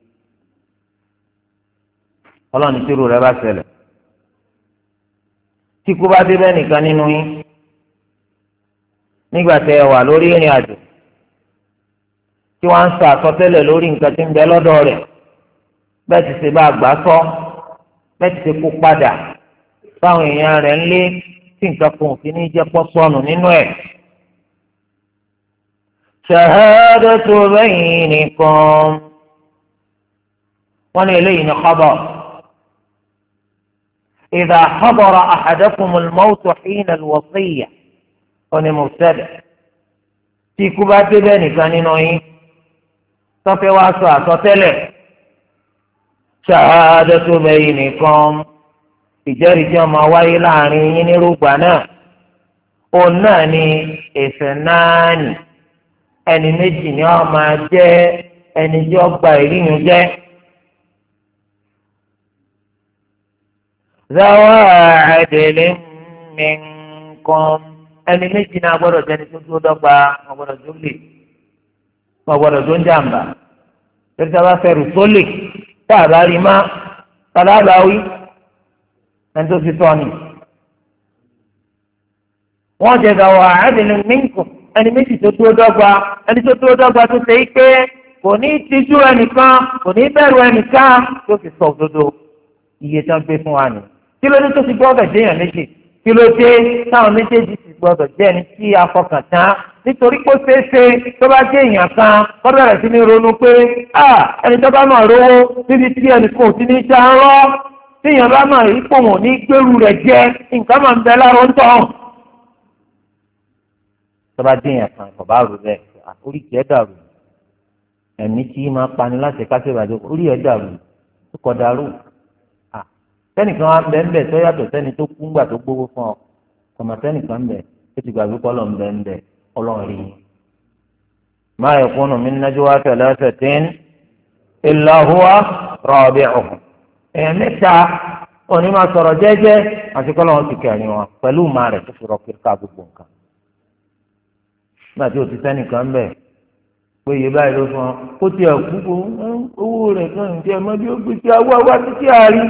ọlọ́run tí irú rẹ̀ bá ṣẹlẹ̀ tí kú bá dé bẹ́ẹ̀ nìkan nínú yín nígbà tẹ́ ẹ wà lórí ìrìn àjò tí wọ́n ń sọ àsọtẹ́lẹ̀ lórí nǹkan tí ń bẹ lọ́dọ̀ rẹ̀ bẹ́ẹ̀ ti ṣe bá gbà sọ bẹ́ẹ̀ ti ṣe kó padà fáwọn èèyàn rẹ̀ ńlé tí nǹkan kan ò fi ní jẹ́ pọ́sọ́nù nínú ẹ̀. shahadatu baynikum wọ́n ní eléyìí ní khabar. idha hadara ahadakumul mawtu hina al-wasiyya wọ́n ní mubtada. tí ikú bá dé bẹ́ẹ̀ nìkan nínú yín tọ́fẹ́ wá sọ àsọtẹ́lẹ̀ shahadatu baynikum ìjẹ́rìí tí wọ́n máa wáyé láàrin yín nírúgbà náà òun náà ni ìfẹ̀náàní ẹni méjì ni wọ́n máa jẹ́ ẹni tí wọ́n gba ìrìyìn jẹ́. zawa adlin minkum ẹni méjì náà gbọ́dọ̀ jẹ́ni tó dúró dọ́gba wọ́n gbọ́dọ̀ tó lè wọ́n gbọ́dọ̀ tó ń jàǹbá tẹ́tí a bá fẹ́rù tó lè tá a bá rí má tàdá bá wí ẹni tó ti tọ́ ni. wọ́n jẹ́ zawa adlin minkum ẹni méjì tó dúró dọ́gba ẹni tó dúró dọ́gba tó ṣe é pé kò ní tijú ẹnìkan kò ní bẹ̀rù ẹnìkan tó fi sọ òdodo iye tán gbé fún wa nì. kí ló dé tó fi gbọ́dọ̀ déèyàn méjì kí ló dé táwọn méjèèjì ti gbọ́dọ̀ jẹ́ ẹni tí a fọkàn tán nítorí pé ó ṣeé ṣe tó bá jẹ́ èèyàn kan kó bẹ̀rẹ̀ sí ní ronú pé ẹni tó bá máa rówó níbi tí ẹnìkan ò ti ní já ń rọ́ tí èèyàn bá máa rí pò wọ́n ní gbèrú rẹ̀ jẹ́ nǹkan máa ń bẹ lára ń tọ̀. tó bá dín yẹn kan kò bá rò bẹ́ẹ̀ orí tiẹ̀ dàrú ẹ̀mí tí máa pani láti kásẹ̀ ìbàdàn orí ẹ̀ dàrú ó kọ̀ dàrú sẹ́nìkan wá bẹ́ẹ̀ bẹ́ẹ̀ tó yàtọ̀ sẹ́ni tó kú ńgbà tó gbówó fún ọ kọ̀mọ̀ sẹ́nìkan bẹ́ẹ̀ ó ti gbàgbé kọ́lọ̀ ń bẹ́ẹ̀ bẹ́ẹ̀ ọlọ́run rí i. ma yakunu min najwa thalathatin illa huwa rabi'uhum èèyàn mẹ́ta òní máa sọ̀rọ̀ jẹ́jẹ́ àti kọ́lọ̀ wọn ti kẹrin wọn pẹ̀lú ìmọ̀ rẹ̀ tó fi rọ kiri ká gbogbo nǹkan. nígbà tí o ti sẹ́nìkan bẹ́ẹ̀ pé iye báyìí ló fún ọ kó tiẹ̀ kú kó owó rẹ̀ kan ìdí ẹ̀ mọ́ bí ó gbé tí a wá wá títí àárí.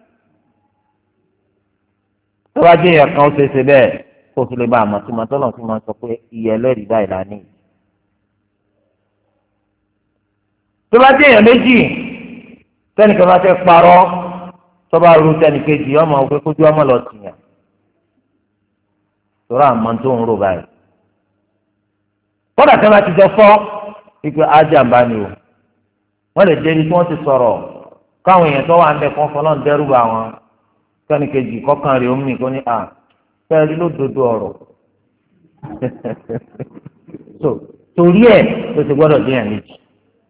tó bá jẹ́ èèyàn kan ó ṣe é ṣe bẹ́ẹ̀ kó o fi lè bá àmọ́ tó máa tọ́lọ̀ fún máa sọ pé iye ẹlẹ́rìí báyìí la ní. tó bá jẹ́ èèyàn méjì sẹ́nìkan bá fẹ́ parọ́ tó bá ru sẹ́nìkejì ọmọ òfé kójú ọmọ lọ tìyàn tó rà àmọ́ tó ń rò báyìí. kódà tí wọ́n ti jọ fọ́ wípé ájàmbá ni o wọ́n lè débi tí wọ́n ti sọ̀rọ̀ káwọn èèyàn tó wà ń bẹ̀ kọ́ fọlọ́n dẹ́rù bá wọn kẹ́nìkejì kọ́kàn rẹ̀ omi kò ní à fẹ́ẹ́rí lódodo ọ̀rọ̀ so torí ẹ̀ ló ti gbọ́dọ̀ dín àmì jì.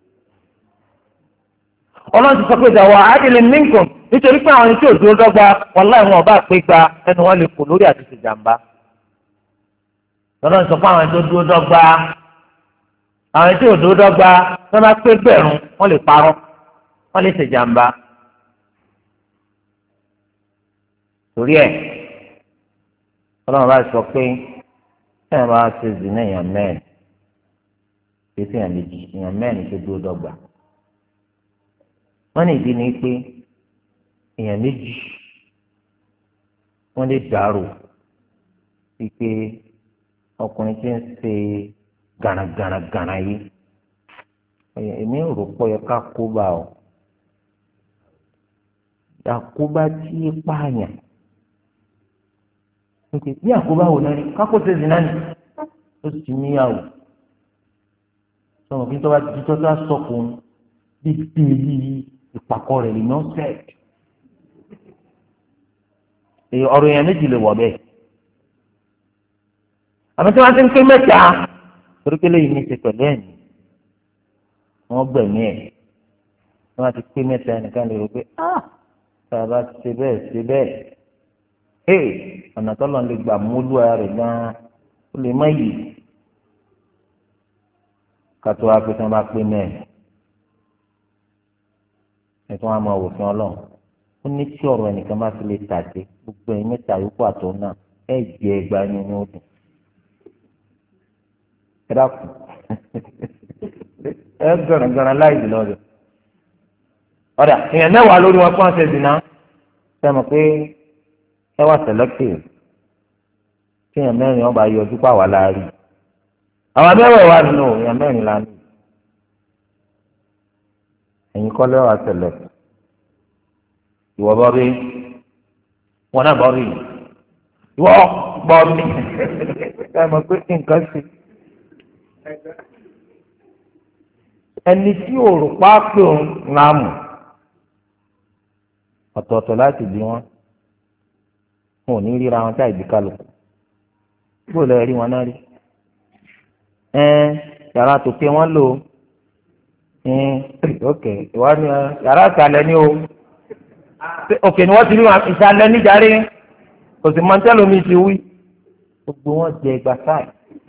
ọlọ́run ti sọ pé ìdáwọ̀ àádìlẹ̀ minkum nítorí pé àwọn ẹni tí ò dúró dọ́gba wallahi wọn ọba àpé gba ẹnu wọn lè kù lórí àti ṣèjàmbá. ọlọ́run sọ pé àwọn ẹni tó dúró dọ́gba àwọn ẹni tí ò dúró dọ́gba tó bá pé gbẹ̀rún wọ́n lè parọ́ wọ́n lè ṣèjàmbá. torí ẹ̀ ọlọ́run bá sọ pé ẹ̀yìn bá ṣe zìnnà èèyàn mẹ́rin kí sí èèyàn méjì èèyàn mẹ́rin tó dúró dọ́gba. wọ́n ní ìdí ni pé èèyàn méjì wọ́n lè dàrú wípé ọkùnrin tí ń ṣe gànàgànàgànà yìí èmi ń rò pọ̀ yẹ ká kó bá ọ àkóbá tí pààyàn nítorí bí àkóbá wò náà rí kákó ṣe zina ni ó sì ti níyàwó sọmọ kí n tó bá ti tó tó sọkùn bí bíi ìpàkọ́ rẹ̀ lè náà sẹ́ẹ̀. ọ̀rọ̀ yẹn méjì lè wọ̀ bẹ́ẹ̀ àmọ́ tí wọ́n ti ń pé mẹ́ta torí pé lẹ́yìn ní í ṣe pẹ̀lú ẹ̀ ní wọ́n gbẹ̀mí ẹ̀ wọ́n ti pé mẹ́ta ẹnìkan lè rò pé ah tá a bá ṣe bẹ́ẹ̀ ṣe bẹ́ẹ̀ ee ọ̀nà tó lọ́n lè gbà múlú ara rẹ̀ gan-an ó lè má yìí kátó wá pé tí wọ́n bá pé mẹ́ẹ̀ ẹ̀ tí wọ́n á máa wò fún ọlọ́run ó ní tí ọ̀rọ̀ ẹnìkan bá fi lè tàdé gbogbo ẹ̀yin mẹ́ta yòókù àtọ̀ náà ẹ̀ jẹ́ ẹgbàá nínú ọdún ẹ dákun ẹ gànàgànà láì lọ rẹ ọ̀dà èèyàn mẹ́wàá lórí wọn kó wọn ṣe dìnnà sẹ́mi pé ẹ wà selective tí èèyàn mẹ́rin ọba yọjú pa wà láàárín àwọn mẹ́wàá wà nínú èèyàn mẹ́rin lánàá ẹ̀yin kọ́ lẹ́wà select ìwọ bọ́ rí wọn náà bọ́ rí ìwọ bọ́ mi ẹ mọ̀ pé nǹkan ṣe ẹni tí òrùpá pé òun láàmù ọ̀tọ̀ọ̀tọ̀ láti bí wọn wọn ò ní ríra wọn táì bí kálukú bó lè rí wọn náà rí ẹ yàrá tòkè wọn lò ẹ ok ìwádìí yàrá ìsàlẹ̀ ni o òkè ni wọ́n ti rí wọn ìsàlẹ̀ níjàre kò sì mọ tẹ́lómi ti wí gbogbo wọn jẹ ìgbà sáì.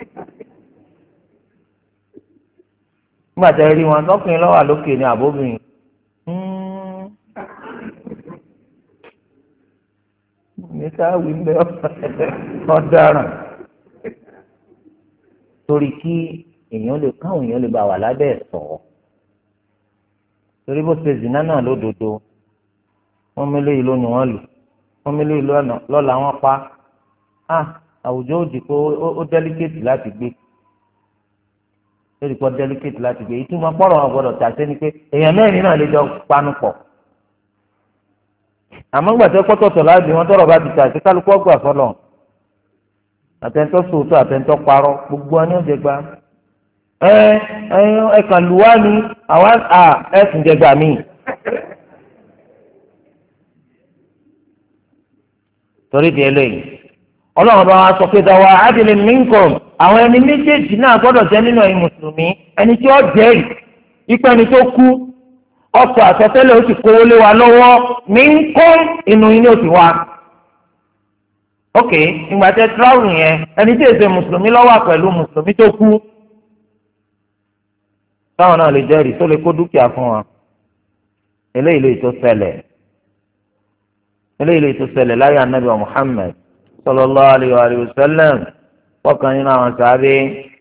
nígbà tí a rí wọn lọ́kùnrin lọ́wọ́ àlókè ní àbóbìnrin ní sáwìí ń bẹ ọ̀daràn torí kí èèyàn lè káwọn èèyàn lè bá wà lábẹ́ ẹ̀sọ́ torí bó ṣe zìnnà náà lódodo wọ́n mélòó yìí lónìí wọ́n lù wọ́n mélòó yìí lọ́la wọ́n pa á àwùjọ òdì kó ó dẹ́líkéètì láti gbé lórí pọ́ dẹ́líkéètì láti gbé ìtumọ̀ pọ́rọ̀ wọn gbọ́dọ̀ tàṣẹ́ ni pé èèyàn mẹ́rin náà lè jọ panu pọ̀ àmọ́ gbàtẹ́ pọ́tọ̀tọ̀ láti wọn tọrọ bá ti tàṣẹ́ kálukú ọgbà fọlọ́ àtẹ̀ntọ́ sòótọ́ àtẹ̀ntọ́ parọ́ gbogbo wọn ni ó jẹ gba ẹ ẹ ẹ kàn lù wá ní àwọn à ẹ sì jẹ gbà míì. torí di eléyìí ọlọ́run bá wa sọ pé dáwọ́ adìlẹ̀ minkum àwọn ẹni méjèèjì náà gbọ́dọ̀ jẹ́ nínú ẹ̀yin mùsùlùmí ẹni tí ó jẹ́rìí ipò ẹni tó kú ọkọ̀ àsọtẹ́lẹ̀ ó sì kówó lé wa lọ́wọ́ minkum inú yín ní òsì wa. ok ìgbà tẹ tíráwù yẹn ẹni tí èsè mùsùlùmí lọ́wọ́ pẹ̀lú mùsùlùmí tó kú táwọn náà lè jẹ́rìí tó lè kó dúkìá fún wa eléyìí lè tó ṣẹlẹ̀ eléyìí lè tó ṣẹlẹ̀ láyé anabi Muhammad sallallahu alayhi wa sallam wọ́kàn nínú àwọn sáré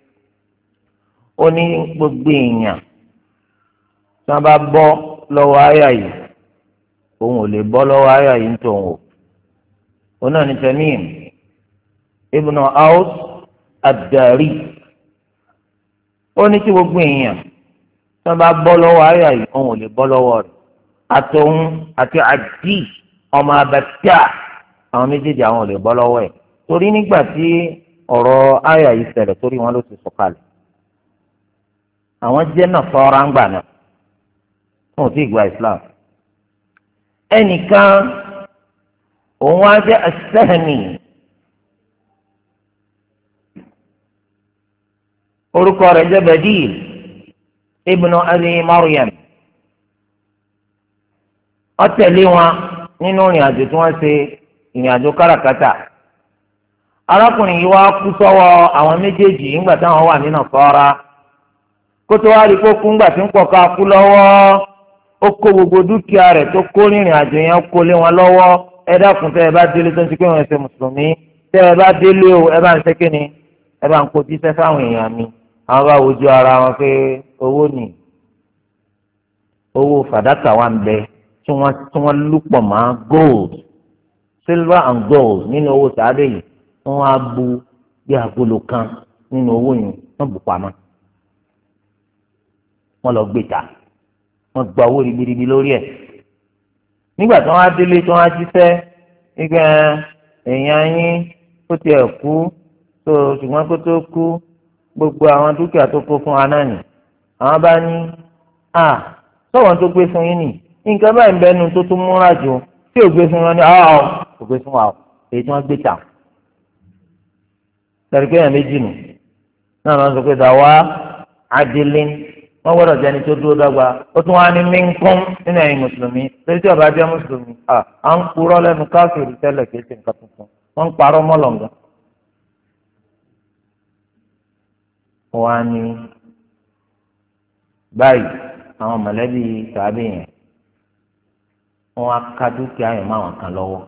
ó ní gbogbo èèyàn tí wọ́n bá bọ́ lọ́wọ́ àyà yìí òun ò lè bọ́ lọ́wọ́ àyà yìí tó ń wò ó náà ní Tamim ibn Aus ad-Dari ó ní tí gbogbo èèyàn tí wọ́n bá bọ́ lọ́wọ́ àyà yìí òun ò lè bọ́ lọ́wọ́ rẹ̀ àtòun àti àdì ọmọ abẹ́tíà àwọn méjèèjì àwọn ò lè bọ́ lọ́wọ́ ẹ̀ torí nígbà tí ọ̀rọ̀ àyà yìí ṣẹlẹ̀ torí wọn ló ti sọ̀kalẹ̀ àwọn jẹ́ náà fọ́ọ́rá ń gbà náà fún òtí ìgbà Islam ẹnìkan òun á jẹ́ as-Sahmi orúkọ rẹ̀ jẹ́ Badil ibnu Abi Maryam ó tẹ̀lé wọn nínú ìrìn àjò tí wọ́n ṣe ìrìn àjò káràkátà arákùnrin yìí wá kú sọ́wọ́ àwọn méjèèjì nígbà táwọn wà nínú kọ́ra kótó wá rí kó kú ńgbà tí ń pọ̀ ká kú lọ́wọ́ ó kó gbogbo dúkìá rẹ̀ tó kó rìnrìn àjò yẹn kó lé wọn lọ́wọ́ ẹ dákun tẹ́ ẹ bá délé tó ń ti pé wọn ṣe mùsùlùmí tẹ́ ẹ bá délé o ẹ bá ń ṣe kíni ẹ bá ń kó jíṣẹ́ fáwọn èèyàn mi àwọn bá wojú ara wọn pé owó nì owó fàdákà wà ń bẹ tí wọ́n tí wọ́n lùpọ̀ mọ́ gold silver and gold nínú owó sàádé yìí wọ́n á bu bí agolo kan nínú owó yìí wọ́n bù pamọ́ wọ́n lọ gbé ta wọ́n gba owó ribiribi lórí ẹ̀ nígbà tí wọ́n á délé tí wọ́n á jíṣẹ́ nígbà èèyàn yín ó tiẹ̀ kú tó ṣùgbọ́n kó tó kú gbogbo àwọn dúkìá tó kó fún anáni àwọn bá ní à sọ̀wọ́n tó gbé fún yín nì nǹkan báyìí ń bẹnu tó tún múra jù tí ò gbé fún wọn ní ọ̀ ò gbé fún wa èyí tí wọ́n gbé tà lẹ́rìí pé èèyàn méjì nù náà lọ́n sọ pé dàwa adilin wọ́n gbọ́dọ̀ jẹ́ ẹni tó dúró dọ́gba ó tún wá ní mínkún nínú ẹ̀yin mùsùlùmí torí tí ọba jẹ́ mùsùlùmí à ń purọ́ lẹ́nu káfíìrì tẹ́lẹ̀ kìí ṣe nǹkan tuntun wọ́n ń parọ́ mọ́lọ̀ǹgà. wọ́n á ní báyìí àwọn mọ̀lẹ́bí tàbí yẹn wọ́n á ká dúkìá yẹn máa wọn kan lọ́wọ́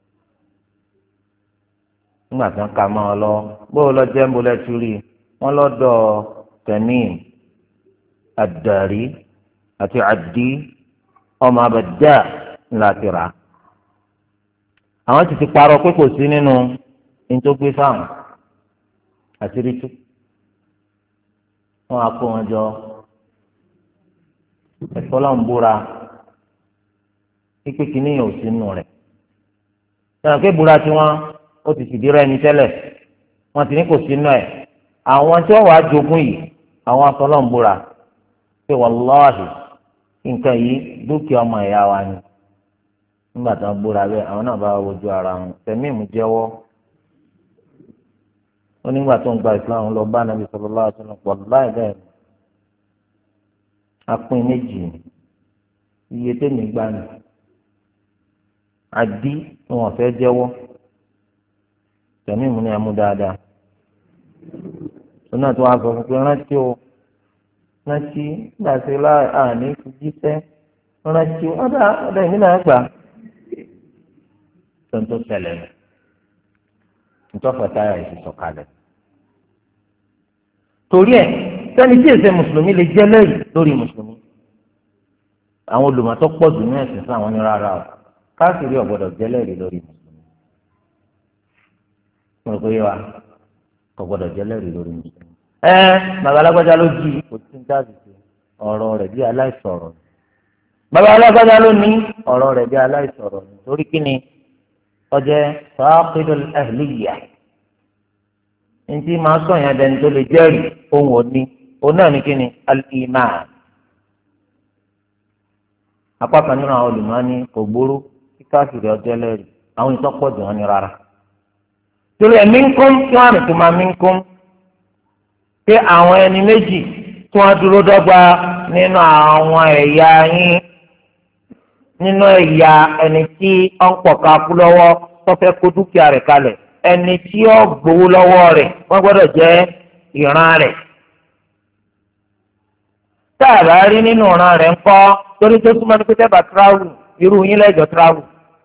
nígbà tí wọ́n ká máa wọn lọ́wọ́ bó o lọ jẹ́ ń bolẹ̀ túrí wọ́n lọ́dọ̀ Tamim Ad-Dari àti Addi ọmọ Abadda ńlá ti rà àwọn ti ti parọ́ pé kò sí nínú nítògbé fáwọn àṣírí tú wọ́n á kó wọn jọ ẹ̀fọ́ lọ́n búra pípé kìíní yẹn ò sí nù rẹ̀ sọ̀rọ̀ pé búra tí wọ́n ó ti fìdí rẹ̀ ní tẹ́lẹ̀ wọ́n ti ní kò sí nù ẹ̀ àwọn tí wọ́n wàá jogún yìí àwọn afọlọ́n búra pé wàláhì nǹkan yìí dúkìá ọmọ ìyá wa ni nígbà tí wọ́n búra bẹ́ẹ̀ àwọn náà bá wojú ara wọn Tẹ̀míìmù jẹ́wọ́ ó nígbà tó ń gba ìsìláàmù lọ bá Nàbí sallallahu alaihi wasallam pọ̀ láì bẹ́ẹ̀ ni apin méjì iye tẹ́mi gbá ni àdí ni wọ́n fẹ́ jẹ́wọ́ Tẹ̀míìmù ni ẹmu dáadáa tó náà tó wá sọ fún pé rántí o rántí gbàṣẹ láàánú ìfújíṣẹ́ rántí o ọ̀dà ọ̀dà ìmí náà gbà tó ń tó ṣẹlẹ̀ nù ntọ́fọ̀ táyà ìfisọ̀kalẹ̀. torí ẹ̀ sẹ́ni tí èsè mùsùlùmí lè jẹ́ lẹ́yìn lórí mùsùlùmí. àwọn olùmọ̀tọ́ pọ̀ jù ní ẹ̀sìn fún àwọn ní rárá o káàkiri ọ̀gbọ́dọ̀ jẹ́ lẹ́yìn lórí mùsùlùmí. mo rò pé wa kò gbọ́dọ̀ jẹ́ lẹ́yìn lórí mùsùlùmí. ẹ bàbá alágbájá ló jí kò tí ń dáàbò sí ọ̀rọ̀ rẹ̀ bí aláìsọ̀rọ̀. bàbá alágbájá ló ní ọ̀rọ̀ rẹ̀ bí aláìsọ̀rọ̀ torí kí ni ọjẹ fàákìdùl ẹhìlìyà ntí máa sọ yẹn dẹni tó lè jẹ́rìí ohun òní òun náà ní kíni al-iman apá kan nínú àwọn olùmọ́ni kò gbóró kí káfíìrì ọjọ́ lẹ́rìí àwọn ìtọ́pọ̀ jù wọ́n ní rárá torí ẹ̀ minkum tí wọ́n rìn tó máa minkum pé àwọn ẹni méjì tí wọ́n dúró dọ́gba nínú àwọn ẹ̀yà yín nínú ẹ̀yà ẹni tí ó ń pọ̀ ká kú lọ́wọ́ tó fẹ́ kó dúkìá rẹ̀ kalẹ̀ ẹni tí ó gbowó lọ́wọ́ rẹ̀ wọ́n gbọ́dọ̀ jẹ́ ìran rẹ̀. tá a bá rí nínú ìran rẹ̀ ńkọ́ torí tó túmọ̀ ní pété bá tíráwù irú yín lẹ́jọ́ tíráwù.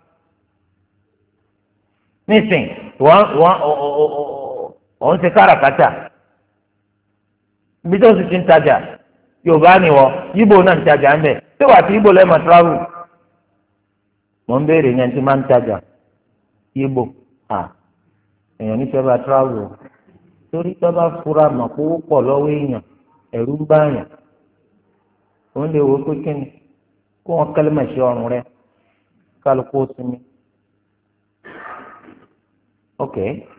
nísìn wọ́n wọ́n òun ṣe káràkátà ibi tó sì ti ń tajà Yorùbá ni wọ́n Yíbò náà ń tajà ń bẹ̀ tí wàá ti Yíbò lẹ́ẹ̀mọ̀ tíráwù mo ń béèrè yẹn tí máa ń tajà yíbo à èèyàn ní sẹ́fà tíráwù torí tó bá fura mọ̀ kó pọ̀ lọ́wọ́ èèyàn ẹ̀rú ń bá yàn òun lè wo pé kí ni kó wọn kẹ́lẹ́mọ̀ sí ọrùn rẹ kálukú ó sinmi ok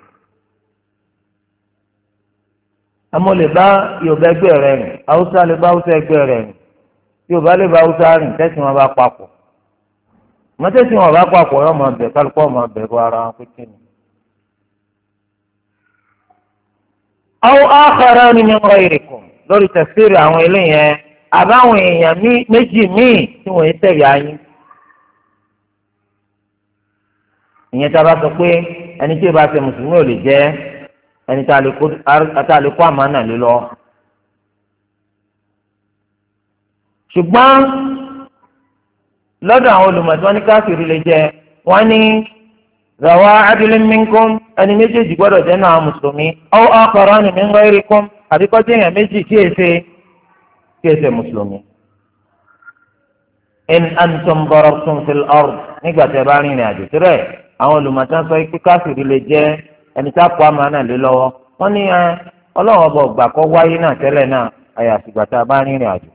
àmọ́ lè bá Yorùbá ẹgbẹ́ rẹ rìn Haúsá lè bá Haúsá ẹgbẹ́ rẹ rìn Yorùbá lè bá Haúsá rìn tẹ́sí wọn bá papọ̀ mọtẹsí wọn bá papọ̀ yọ ọmọ bẹ kálukọ ọmọ bẹ bọ ara wọn pété ni. àwọn akọrọ ni mi ń rọ ìrìkùn lórí tẹsíìrì àwọn eléyẹn àbáwọn èèyàn méjì míì tí wọn ń tẹ̀lé ayín. ìyẹn tá a bá sọ pé ẹni tí ìbá ṣe mùsùlùmí ò lè jẹ ẹni tá a lè kó àmánà lé lọ. ṣùgbọ́n lọ́dọ̀ àwọn olùmọ̀tí wọn ní káfíìrì lè jẹ wọn ní zawa adilin minkum ẹni méjèèjì gbọ́dọ̀ jẹ́ náà mùsùlùmí aw akharani min ghayrikum àbíkọ́jẹ́ èèyàn méjì tí èsè tí èsè mùsùlùmí. in antum darabtum fil ard nígbà tí ẹ bá rìnrìn àjò tirẹ̀ àwọn olùmọ̀tí wọn sọ pé káfíìrì lè jẹ ẹni tá a kó àmánà lé lọ́wọ́ wọn ní ọlọ́run ọba ògbà kọ́ wáyé náà tẹ́lẹ̀ náà àyàfi ìgbà tá a bá rìnrìn àjò.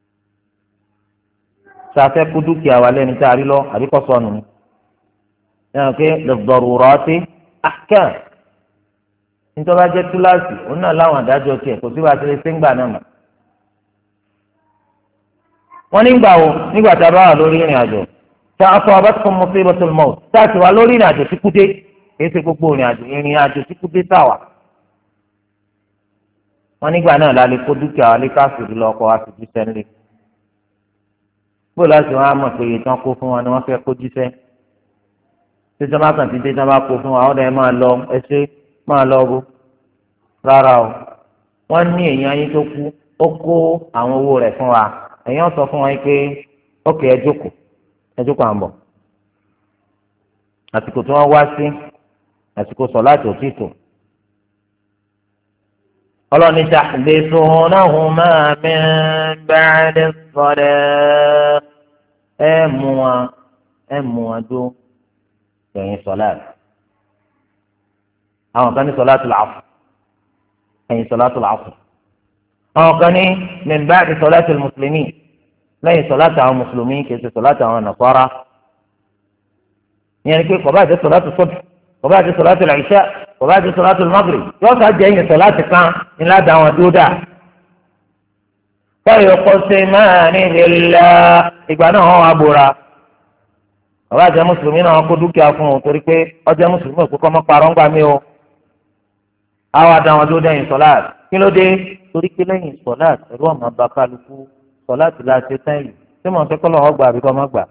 sàfẹ́ kú dúkìá wa lẹ́ni tá a rí lọ àbí kọ́ sọnù ni yàrá pé lid-darurati ahkam nítorí bá jẹ́ túláàsì òun náà láwọn àdájọ́ tiẹ̀ kò sí bá a ti lè ṣe ń gbà náà mọ̀. wọ́n nígbà wo nígbà tá a bá wà lórí ìrìn àjò tá a sọ abatkum musibatul maut tá a sì wà lórí ìrìn àjò tí kú dé kìí ṣe gbogbo ìrìn àjò ìrìn àjò tí kú dé sáwà. wọ́n nígbà náà la lè kó dúkìá wa lé káfíìrì lọ ọkọ̀ wa sì jíṣẹ́ ńlẹ̀. bó láti wọn á mọ̀ pé iye tán kó fún wa ni wọ́n fẹ́ kó jíṣẹ́. tí sọ́mà kan ti dé tán bá kó fún wa ọ̀dọ̀ ẹ máa lọ ẹ ṣe máa lọ bó rárá o. wọ́n ní èèyàn yín tó kú ó kó àwọn owó rẹ̀ fún wa èèyàn sọ fún wọn pé ókè ẹ jókòó ẹ jókòó à ń bọ̀. àsìkò tí wọ́n wá sí àsìkò sọ láti òtítọ́. ọlọ́ni tahbisuhunahuma min ba'di as-salat ẹ mú wọn ẹ mú wọn dó lẹ́yìn sọláàtì. àwọn kan ní sọláàtì al-'asr lẹ́yìn sọláàtì al-'asr. àwọn kan ní min ba'di sọláàtì al-muslimin lẹ́yìn sọláàtì àwọn mùsùlùmí kìí ṣe sọláàtì àwọn nàṣọ́rà. ìyẹn ni pé kò bá jẹ́ sọláàtì subh kò bá jẹ́ sọláàtì al-'isha kò bá jẹ́ sọláàtì al-maghrib yóò sá jẹ́ ìyẹn sọláàtì kan ní ládàá wọn dúró dà. fayuqsimani billah ìgbà náà wọn wá búra. kò bá jẹ́ mùsùlùmí náà wọn kó dúkìá fún un torí pé ọjọ́ mùsùlùmí ò kókó mọ́ parọ́ ń gbà mí o. àwọn àdá wọn dúró dẹ́yìn sọláàtì kí ló dé torí pé lẹ́yìn sọláàtì ẹ̀rọ ọ̀mà bá kálukú sọláàtì la ṣe sẹ́yìn tí mo fẹ́ kọ́lọ́ ọgbà àbíkọ́ má gbà.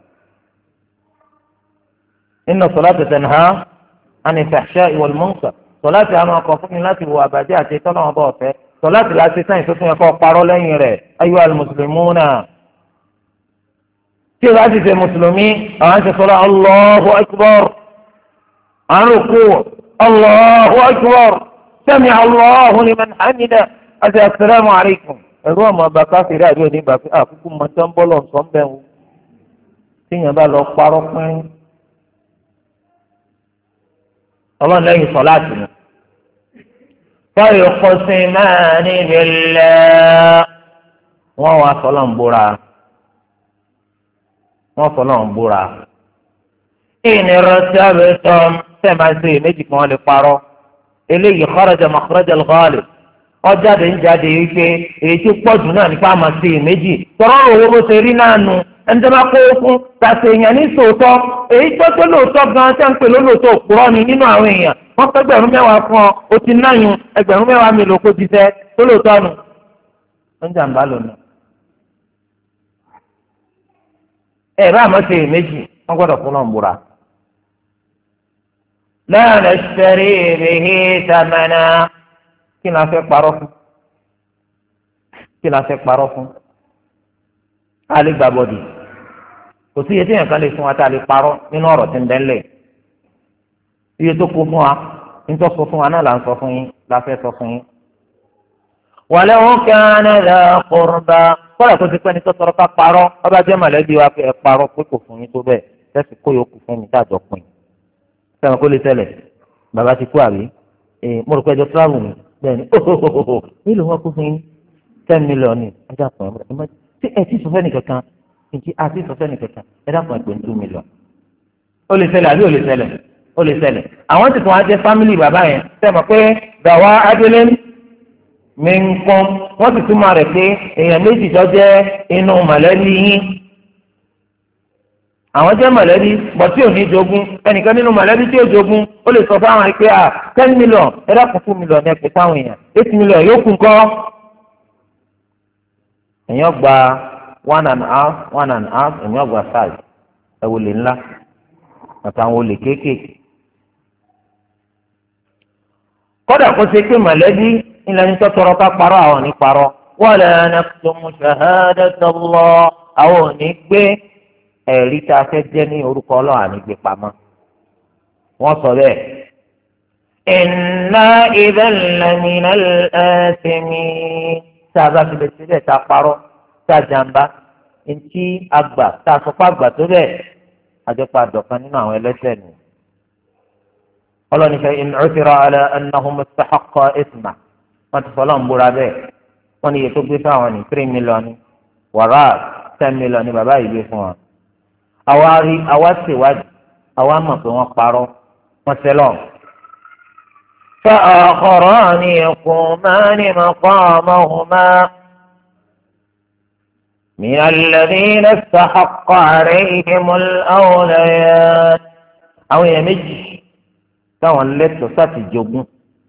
inna salata tanha anil fahsha'i wal munkar sọláàtì àmọ́ ọkọ̀ fún mi láti wo àbàjẹ́ àti tọ́lọ́ wọn bọ̀ ọ̀fẹ́ sọláàtì la ṣe sẹ́yìn tó fún yẹn kọ́ parọ́ lẹ́yìn rẹ̀ ayyuhal muslimuna. tí o bá ti ṣe mùsùlùmí àwọn ṣe sọlá Allahu akbar àrùn kú Allahu akbar sami'a Allahu liman hamida àti assalamu alaykum. ẹ̀rú ọmọ ọba káfíìrì àbí òní ìgbà pé àkókò mọ́tò ń bọ́ lọ sọ ń bẹ̀ wò tíyẹn bá lọ parọ́ pín ọlọ́run lẹ́yìn sọ láti nù. fayuqsimani billah wọ́n wá sọ́lọ́ ń búra wọ́n sọ́lọ́ ń búra. in irtabtum tẹ̀ máa ń ṣe méjì kan lè parọ́ eléyìí kharaja makhraja al-ghalib ọjáde ń jáde wípé èyí tó pọ̀jù náà nípa àmọ́ sí i méjì tọrọ owó bó ṣe rí náà nu ẹni tó bá kó fún tàṣe èèyàn ní sòótọ́ èyí tó tó lóòótọ́ gan-an tẹ́ ń pè lólóòótọ́ òpùrọ́ ni nínú àwọn èèyàn wọ́n pẹ́ ẹgbẹ̀rún mẹ́wàá fún ọ o ti náyún ẹgbẹ̀rún mẹ́wàá mi lò kó ti tẹ́ tó lóòótọ́ nu ó ń jàǹbá lónìí. ẹ bá àmọ́ sí i méjì wọ́n gbọ́dọ̀ fún náà ń búra. la nashtari bihi thamana kí ni a fẹ́ parọ́ fún kí ni a fẹ́ parọ́ fún a lè gba bọ́dì kò sí iye tí èèyàn kan lè fún wa tá a lè parọ́ nínú ọ̀rọ̀ tí ń bẹ́ńlẹ̀ iye tó kó fún wa nítorí sọ fún wa náà là ń sọ fún yín la fẹ́ sọ fún yín. walau kana dha qurba kọ́lá tó ti pẹ́ ní tọ́tọ́rọ́ ká parọ́ ọba jẹ́ mọ̀lẹ́bí wa ẹ parọ́ pé kò fún yín tó bẹ́ẹ̀ tẹ́sí kó yòókù fún mi táàjọ pin sẹ́wọ̀n kó lè tẹ́lẹ̀ bàbá ti kú àbí mo rò pé ẹjọ́ tíráàmù ni bẹ́ẹ̀ni ohohoho nílùú wọn kú fún yín ten million ní ẹjọ́ àpò ẹ tí ẹ ti sọfẹ́ nìkankan ìdí àti sọfẹ́ nìkankan ẹ dákun ẹgbẹ́ two million. ó lè ṣẹlẹ̀ àbí ó lè ṣẹlẹ̀ ó lè ṣẹlẹ̀ àwọn ti tún wá jẹ́ fámìlì bàbá yẹn sẹ́mọ̀ pé dàwa adélé mi ń kún wọ́n sì túmọ̀ rẹ̀ pé èèyàn méjì jọ jẹ́ inú mọ̀lẹ́bí yín àwọn jẹ́ mọ̀lẹ́bí bọ̀ tí ò ní jogún ẹnìkan nínú mọ̀lẹ́bí tí ò jogún ó lè sọ fáwọn ẹgbẹ́ à ten million ẹ dákun fún million ẹ pè fáwọn èèyàn eight million yóò kún kọ́. èèyàn gba one and a half one and a half èèyàn gba five ẹ wò lè ńlá àtàwọn olè kéékèèké. kódà kó ṣe pé mọ̀lẹ́bí ilẹ̀ ní tọ́tọ́rọ́ ká parọ́ àwọn ò ní parọ́ wala naktumu shahadata Allah àwọn ò ní gbé ẹ̀rí tá a fẹ́ jẹ́ ní orúkọ ọlọ́run ànígbé pamọ́. wọ́n sọ bẹ́ẹ̀. inna idhan lamina al-athimin tá a bá fi lè sílẹ̀ tá a parọ́ tá a jàǹbá ntí àgbà tá a sọ fún àgbà tó bẹ́ẹ̀ àjọpọ̀ àdọ̀kan nínú àwọn ẹlẹ́ṣẹ̀ nù. ọlọ́run fẹ́ in uthira ala annahum istahaqqa ithma wọ́n ti fọlọ́ ń búra bẹ́ẹ̀ wọ́n ní iye tó gbé fáwọn ní three million wàrà ten million ní bàbá yìí gbé fún wọn. àwa rí àwa ṣèwádìí àwa mọ̀ pé wọ́n parọ́ wọ́n sẹ́lọ̀. فآخران يقومان مقامهما من الذين استحق عليهم الأوليان àwọn èèyàn méjì táwọn lẹ́tọ̀ọ́ sáti jogún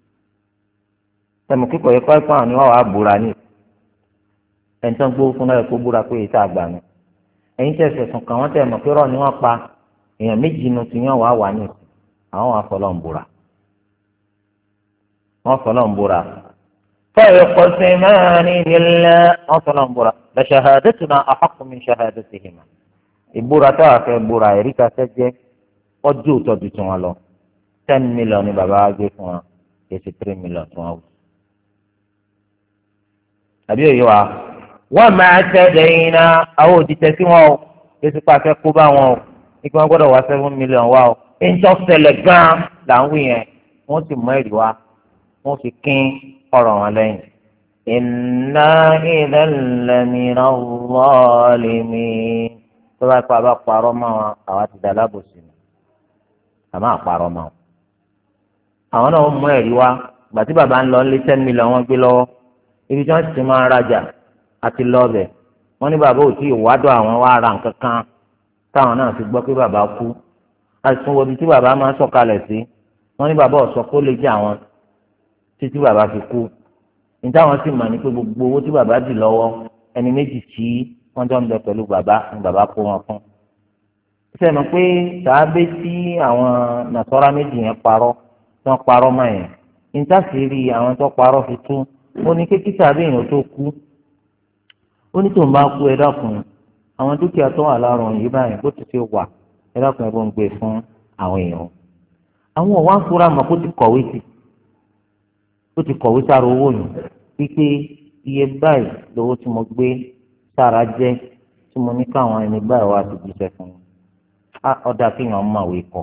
tẹmọ kíkọ yẹ kọ́ ẹ̀kọ́ àwọn ni wọ́n wàá búra ní ẹni tó ń gbówó fún náà kó búra pé èyí tá a gbà ní ẹ̀yin tẹ̀sẹ̀ sùn kàn wọ́n tẹ̀ mọ̀ pé rọ́ọ̀ ni wọ́n pa èèyàn méjì nu ti yàn wá wà ní àwọn wàá fọlọ́ ń búra wọ́n fọlọ́ ń búra فيقسمان بالله wọ́n fọlọ́ ń búra لشهادتنا أحق من شهادتهما ìbúra táwa fẹ́ búra ẹ̀rí ká fẹ́ jẹ́ ọjọ́ òtọ́jú tí wọ́n lọ ten million ni bàbá wa gbé fún wa eighty three million tí wọ́n wù. àbí òye wa wọ́n máa tẹ̀lé iná àwọn òdìtẹ̀ sí wọn o èsì pàṣẹ kó bá wọn o ní kí wọ́n gbọ́dọ̀ wá seven million wa o ẹnjọ́ ṣẹlẹ̀ gan-an là ń wí yẹn wọ́n sì mọ èrè wa wọ́n fi kín ọ̀rọ̀ wọn lẹ́yìn. inna idhan lamina zalimin tó bá pa bá parọ́ mọ́ wọn àwa ti dà lábòsí ni àmọ́ àparọ́ mọ́ wọn. àwọn náà mú ẹ̀rí wá gbàtí bàbá ń lọ lé ten million wọn gbé lọ́wọ́ ibi tí wọ́n ti máa ń rajà àti lọ́ọ̀bẹ̀ wọ́n ní bàbá ò tí ì wádọ̀ àwọn wá ra nǹkan kan táwọn náà fi gbọ́ pé bàbá kú àìsàn wo ibi tí bàbá máa ń sọ̀kalẹ̀ sí wọ́n ní bàbá ọ̀sọ́ kó lè jẹ́ àwọn títí bàbá fi kú ní táwọn sì mọ̀ ní pé gbogbo owó tí bàbá dì lọ́wọ́ ẹni méjì tí wọ́n jọ ń bẹ pẹ̀lú bàbá ní bàbá kó wọn fún. ṣe mọ̀ pé sàábé tí àwọn nàṣọ́rá méjì yẹn parọ́ tí wọ́n parọ́ mọ́ yẹn ìtàsírí àwọn tó parọ́ fi tú ó ní kékeré sàábé èèyàn tó kú ó ní tòun bá kú ẹ dákun àwọn dúkìá tó wà lárùn yìí báyìí bó ti ṣe wà ẹ dákun ẹ bó ń gbé fún àwọn èèyàn àwọn ọ̀wá ń fura mọ̀ kó ti kọ̀wé sí ó ti kọ̀wé sára owó yìí wípé iye báyìí lówó tí mo gbé sára jẹ́ tí mo ní káwọn ẹni báyìí wá ti jíṣẹ́ fún mi ọ̀dà kéèyàn mọ̀wé kọ.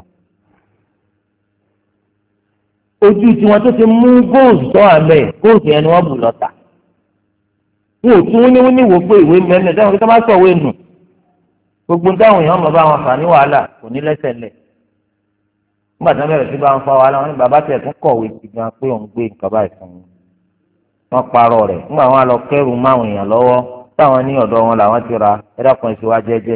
ojú tiwọn tó ti mú góòlù tó wà mẹ́ẹ̀ góòlù yẹn ni wọ́n bù lọ́tà wọn ò tún wíníwíní wò pé ìwé mẹ́rin dáhùn tó bá sọ̀wé nù gbogbo táwọn èèyàn mọ̀ bá wọn fà ní wàhálà kò ní lẹ́sẹ̀ lẹ̀ nígbà tí wọ́n bẹ̀rẹ̀ sí bá wọn fa wàhálà wọn ní bàbá tẹ̀ tún kọ̀wé sí gan pé òun gbé nǹkan báyìí fún un wọ́n parọ́ rẹ̀ nígbà wọn lọ kẹ́rù máwọn èèyàn lọ́wọ́ táwọn ní ọ̀dọ̀ wọn làwọn ti ra ẹ̀dàkùn ẹ̀sìn wa jẹ́jẹ́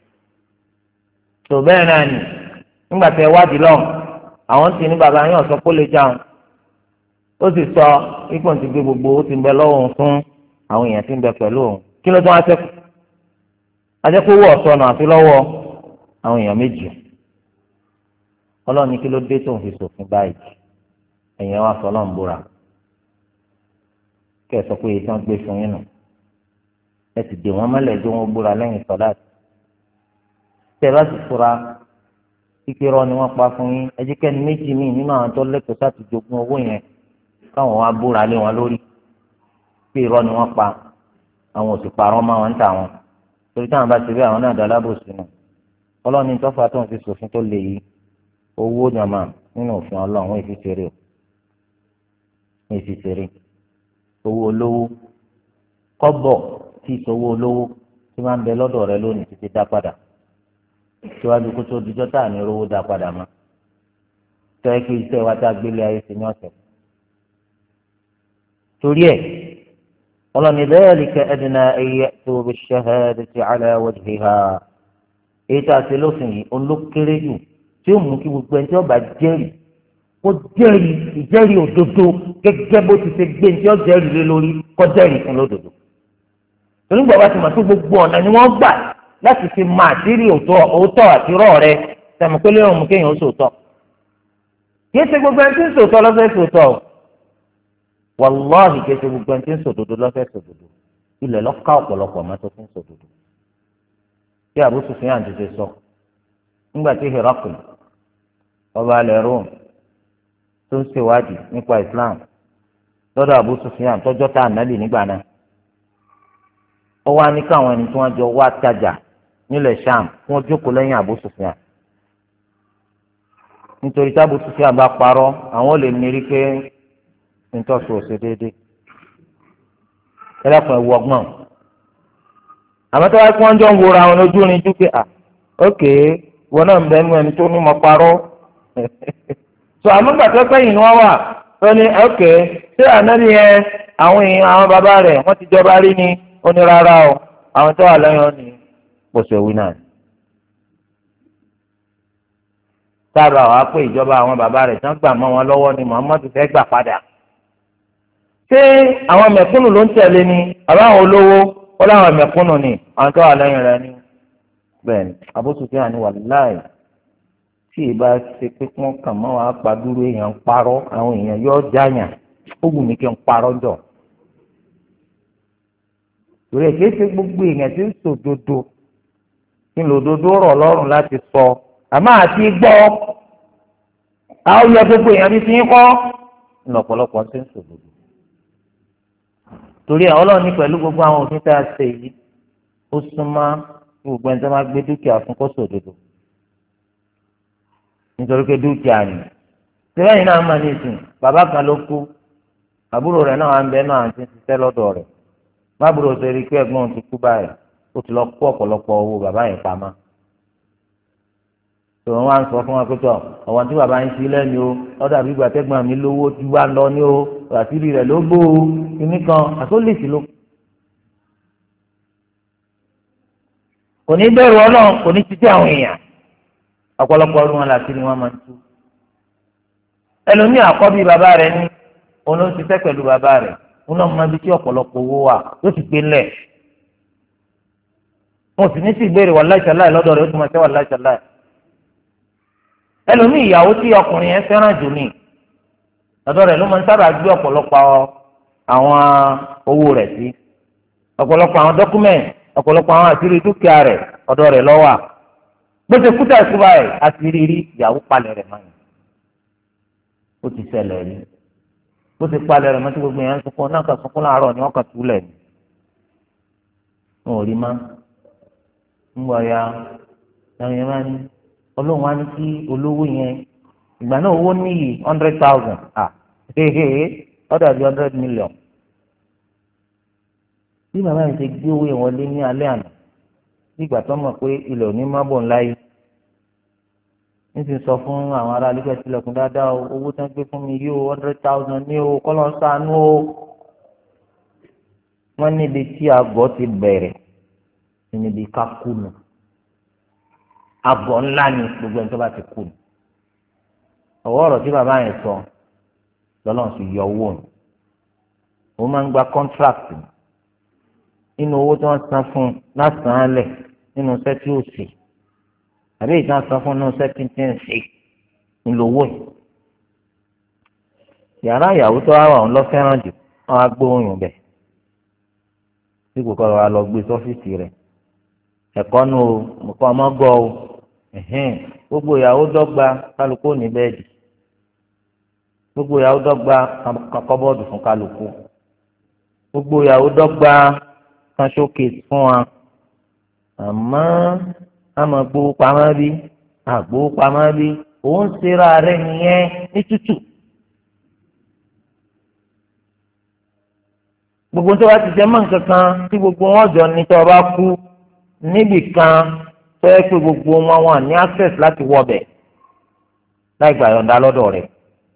tó bẹ́ẹ̀ náà nì nígbà tí ẹ wádìí lọ́hùn àwọn sì ní bàbá yín ọ̀sọ́ kó lè jáun ó sì sọ ipò ti gbé gbogbo ó ti ń bẹ lọ́wọ́ fún àwọn èèyàn tí ń bẹ pẹ̀lú òun kí ló tún wá sẹ́kù ajẹ́kọ̀wé ọ̀sọ́nà àti lọ́wọ́ àwọn èèyàn méjì ọlọ́run ní kí ló dé tó ń fi ṣòfin báyìí ẹ̀yìn wa sọ ọlọ́run búra kẹ́ ẹ sọ pé ètò gbé fún yín nù ẹ sì dè wọ́n mọ́lẹ̀ tó wọ́n búra lẹ́yìn sọ́dá tẹ́ ẹ bá sì fura kíkẹ́ rọ ni wọ́n pa fún yín ẹ jẹ́ kẹ́ni méjì míì nínú àwọn tó lẹ́tọ̀ọ́ sáti jogún owó yẹn káwọn wá búra lé wọn lórí pé irọ́ ni wọ́n pa àwọn òsì parọ́ máa wọn ń tà wọn torí táwọn bá ti rí àwọn náà dá lábòsí nù ọlọ́run ní tọ́fà tó ń fi ṣòfin tó lè yí owó jàmá nínú òfin ọlọ́run wọ́n èfi ṣeré o wọ́n èfi ṣeré owó olówó kọ́bọ̀ tí ìṣòwò olówó tí máa ń bẹ lọ́dọ̀ rẹ lónìí títí dá padà síwájú kó tó dijọ́ tá à ní rówó dá padà mọ́ tọ́ ẹ pé iṣẹ́ wa tá a gbélé ayé sí ní ọ̀sẹ̀ torí ẹ̀ ọlọ́ni dhalika adna an ya'tu bish-shahadati ala wajhiha èyí tá a ṣe lófin yìí olókéré jù tí ó mú kí gbogbo ẹni tí wọ́n bá jẹ́rìí kó jẹ́rìí ìjẹ́rìí òdodo gẹ́gẹ́ bó ti ṣe gbé ní tí wọ́n jẹ́rìí lé lórí kó jẹ́rìí fún lódodo. torí gbọ́dọ̀ ti mọ̀ tó gbogbo ọ̀nà ni wọ́n gbà láti fi máa dírí òótọ́ àti rọ́ rẹ sẹ́mi pé léèrè mú kéèyàn ó sòótọ́. kì í ṣe gbogbo ẹni tí ń sòótọ́ lọ́fẹ́ sòótọ́ o wàláhì kì í ṣe gbogbo ẹni tí ń sòdodo lọ́fẹ́ sòdodo ilẹ̀ lọ́ka ọ̀pọ̀lọpọ̀ mọ́tò tí ń sòdodo. bí Abu Sufyan ti ṣe sọ nígbà tí Herakl ọba alẹ́ Rome tó ń ṣèwádìí nípa Islam lọ́dọ̀ Abu Sufyan tọ́jọ́ tá ànábì nígbà náà ó wá ní káwọn ẹni tí wọ́n jọ wá tajà nílẹ̀ Sham kí wọ́n jókòó lẹ́yìn Abu Sufyan nítorí tí Abu Sufyan bá parọ́ àwọn ò lè mérí pé nítòsí ò ṣe déédéé ẹlẹ́kùn ẹ̀wù ọgbọ́n àmọ́ tó wá kí wọ́n jọ ń wòra àwọn ojú orin dúkìá à ókè wọn náà ń bẹ nínú ẹni tó ní mo parọ́ so àmúgbàtọ́ pẹ́yìn ni wọ́n wà ó ní ọ̀kẹ́ ṣé ànábì yẹn àwọn èèyàn àwọn bàbá rẹ̀ wọ́n ti jọba rí ni ó ní rárá o àwọn tó wà lẹ́yìn ọ̀nì pọ̀ṣẹ̀ wí náà. sábà wàá pé ìjọba àwọn bàbá rẹ̀ tán gbà mọ́ wọn lọ́wọ́ ni Muhammadu fẹ́ gbà padà. ṣé àwọn mẹ̀kúnnù ló ń tẹ̀lé ni àbáwọn olówó ó láwọn mẹ̀kúnnù ni àwọn tó wà lẹ́yìn rẹ̀ ni. bẹ́ẹ̀ni Abu Sufyan ni wàláì tí ìbá ṣe pé kí wọ́n kàn mọ́ wàá pàdúró èèyàn ń parọ́ àwọn èèyàn yóò jáyàn ó wù mí kí n parọ́ jọ. torí ẹ̀ kìí ṣe gbogbo èèyàn tí ń sòdodo ń lòdodo rọ̀ lọ́rùn láti sọ àmọ́ àti gbọ́ àwọn yẹ gbogbo èèyàn bí ti ń kọ́ lọ́pọ̀lọpọ̀ ti ń sòdodo. torí ẹ̀ Ọlọ́run ní pẹ̀lú gbogbo àwọn òfin tá a ṣe yìí ó súnmọ́ gbogbo ẹni tó máa gbé dúkìá fún kó sòdodo nítorí pé dúkìá ni sẹ́yìn náà máa ní ìsìn bàbá kan ló kú àbúrò rẹ̀ náà wà ń bẹ náà àti ṣiṣẹ́ lọ́dọ̀ rẹ̀ bábúrò ṣe rí pé ẹ̀gbọ́n ti kú báyìí ó ti lọ kó ọ̀pọ̀lọpọ̀ owó bàbá yẹn pamọ́ tòun wá ń sọ fún wa pé tọ ọ̀wọ́n tí bàbá yẹn ti lẹ́nu o lọ́dà bí ìgbà tẹ́gbọ́n mi lówó tí wá lọ ní o àtìrí rẹ̀ ló gbó o kìíní kan àtólèsì ló. kò ní bẹ̀rù Ọlọ́run kò ní títí àwọn èèyàn ọ̀pọ̀lọpọ̀ ọdún wọn làtí ni wọ́n máa ń tú. ẹlòmíì àkọ́bí bàbá rẹ̀ ní òun ló ń ṣiṣẹ́ pẹ̀lú bàbá rẹ̀ òun náà mọ ibi tí ọ̀pọ̀lọpọ̀ owó wà yóò ti gbé lẹ̀. wọn sì ní sí ìbéèrè wallahi tallahi lọ́dọ̀ rẹ̀ ó tún máa ṣe wallahi tallahi. ẹlòmíì ìyàwó tí ọkùnrin yẹn fẹ́ràn jù ní lọ́dọ̀ rẹ̀ ló máa ń sábà gbé ọ̀pọ̀lọpọ̀ àwọn owó rẹ̀ sí ọ̀pọ̀lọpọ̀ àwọn dọ́kúmẹ̀ntì ọ̀pọ̀lọpọ̀ àwọn àṣírí dúkìá rẹ̀ ọ̀dọ̀ rẹ̀ ló wà. bó ṣe kúta ìkúba ẹ̀ àti rírí ìyàwó palẹ̀ rẹ̀ mọ́ ni ó ti ṣẹlẹ̀ rí bó ṣe palẹ̀ rẹ̀ mọ́ tí gbogbo yẹn ń sunkún náà kàn sunkún láàárọ̀ ni wọ́n kàn túlẹ̀ ni wọn ò rí má ń wọ ya ẹ̀yìn yẹn máa ní ọlọ́run wá ní kí olówó yẹn ìgbà náà owó níyì hundred thousand ah hehehe ọ̀dà bíi hundred million bí bàbá yẹn ti gbé owó yẹn wọlé ní alẹ́ àná nígbà tó mọ̀ pé ilẹ̀ òní má bọ̀ ńlá yìí ní ti sọ fún àwọn ará alẹ́ bẹ́ẹ̀ tilẹ̀kùn dáadáa o owó tó ń gbé fún mi yìí o hundred thousand ní o kọ́ ló ń sànú o wọ́n níbi tí àgọ́ ti bẹ̀rẹ̀ níbi ká kùnú àgọ́ ńlá ni gbogbo ẹni tó bá ti kùnú ọwọ́ ọ̀rọ̀ tí bàbá yẹn sọ lọ́lọ́run sì yọ owó nù òun máa ń gba contract nínú owó tí wọ́n san fún un lásán án lẹ̀ nínú iṣẹ́ tí ó sì àbí ìtàn san fún un nínú iṣẹ́ tí ń tẹ̀ ń ṣe ńlọ́wọ́ yìí. yàrá ìyàwó tó wà wọn lọ fẹ́ràn jù wọn á gbóhùn bẹ̀ tí kò kọ́ ọ lọ gbé sọ́fíìsì rẹ̀ ẹ̀kọ́ nu o nǹkan ọmọ gọ́ o gbogbo ìyàwó dọ́gba kálukú ní bẹ́ẹ̀dì gbogbo ìyàwó dọ́gba kọ́bọ́ọ̀dù fún kálukú gbogbo ìyàwó dọ́gba kan showcase fún wa àmọ́ àmọ́ gbowó pamọ́ bí àgbowó pamọ́ bí òun ṣera rẹ̀ nìyẹn ní tútù. gbogbo tó bá ti jẹ́ mọ́ nǹkan kan tí gbogbo wọn jọ ní tó o bá kú níbì kan tó yẹ pé gbogbo wọn wà ní access láti wọbẹ̀ láì gbà yọ̀ǹda lọ́dọ̀ rẹ̀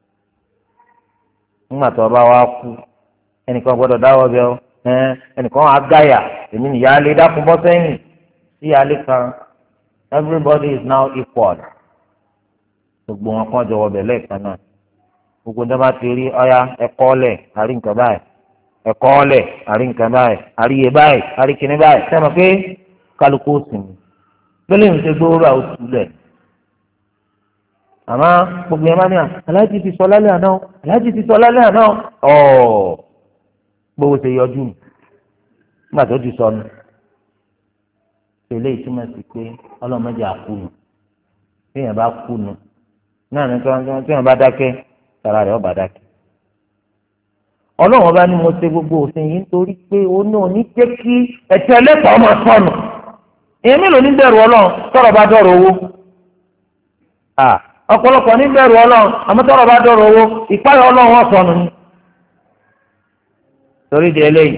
nígbà tó o bá wá kú ẹnìkan gbọ́dọ̀ dáwọ́ bẹ́ẹ̀ o ẹnìkan á gáyà èmi nìyá alẹ́ dákun bọ́ sẹ́yìn sí alẹ́ kan everybody is now equal gbogbo wọn kàn jọ wọbẹ̀ lẹ́ẹ̀kan náà gbogbo tó bá ti rí ọ̀yá ẹ̀kọ́ lẹ̀ àrí nǹkan báyìí ẹ̀kọ́ ọ̀lẹ̀ àrí nǹkan báyìí àríyé báyìí àrí kìnní báyìí sẹ́mi pé kálukú sinmi lórí ìrìnsẹ̀ gbówóró àwòtú lẹ̀ àmọ́ gbogbo yẹn máa ní à aláàjì ti sọ lálẹ́ àná aláàjì ti sọ lálẹ́ àná ọ̀ gbowó ṣe yọjú nígbà tó ti sọnù tẹ́lẹ̀ ìtumọ̀ sí pé ọlọ́mọdé àkúnu téèyàn bá kúnu náà ní téèyàn bá dákẹ́ tara rẹ̀ ó bá dákẹ́ ọlọ́run bá ní mo ṣe gbogbo òfin yìí nítorí pé ó ní òní jẹ́ kí ẹ̀tẹ́ ẹlẹ́tọ̀ọ́ máa sọnù èyí mélòó ní bẹ̀rù ọlọ́run tọ́rọ̀ bá dọ̀rọ̀ owó ọ̀pọ̀lọpọ̀ ní bẹ̀rù ọlọ́run àmọ́ tọ́rọ̀ bá dọ̀rọ̀ owó ìpáyọ̀ ọlọ́run wọ́n sọnù ni. torí di eléyìí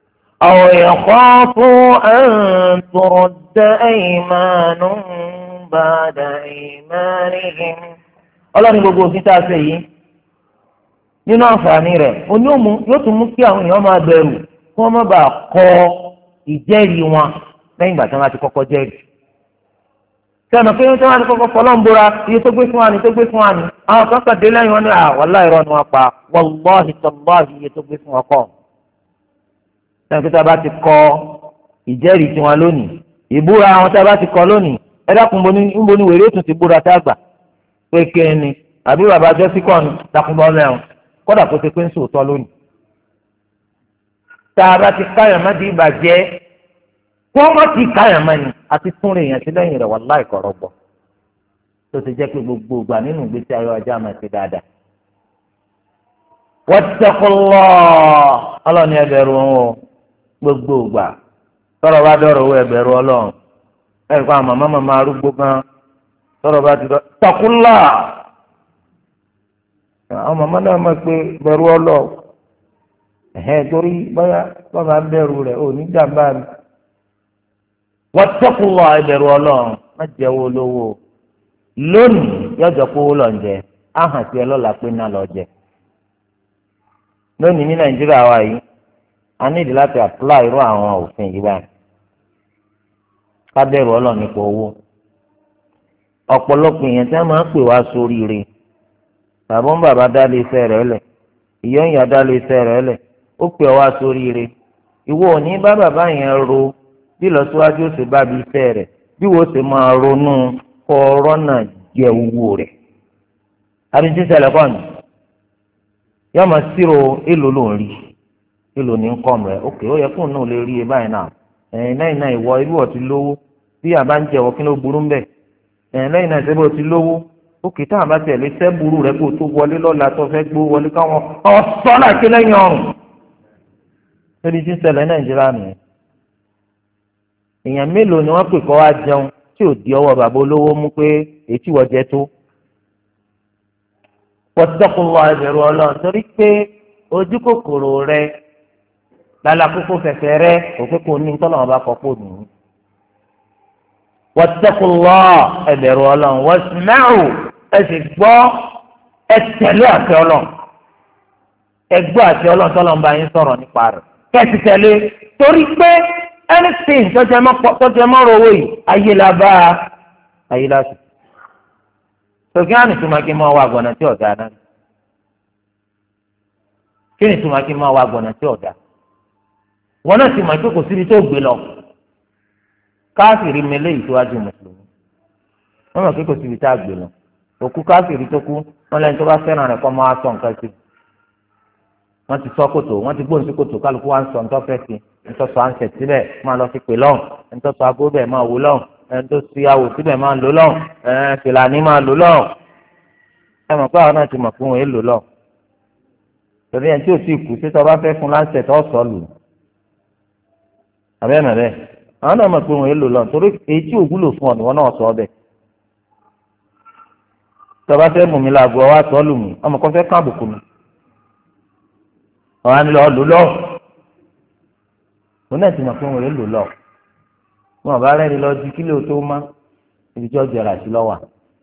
àwọn èèyàn kan fún ẹ̀ǹtọ̀rọ̀dẹ́ ẹ̀yìnmánu بعد إيمانهم ọlọ́ni gbogbo òfin tá a ṣe yìí nínú àǹfààní rẹ̀ oní òmù yóò tún mú kí àwọn èèyàn máa bẹ̀rù kí wọ́n má bàa kọ ìjẹ́rìí wọn lẹ́yìn ìgbà tí wọ́n bá ti kọ́kọ́ jẹ́rìí. sẹ́nu pé tí wọ́n á ti kọ́kọ́ fọlọ́ ń bóra iye tó gbé fún wa ni tó gbé fún wa ni àwọn kan kàn dé lẹ́yìn wọn ni wallahi irọ́ ni wọ́n pa wallahi tallahi iye tó gbé fún wa kọ́. sẹ́nu pé tí a bá ti kọ ìjẹ́rìí tiwọn lónìí ìbúra àwọn tí a bá ti kọ lónìí ẹ dákun níbo ni wèrè tún ti búra tá a gbà pé kéènì àbí bàbá jọ́síkọ́ọ̀nù dákúnbọ́ mẹ́rin kódà kó ṣe pé ń sòótọ́ lónìí. tá a bá ti káyọ̀ má di ìbàjẹ́ wọ́n má ti káyọ̀ má ni àti túnra èèyàn sí lẹ́yìn rẹ̀ wàláhì kọ̀rọ̀ gbọ́. tó ti jẹ́ pé gbogbo ìgbà nínú ìgbésí ayé ọjà máa ti dáadáa. wattaqullah ọlọ́ni ẹ bẹ̀rù wọn o gbogbo ìgbà tọ́rọ̀ bá dọ̀rọ̀ owó ẹ bẹ̀rù ọlọ́run ẹ̀rí kó àwọn màmá màmá arúgbó gan tọ́rọ̀ bá ti dọ̀ taqullah àwọn màmá náà máa pé bẹ̀rù ọlọ́run ẹ̀hẹ́ torí báyà bàbá bẹ̀rù rẹ̀ ò ní jàmbá mi wattaqullah ẹ̀bẹ̀rù ọlọ́run má jẹ́ owó lówó lónìí yọjọ́ pé owó lọ ń jẹ áhàn sí ẹ lọ́la pé náà lọ jẹ lónìí ní nàìjíríà wa yìí a nídìí láti apply irú àwọn òfin yìí báyìí ká bẹ̀rù ọlọ́run nípa owó ọ̀pọ̀lọpọ̀ èèyàn tí wọ́n máa ń pè wá sóríire bàbá ń bàbá dálé iṣẹ́ rẹ̀ lẹ̀ ìyá ìyá dálé iṣẹ́ rẹ̀ lẹ̀ ó pè wá sóríire ìwọ ò ní bá bàbá yẹn ro bí lọ́síwájú ó sì bá bí iṣẹ́ rẹ̀ bí wo sì máa ronú kọ́ọ́rọ́ náà jẹ owó rẹ̀ àbíjí ṣẹlẹ̀ kọ́ ni yóò máa ṣírò èlò ló ń rí èlò ní nkọ́m rẹ̀ ókè ó yẹ fún un náà lè rí e báyìí náà ẹ̀yìn lẹ́yìn náà ìwọ irú ọ̀tí lówó bí àbá ń jẹ̀wọ́ kí ló burú ń bẹ̀ ẹ̀yìn lẹ́yìn náà ìṣẹ́bí ọtí lówó ókè táwọn bá tẹ̀lé sẹ́bùrú rẹ̀ kó tó wọlé lọ́la tó fẹ́ gbó wọlé káwọn ọ̀sán náà ké lẹ́yìn ọ̀run níbi tí ń ṣẹlẹ̀ nàìjíríà nìyẹn èèyàn mélòó ni wọ́n pè kọ́ wá jẹun tí ò di ọwọ́ bàbá olówó mú pé ètí wọ́n jẹ tó wattaqullah ẹ̀bẹ̀rù ọlọ́run torí pé ojú kòkòrò rẹ lálàkókò fẹ̀fẹ̀ rẹ òpé kò ní tọ́lọ́wọ́n bá kọ́ pò nìyí wattaqullah ẹ̀bẹ̀rù ọlọ́run wasma'u ẹ sì gbọ́ ẹ tẹ̀lé àti ọlọ́run ẹ gbọ́ àti ọlọ́run tọ́lọ́run bá yín sọ̀rọ̀ nípa rẹ̀ kẹ́sì tẹ̀lé torí pé anything tọ́jú ẹ mọ́ ro owó yìí ayé la bá a ayé la sùn tòkí á ní túmọ̀ kí n máa wá gbọ̀nà tí ọ̀dà náà kí ni túmọ̀ kí n máa wá gbọ̀nà tí ọ̀dà wọn náà ti mọ̀ pé kò síbi tó gbé lọ káàsìrì mẹlẹ́ ìtọ́jú mùsùlùmí wọn mọ̀ pé kò síbi tá a gbé lọ òkú káàsìrì tó kú wọn lẹ́yìn tó bá fẹ́ràn rẹ̀ kọ́ máa sọ nǹkan sí wọ́n ti sọ kòtò wọ́n ti gbóhùn sí kòtò kálukú wa ń sọ nǹkan fẹ́ sí ntọ́sọ àǹsẹ̀ síbẹ̀ máa lọ sí pè lọ́hùn ntọ́sọ agbó bẹ̀ máa wò lọ́hùn ntọ́sọ ìyàwó síbẹ̀ máa lò lọ́hùn fìlàní máa lò lọ́hùn ẹ mọ̀ pé àwọn náà ti mọ̀ fún wọn èlò lọ́hùn torí ẹni tí ò sì kú sí tọ́ bá fẹ́ fún láǹsẹ̀ tó sọ lù àbẹ́ mẹ́rẹ́ àwọn náà mọ̀ pé wọn èlò lọ́hùn torí èyí tí ò wúlò fún ọ ni wọ́n náà sọ ọbẹ̀ tọ́ bá fẹ́ mú mi láago ọwọ́ àtọ́ lù mí ọmọ kan fẹ́ kán àbùkù mi ọ̀hán lọ lò lọ òun náà ti mọ̀ pé wọ́n lè lò lọ wọn bá rẹ́ni lọ di kílò tó má ibi tí ọjọ́ rà sí lọ́wọ́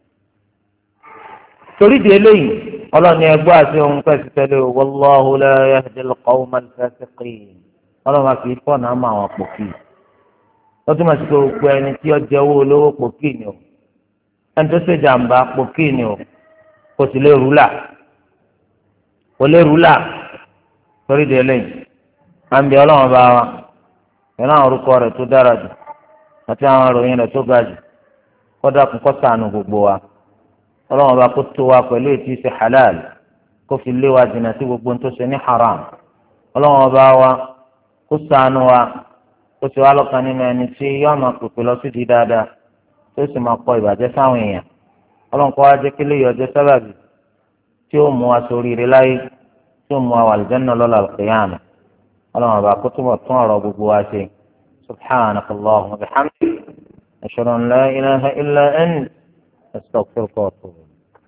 torí di eléyìí ọlọ́ni ẹgbẹ́ àti ohun pẹ̀sì tẹ́lẹ̀ wallahu la yahdil qawmal fasiqin ọlọ́run máa fi fọ́ọ̀nù àmọ́ àwọn pòkì ó túmọ̀ sí pé gbogbo ẹni tí ọjọ́ owó olówó pòkì ni o ẹni tó ṣe jàǹbá pòkì ni o kò sì lè rúlà kò lè rúlà torí di eléyìí àǹbí ọlọ́run bá wa pẹ̀lú àwọn orúkọ rẹ̀ tó dára jù àti àwọn ìròyìn rẹ̀ tó ga jù kódà kún kó ṣàánú gbogbo wa ọlọ́run bá kó tó wa pẹ̀lú ètí ṣe halal kó fi lé wa jìnnà sí gbogbo tó ṣe ní haram ọlọ́run bá wa kó ṣàánú wa kó ṣe wá lọ́kàn nínú ẹni tí yóò máa pèpè lọ sí di dáadáa tó sì máa kọ ìbàjẹ́ sáwọn èèyàn ọlọ́run kó wá jẹ́ kí léyìí ọjọ́ sábàbí tí ó mú wa sóríire láyé tí ó mú wa wà lìjẹ́nà lọ́la al-qiyama ọlọ́run ọba kó túbọ̀ tún ọ̀rọ̀ gbogbo wa ṣe subhanaka allahumma wa bihamdik ashhadu an la ilaha illa anta astaghfiruka wa atubu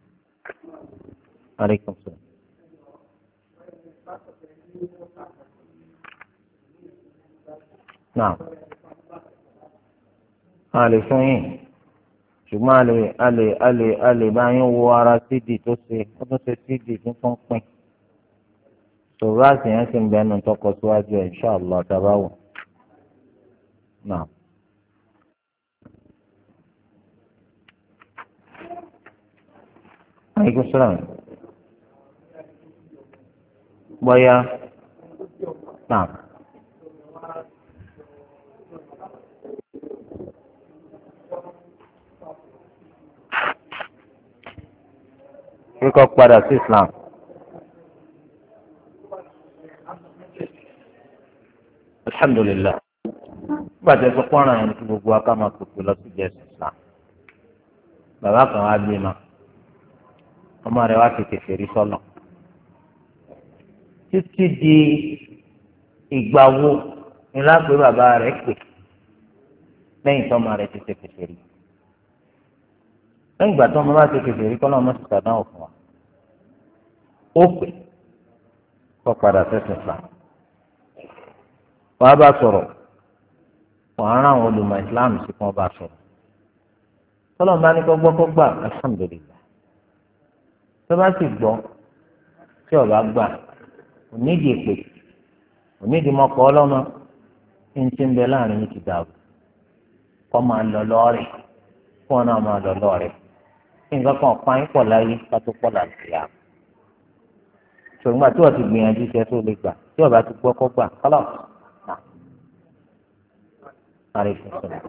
alaykum salaam. naam a lè fún yín ṣùgbọ́n a lè a lè a lè a lè bá yín wo ara sídì tó ṣe ó tún ṣe sídì tó tún pín sòrò àṣeyàn sì ń bẹnu tọkọ síwájú ẹ̀ inṣàlá tábàwò náà. Aleykum salaam. Bọ́yá náà. Kíkọ́ padà sí Islam. Alhamdulillah. Bàtẹ́ sọ pọ́nrán yẹn kí gbogbo aká máa pèpè lọ sí jẹ́sí Islam. Bàbá kan wá gbé ma. Ọmọ rẹ̀ wá ti kèfèrí sọ́nà. Títí di ìgbà wo ni lágbé bàbá rẹ̀ pè lẹ́yìn tó ọmọ rẹ̀ ti ṣe kèfèrí. Lẹ́yìn ìgbà tó ọmọ bá ṣe kèfèrí kọ́ náà ọmọ ti sàdánwò fún wa. Ó pè kọ́ padà sẹ́sìn Islam. Wàá bá sọ̀rọ̀ wàá rán àwọn olùmọ̀ Islam sí kí wọ́n bá sọ̀rọ̀. Tọ́lọ́mù bá ní kó gbọ́ kó gbà alhamdulillah. Tó bá sì gbọ́ tí ó bá gbà onídìí èpè onídìí mọ́kọ́ ọlọ́mọ ní ti ń bẹ láàrin ní ti dàrú kọ́ máa lọ lọ́ọ̀rẹ́ kó wọn náà máa lọ lọ́ọ̀rẹ́ kí nǹkan kan pa yín pọ̀ láyé ká tó pọ̀ láti yá. Ṣùgbọ́n tí wọ́n ti gbìyànjú iṣẹ́ tó lè gbà tí ó bá ti gbọ́ kó gbà kọ́lọ̀ náà. Aleykum salaam.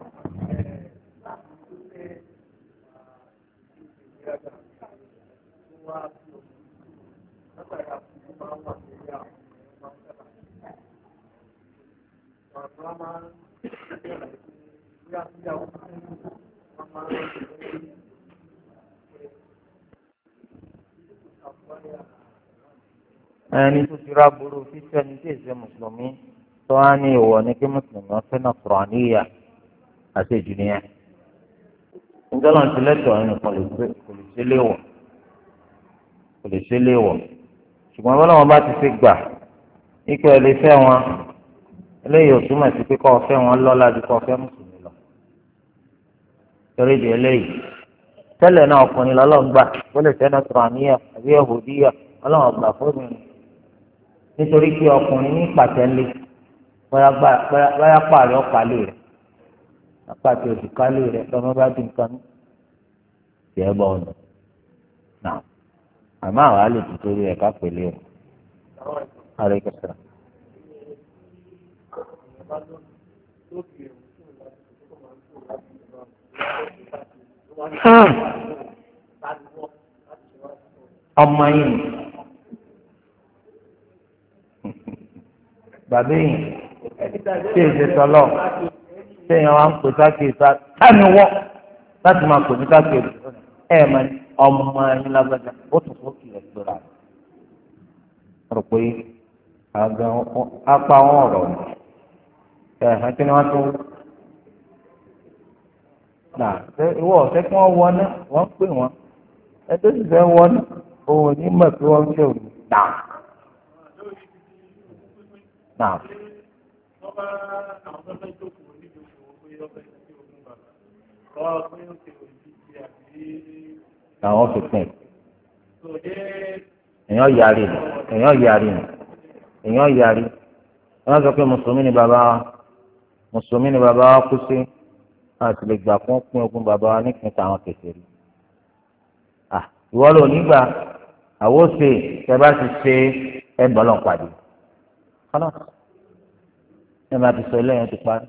Ẹni tó ti rá burú fífẹ́ ní tí èsè mùsùlùmí tó wá ní ìwọ ní kí mùsùlùmí wọn fẹ́ náà kúrò níyà àti ìjìnìyà. Ǹjẹ́ náà ti lẹ́tọ̀ọ́ ẹni kan kò lè ṣe léwọ̀ kò lè ṣe léwọ̀ ṣùgbọ́n bọ́lá wọn bá ti fi gbà ikú ẹ lè fẹ́ wọn eléyìí ò túmọ̀ sí pé kọ́ fẹ́ wọn lọ́la ju kọ́ fẹ́ mùsùlùmí lọ. Torí di eléyìí tẹ́lẹ̀ náà ọkùnrin lọ́lọ́run gbà ó lè fẹ́ náà kúrò níyà àbí ẹ̀hùdíyà ọlọ́run gbà fún mi nítorí pé ọkùnrin ní pàtẹ́lẹ̀ báyà pààrọ̀ ọ̀pálẹ̀ rẹ̀ apàtẹ òsìkálẹ̀ rẹ̀ lọ́mọ bá dín nǹkan ní tiẹ̀ bọ̀ ọ̀nà náà àmọ́ àwọn àlè tó torí ẹ̀ka pèlè o àrẹ kẹsàn-án. ọmọ yìí bàbá yìí tí èsì sọlọ téèyàn wá ń pè sákèésá táni wọ láti máa pè ní sákèésá ẹ ẹ máa ọmọ ẹyin lágbájá ó tún sókè ẹ gbéra rò pé àgbà apá wọn ọ̀rọ̀ ẹ ẹ kí ni wọn tún nà ṣé ìwọ ọ̀sẹ̀ kí wọ́n wọ náà wọ́n pè wọ́n ẹ tó sì fẹ́ wọ náà òun ò ní mọ̀ pé wọ́n ń ṣe òun nà nà. Àwọn fi pín èèyàn yarí èèyàn yarí èèyàn yarí wọ́n sọ pé mùsùlùmí ni bàbá wa mùsùlùmí ni bàbá wa kú sí àti lè gbà fún pín ogún bàbá wa nípìn táwọn kèfèrí. Ìwọ ló nígbà àwọn ṣe ẹ bá ti ṣe ẹ ń bọ́lọ̀ pàdé kọ́nà ẹ máa ti sọ eléyìí ti parí.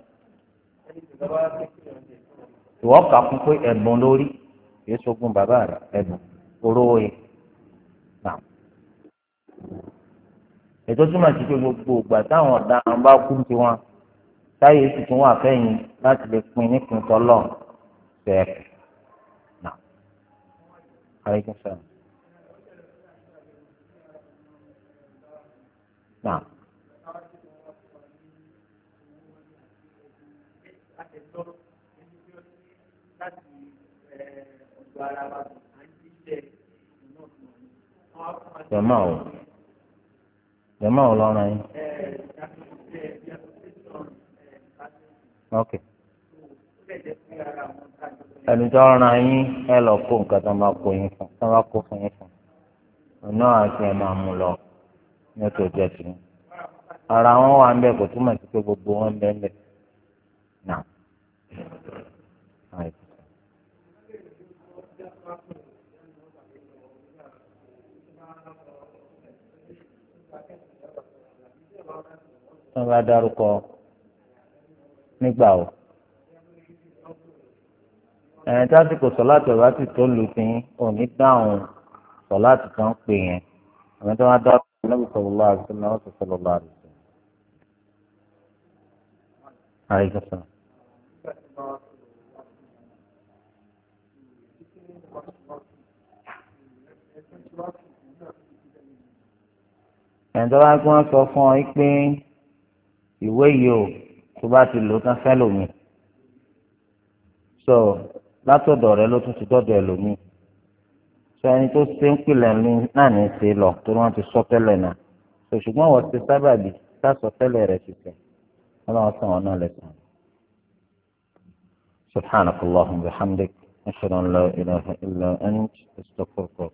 Ìwọ kà fún pé ẹ̀bùn lórí kìí ṣogún bàbá rẹ̀ ẹ̀bùn orówó yìí náà. Ètò túmọ̀ sí pé gbogbo ìgbà táwọn ọ̀daràn bá kú tiwọn táyé sì tún wà fẹ́yìn láti lè pín nípìn tọ́lọ̀ bẹ́ẹ̀ náà. Aleykum salaam. Náà. Jẹ̀mọ́ o jẹ̀mọ́ o lọ́rùn yín. Ok. ẹni tó ràn yín ẹ lọ kó nǹkan tó máa kó yín fún tó máa kó fún yín fún ọ̀nà àti ẹ̀ máa mú lọ ní ètò ìjẹ́ tì í ara wọn wà ń bẹ kò túmọ̀ sí pé gbogbo wọn ń bẹ ń bẹ náà. wọ́n bá dárúkọ nígbà wo ẹ̀yìn tásìkò sọ̀láàtì ọ̀bá sì tó lù sí òní dáhùn sọ̀láàtì kan pè yẹn àwọn tó wá dárúkọ Ànábì sallallahu alaihi wasallam náà sallallahu alaihi wasallam. àìsàn. ẹ̀yìn tó wá kí wọ́n sọ fún ọ pé ìwé yìí o tó bá ti lò tán fẹ́ lòmíì so látọ̀dọ̀ rẹ ló tún ti dọ́dọ̀ ẹlòmíì sọ ẹni tó ṣe ń pilẹ̀ náà ní í ṣe lọ tó wọ́n ti sọ tẹ́lẹ̀ náà so ṣùgbọ́n wọ́n ti sábàbí sásọ tẹ́lẹ̀ rẹ̀ ti tẹ̀ wọ́n lọ́wọ́ sàn wọn náà lẹ́sàn. subhanakallahumma wa bihamdik ashhadu an la ilaha illa ant astaghfiruka.